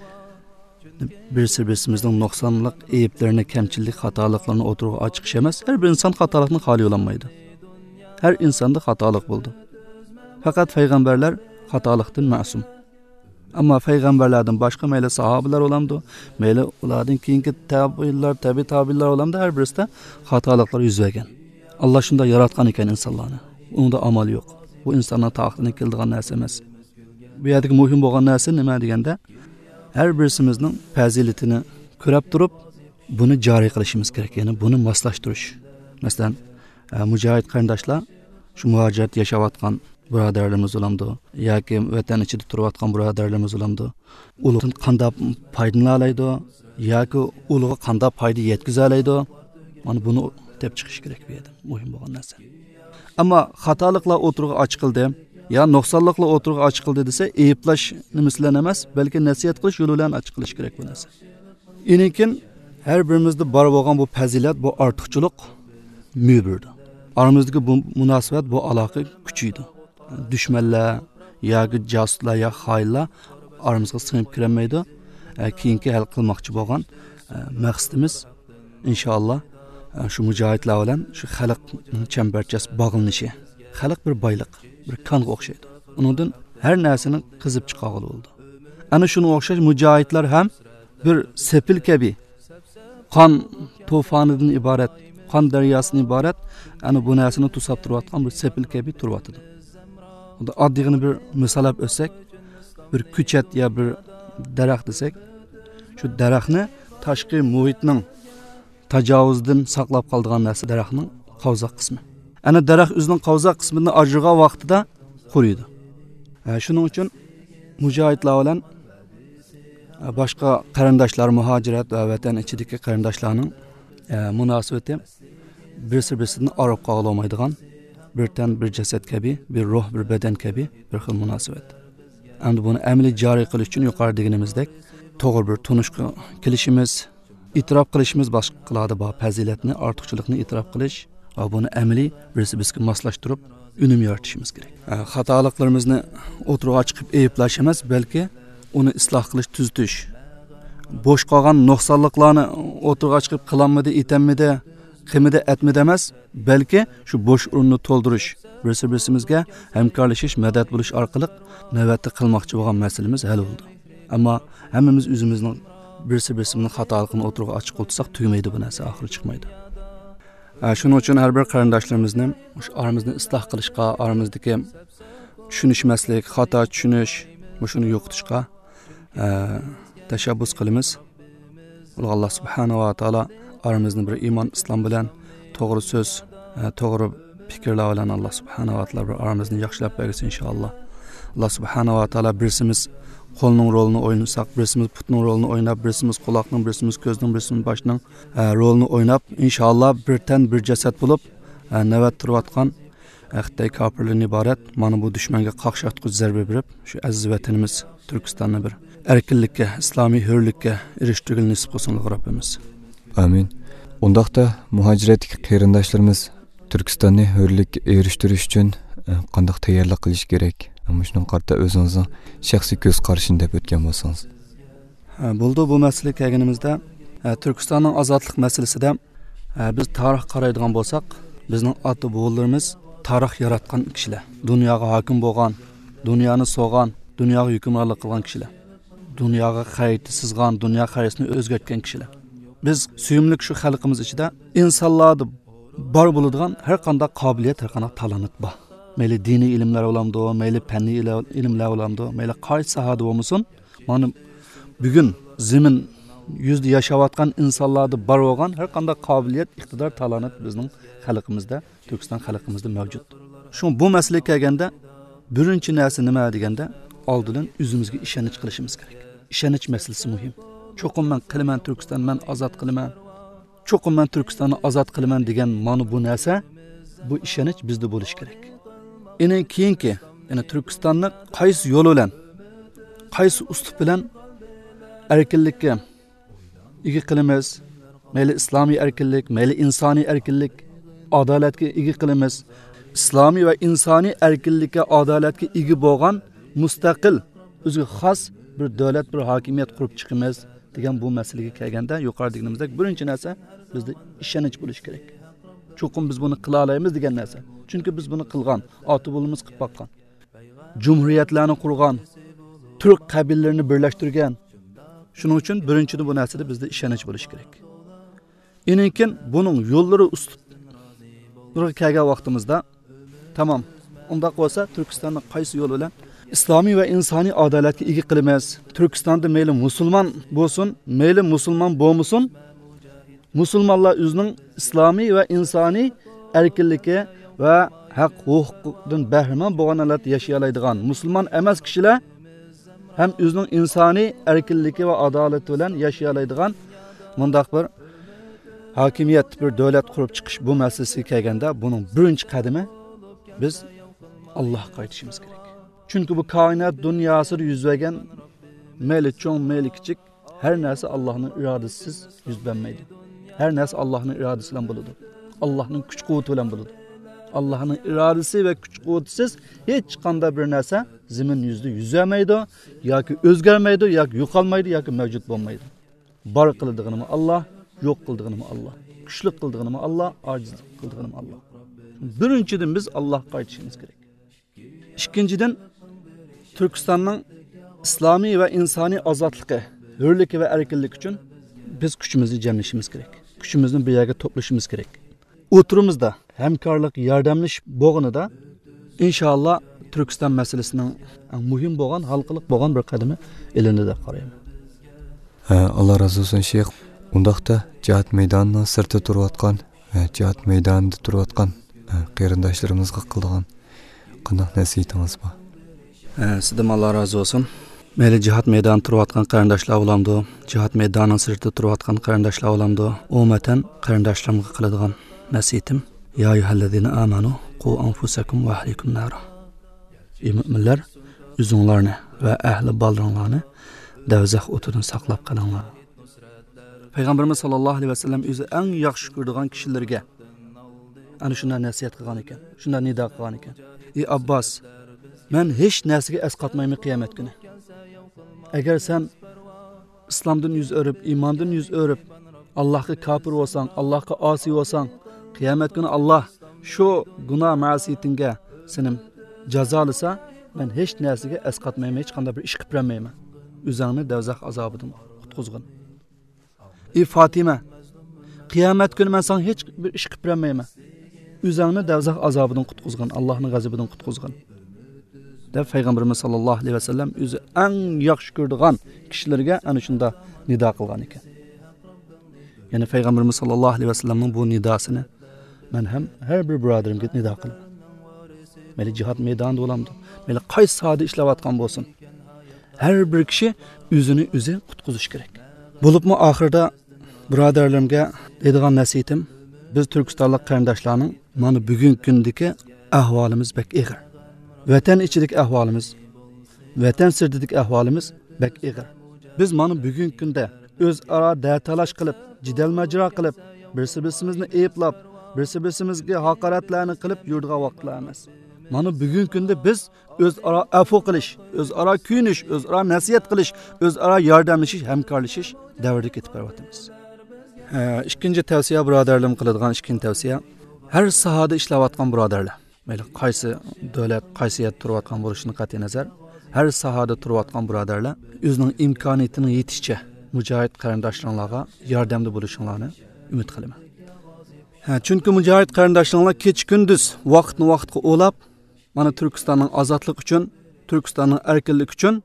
birisi-birimizning nuqsonliq, ayblarini, kamchilik, xatoliklarni o'tirg'a ochiqish emas. Har bir inson xatolikni xoli olmaydi. Har insonda xatolik bo'ldi. Faqat payg'ambarlar xatolikdan ma'sum. Ammo payg'ambarlardan boshqa mayli sahobalar olamdi, mayli ulardan keyingi tabiinlar, tabi tabiinlar olamdi, har birisida xatoliklar yuz bergan. Alloh shunda yaratgan ekan insonlarni. Unda amal yo'q. Bu insonning taqdirini keldigan narsa emas. Bu yerdagi muhim bo'lgan narsa nima deganda, har birimizning fazilatini ko'rib turib, buni joriy qilishimiz kerak, ya'ni buni moslashtirish. Masalan, mujohid qarindoshlar shu muhojirat yashayotgan birodarlarimiz olamdi yoki vatan ichida turayotgan birodarlarimiz olamdi. Ulardan qanday foydalana oladi yoki ularga qanday foyda yetkaza oladi? Mana buni deb chiqish kerak bu yerda, muhim bo'lgan narsa. Ammo xatoliklar o'tirg'a ochiqildi, ya nuqsonliklar o'tirg'a ochiqildi desa, ayiblash nimasidan emas, balki nasihat qilish yo'li bilan ochiqilish kerak bu narsa. Lekin har birimizda bor bo'lgan bu fazilat, bu ortiqchilik mübirdi. Aramızdaki bu münasebet, bu alaka küçüydü. Düşmanlar, ya casuslar, ya hayırlar aramızga sığınıp kiremeydi. E, keyinki hal qilmoqchi bo'lgan e, maqsadimiz inshaalloh e, shu mujohidlar bilan shu xalq chambarchas bog'lanishi. Xalq bir boyliq, bir qonga o'xshaydi. Undan har narsani qizib chiqarg'ili bo'ldi. Ana shunga o'xshash mujohidlar ham bir sepil kabi qon to'fonidan iborat, qon daryosidan iborat, ana bu narsani tusab turayotgan bir sepil kabi turyapti. Unda oddiygina bir misol olib o'tsak, bir ko'chat ya bir daraxt desak, shu daraxtni tashqi muhitning tajovuzdan saqlab qolgan narsa daraxtning qavzoq qismi. Ana daraxt o'zining qavzoq qismini ajrag'an vaqtida quriydi. E, shuning uchun mujohidlar bilan boshqa qarindoshlar, muhojirat va vatan ichidagi qarindoshlarning e, munosabati birsi-birsidan orib qololmaydigan, bir tan bir jasad kabi, bir ruh bir badan kabi bir xil munosabat. Endi buni amaliy joriy qilish uchun yuqori deganimizdek to'g'ri bir tunishga kelishimiz, e'tirof qilishimiz boshqalarda bor fazilatni, ortiqchilikni e'tirof qilish va buni amaliy birsi-birsiga moslashtirib unum yaratishimiz kerak. Xatoliklarimizni o'tirg'a chiqib ayiblash emas, balki uni isloh qilish, tuzitish. Bo'sh qolgan nuqsonliklarni o'tirg'a chiqib qilanmidi, etanmidi, qimida etmidi emas, balki shu bo'sh o'rinni to'ldirish, birsi-birsimizga hamkorlashish, madad bo'lish orqali navbatda qilmoqchi bo'lgan masalamiz hal bo'ldi. Ammo hammamiz o'zimizning birsi-birsimizning xatoligini o'tirg'a ochiq o'tsak tugamaydi bu narsa, oxiri chiqmaydi. Shuning uchun har bir qarindoshlarimizni shu aramizni isloh qilishga, aramizdagi tushunishmaslik, xato tushunish, shuni yo'qotishga tashabbus qilamiz. Alloh subhanahu va taolo aramizni bir iymon, islom bilan to'g'ri so'z, to'g'ri fikrlar bilan Alloh subhanahu va taolo bir aramizni yaxshilab bersin inshaalloh. Alloh subhanahu va taolo birsimiz qo'lning rolini o'ynasak, birsimiz putning rolini o'ynab, birsimiz quloqning, birsimiz ko'zning, birsimiz boshning rolini o'ynab, inshaalloh bir tan bir jasad bo'lib navbat turayotgan Xitoy kofirlardan iborat mana bu dushmanga qaqshatqich zarba berib, shu aziz vatanimiz Turkistonni bir erkinlikka, islomiy hurlikka erishtirgil nasib qilsin Rabbimiz. Amin. Undaqda muhojiratdagi qarindoshlarimiz Turkistonni hurlikka erishtirish uchun qanday tayyorlik qilish kerak? Ama şunun qarta özünüzün şəxsi göz qarşını deb ötken bolsanız. Buldu bu məsələ kelganimizdə Türkistanın azadlıq məsələsində biz tarix qaraydigan bolsaq, bizning ata bobolarımız tarix yaratgan kişiler. Dunyoga hokim bo'lgan, dunyoni so'g'an, dunyoga hukmronlik qilgan kişiler. Dunyoga xayriti sizgan, dunyo xayrasini o'zgartgan kişiler. Biz suyumlik shu xalqimiz ichida insonlarda bor bo'ladigan har qanday qobiliyat, har qanday talant bor. Meyli dini ilimler olamdı, meyli penni ilimler olamdı, meyli qaysi sahada olmasin. Mana bugün zemin yüzde yaşavatgan insanlarda bar olgan her qanday qobiliyat, iqtidor, talant bizning xalqimizda, Turkiston xalqimizda mavjud. Shu bu masala kelganda birinchi narsa nima deganda, oldin o'zimizga ishonch qilishimiz kerak. Ishonch masalasi muhim. Cho'qim men qilaman Turkiston, men ozod qilaman. Cho'qim men Turkistonni ozod qilaman degan mana bu narsa, bu ishonch bizda bo'lish kerak. Ene keyinki, yani Türkistan'ı qaysi yo'l bilan, qaysi uslub bilan erkinlikka ega qilamiz, mayli islomiy erkinlik, mayli insoniy erkinlik, adolatga ega qilamiz. Islomiy va insoniy erkinlikka, adolatga ega bo'lgan mustaqil, o'ziga xos bir davlat, bir hokimiyat qurib chiqamiz degan bu masalaga kelganda, yuqori deganimizdek birinchi narsa bizda ishonch bo'lish kerak. Cho'qim biz buni qila olamiz degan narsa. Çünkü biz bunu qilgan, ota bo'limiz qilib baqqan. Cumhuriyatlarni qurgan, Türk qabillerini birlashtirgan. Shuning uchun birinchida bu narsada bizda ishonch bo'lish kerak. Eninkin buning yo'llari ustup kelgan vaqtimizda tamam, unda bo'lsa Turkistonni qaysi yo'l bilan islomiy va insoniy adolatga ega qilamiz. Turkistonda mayli musulmon bo'lsin, mayli musulmon bo'lmasin, musulmonlar o'zining islomiy va insoniy erkinligi ve hak hukukdan bahramand bo'lgan holatda yashay oladigan musulmon emas kishilar hem o'zining insoniy erkinligi va adolati bilan yashay oladigan mundaq bir hokimiyat, bir davlat qurib chiqish bu masalasiga kelganda buning birinchi qadami biz Allohga qaytishimiz kerak. Chunki bu koinot dunyosida yuz bergan mayli cho'ng, mayli kichik her narsa Allohning irodasisiz yuz bermaydi. Her narsa Allohning irodasi bilan bo'ladi. Allohning kuch quvvati bilan bo'ladi. Allah'ın iradesi ve güç kuvvetsiz hiç qanday bir narsa zemin yüzde yüzəməydi, yoki o'zgarmaydi, yoki yo'qolmaydi, yoki mavjud bo'lmaydi. Bar qiladiganimi Allah, yo'q qiladiganimi Allah. Kuchli qiladiganimi Allah, ojizlik qiladiganimi Allah. Birinchidan biz Allohga qaytishimiz kerak. Ikkinchidan Türkistanning islomiy va insoniy ozodligi, hurligi va erkinligi uchun biz kuchimizni jamlashimiz kerak. Kuchimizni bir yerga to'plashimiz kerak. O'tirimizda hamkorlik, yordamlash bo'g'inida inshaalloh Türkistan masalasining muhim bo'lgan, halqiliq bo'lgan bir qadami elindi deb qarayman. Allah razı olsun Şeyh. Undaqda cihat meydanının sirti turayotgan va cihat meydanida turayotgan qarindoshlarımızga qilgan qanday nasihatingiz bor? Sizdan Allah razı olsun. Meyli cihat meydanı turayotgan qarindoshlar bo'lamdi, cihat meydanının sirti turayotgan qarindoshlar bo'lamdi. Umuman qarindoshlarımga qiladigan nasihatim: Ya ayyuhallazina amanu qu anfusakum va ahlikum nar. Ey müminler, o'zinglarni va ahli bolalaringlarni dovzax o'tidan saqlab qolinglar. Peygamberimiz sallallohu alayhi vasallam o'zi eng yaxshi ko'radigan kishilarga ana shunday nasihat qilgan ekan, shunday nido qilgan ekan. Ey Abbas, men hech narsaga asqatmayman qiyomat kuni. Agar sen islomdan yuz o'rib, iymondan yuz o'rib, Allohga kafir bo'lsang, Allohga osiy bo'lsang, qiyomat kuni Alloh shu gunoh ma'siyatingga seni jazolasa, men hech narsaga asqatmayman, hech qanday bir ish qilib bermayman. O'zingni dovzax azobidan qutqizgin. Ey Fatima, qiyomat kuni men sen hech bir ish qilib bermayman. O'zingni dovzax azobidan qutqizgin, Allohning g'azabidan qutqizgin. Deb Peygamberimiz sallallohu alayhi vasallam o'zi eng yaxshi ko'radigan kishilarga ana shunda nido qilgan ekan. Ya'ni Peygamberimiz sallallohu alayhi vasallamning bu nidosini men ham har bir birodarimga nido qilaman. Meli cihat meydanida bo'lamdi, meli qaysi sohada ishlayotgan bo'lsin, har bir kishi o'zini o'zi qutqizish kerak. Bo'libmi oxirida birodarlarimga deydigan nasihatim: biz Turkistonlik qarindoshlarning mana bugungi kundagi ahvolimiz bek ig'ir. Vatan ichidagi ahvolimiz, vatan sirtidagi ahvolimiz bek ig'ir. Biz mana bugungi kunda o'zaro da'talash qilib, jidal majro qilib, birsi-birsimizni ayblab, birsi-birsimizga haqoratlarni qilib yurdigan vaqtlar emas. Mana bugungi kunda biz o'zaro afu qilish, o'zaro kuyinish, o'zaro nasihat qilish, o'zaro yordamlashish, hamkorlashish davrida ketib boryapmiz. Ikkinchi tavsiya birodarlarim qiladigan ikkinchi tavsiya: har sohada ishlayotgan birodarlar, mayli qaysi davlat, qaysi yerda turayotgan bo'lishini qat'iy nazar, har sohada turayotgan birodarlar o'zining imkoniyatining yetishicha mujohid qarindoshlaringlarga yordamda bo'lishinglarni umid qilaman. Ha, chunki mujohid qarindoshlaringlar kech kunduz vaqtni vaqtga o'lab, mana Turkistonning ozodlik uchun, Turkistonning erkinlik uchun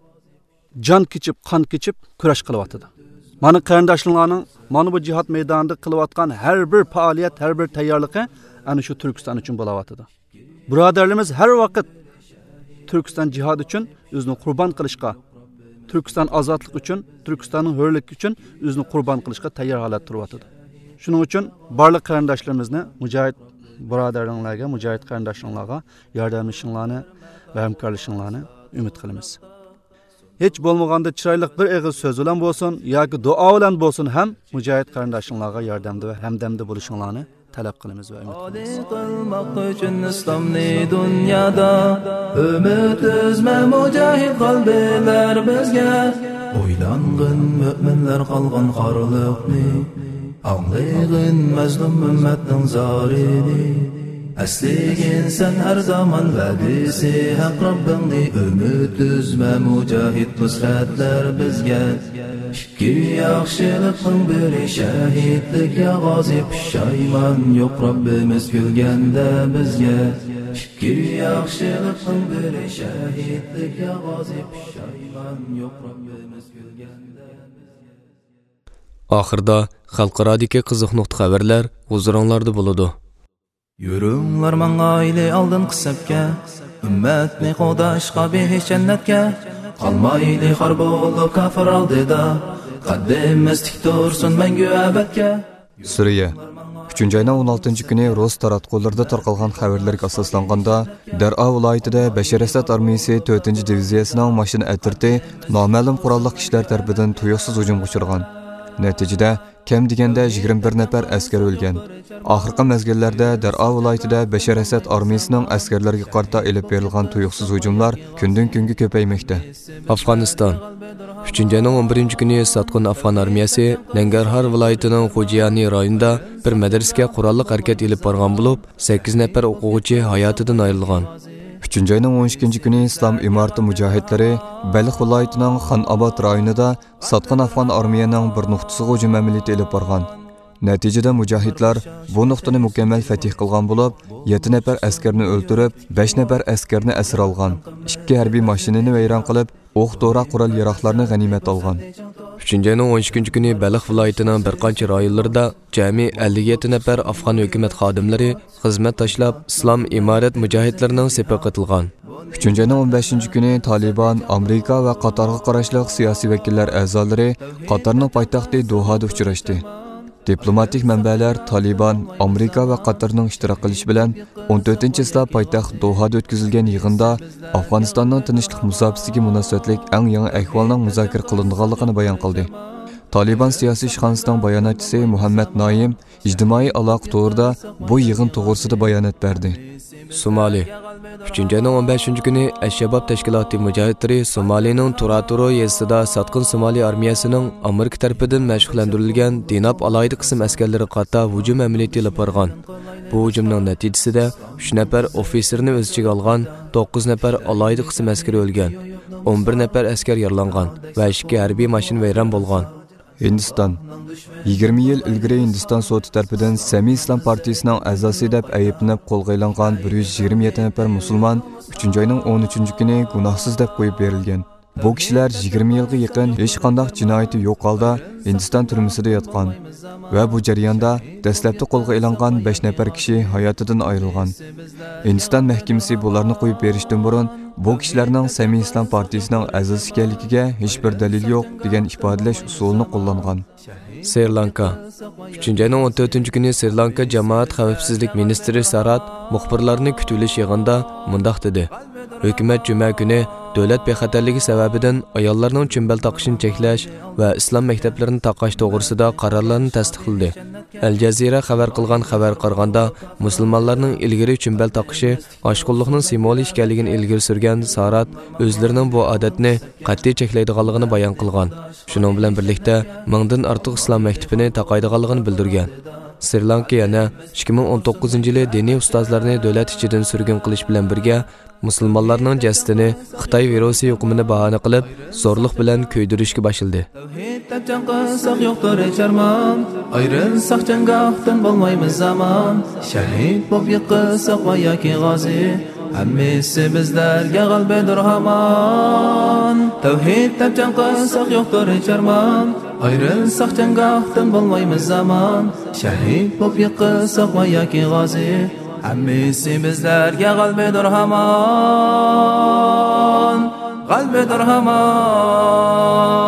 jon kechib, qon kechib kurash qilyapti. Mana qarindoshlaringlarning mana bu cihat meydanida qilayotgan har bir faoliyat, har bir tayyorligi ana shu Turkiston uchun bo'layapti. Birodarlarimiz har vaqt Turkiston jihad uchun o'zini qurbon qilishga, Turkiston ozodlik uchun, Turkistonning hurligi uchun o'zini qurbon qilishga tayyor holatda turyapti. Shuning uchun barliq qarindoshlarimizni, mujohid birodarlarga, mujohid qarindoshlaringlarga yordamlashinglarni va hamkorlashinglarni umid qilamiz. Hech bo'lmaganda chiroyli bir og'iz so'z bilan bo'lsin yoki duo bilan bo'lsin ham mujohid qarindoshlaringlarga yordamda va hamdamda bo'lishinglarni talab qilamiz va umid qilamiz. Qilmoq uchun islomni dunyoda umid uzma mujohid qalblar bizga. O'ylang'in mu'minlar qolgan xorliqni, anglayg'in mazlum ummatning zorini. Asligin sen her zaman vadisi haq Rabbingni, umid uzma mujohid nusratlar bizga. Ikki yaxshilikning biri shahidlik, ya g'ozi pushaymon yo'q Rabbimiz kulganda bizga. Ikki yaxshilikning biri shahidlik, ya g'ozi pushaymon yo'q Rabbimiz kulganda. Oxirda xalqarodagi qiziq nuqta xabarlar huzuringlarda bo'ladi. Yürünglar mangayli aldın qısabga, ümmetni qo'dashqa behish jannatga. Qalmayli xor bo'lib kafir oldida, qaddimiz tik tursin mangu abadga. Suriya uchinchi ayning o'n oltinchi kuni Rus taratqularida tarqalgan xabarlarga asoslanganda, Dar'a viloyatida Bashar Asad armiyasi to'rtinchi diviziyasining mashina atirti noma'lum qurolli kishilar tomonidan tuyuqsiz hujumga uchragan. Natijada kam deganda yigirma bir nafar askar o'lgan. Oxirgi mezgillarda Dar'a viloyatida Bashar Asad armiyasining askarlarga qarata elib berilgan tuyuqsiz hujumlar kundan kunga ko'paymoqda. Afg'oniston uchinchi ayning o'n birinchi kuni Satqin Afg'on armiyasi Nangarhar viloyatining Xo'jayani rayonida bir madrasaga qurolli harakat elib borgan bo'lib, sakkiz nafar o'quvchi hayotidan ayrilgan. uchinchi ayning o'n ikkinchi kuni Islom imorati mujohidlari Balx viloyatining Xonobod rayonida Satqin Afg'on armiyaning bir nuqtasiga hujum amaliyoti elib borgan. Natijada mujohidlar bu nuqtani mukammal fath qilgan bo'lib, yetti nafar askarni o'ldirib, besh nafar askarni asir olgan. ikki harbiy mashinani vayron qilib, o'q-dora qurol yaroqlarni g'animat olgan. uchinchi ayning o'n ikkinchi kuni Balx viloyatining bir qancha rayonlarida jami ellik yetti nafar afg'on hukumat xodimlari xizmat tashlab, islom imorat mujohidlarining sepi qitilgan. uchinchi ayning o'n beshinchi kuni Taliban, Amerika va Qatarga qarashli siyosiy vakillar a'zolari Qatarning poytaxti Dohada uchrashdi. Diplomatik manbalar Taliban, Amerika va Qatarning ishtirok qilishi bilan o'n to'rtinchi iyul poytaxt Dohada o'tkazilgan yig'inda Afg'onistonning tinchlik musobaqasiga munosabatlik eng yangi ahvolning muzokara qilinganligini bayon qildi. Taliban siyosiy ishxonasining bayonotchisi Muhammad Noim ijtimoiy aloqa to'g'rida bu yig'in to'g'risida bayonot berdi. Somali uchinchi ayning o'n beshinchi kuni Ash-Shabob tashkiloti mujohidlari Somalining Turaturo yezisida Satqin Somali armiyasining Amerika tarafidan mashg'ullantirilgan Dinab alayda qism askarlari qarata hujum amaliyoti olib borgan. Bu hujumning natijasida uch nafar ofitserni o'z ichiga olgan, to'qqiz nafar alayda qism askari o'lgan, o'n bir nafar askar yaralangan va ikki harbiy mashina vayron bo'lgan. Hindiston yigirma yil ilgari Hindiston sudi tarafidan Sami Islom partiyasining a'zosi deb ayblanib qo'lga olingan bir yuz yigirma yetti nafar musulmon uchinchi oyning o'n uchinchi kuni gunohsiz deb qo'yib berilgan. Bu kishilar yigirma yilga yaqin hech qanday jinoyati yo'q holda Hindiston turmusida yotgan va bu jarayonda dastlabki qo'lga olingan besh nafar kishi hayotidan ayrilgan. Hindiston mahkamasi bularni qo'yib berishdan burun bu kishilarning Sami Islom partiyasining a'zosi ekanligiga hech bir dalil yo'q degan ifodalash usulini qo'llangan. Sri Lanka uchinchi ayning o'n to'rtinchi kuni Sri Lanka jamoat xavfsizlik ministri Sarat muxbirlarni kutilish yig'inida mundaq dedi. Hukumat juma kuni davlat bexatarligi sababidan ayollarning chimbal taqishini cheklash va islom maktablarini taqash to'g'risida qarorlarni tasdiqladi. Al Jazeera xabar qilgan xabar qaraganda musulmonlarning ilgari chimbal taqishi oshqullikning simvoli ekanligini ilgari surgan Sarat o'zlarining bu odatni qat'iy cheklaydiganligini bayon qilgan. Shuning bilan birlikda mingdan ortiq islom maktabini taqaydiganligini bildirgan. Sri Lanka yana ikki ming o'n to'qqizinchi yili diniy ustozlarni davlat ichidan surgun qilish bilan birga musulmonlarning jasadini Xitoy virusi yuqumini bahona qilib, zo'rlik bilan ko'ydirishga boshladi. Tavhiddan chanqasak yo'qdir charmon, ayrilsak janggohdan bo'lmaymiz zamon. Shahid bo'lib yiqilsak va yoki g'ozi, hammasi bizlarga g'albadir hamon. Tavhiddan chanqasak yo'qdir charmon, ayrilsak janggohdan bo'lmaymiz zamon. Shahid bo'lib yiqilsak va yoki g'ozi, hammasi bizlarga g'albadir hamon. G'albadir hamon.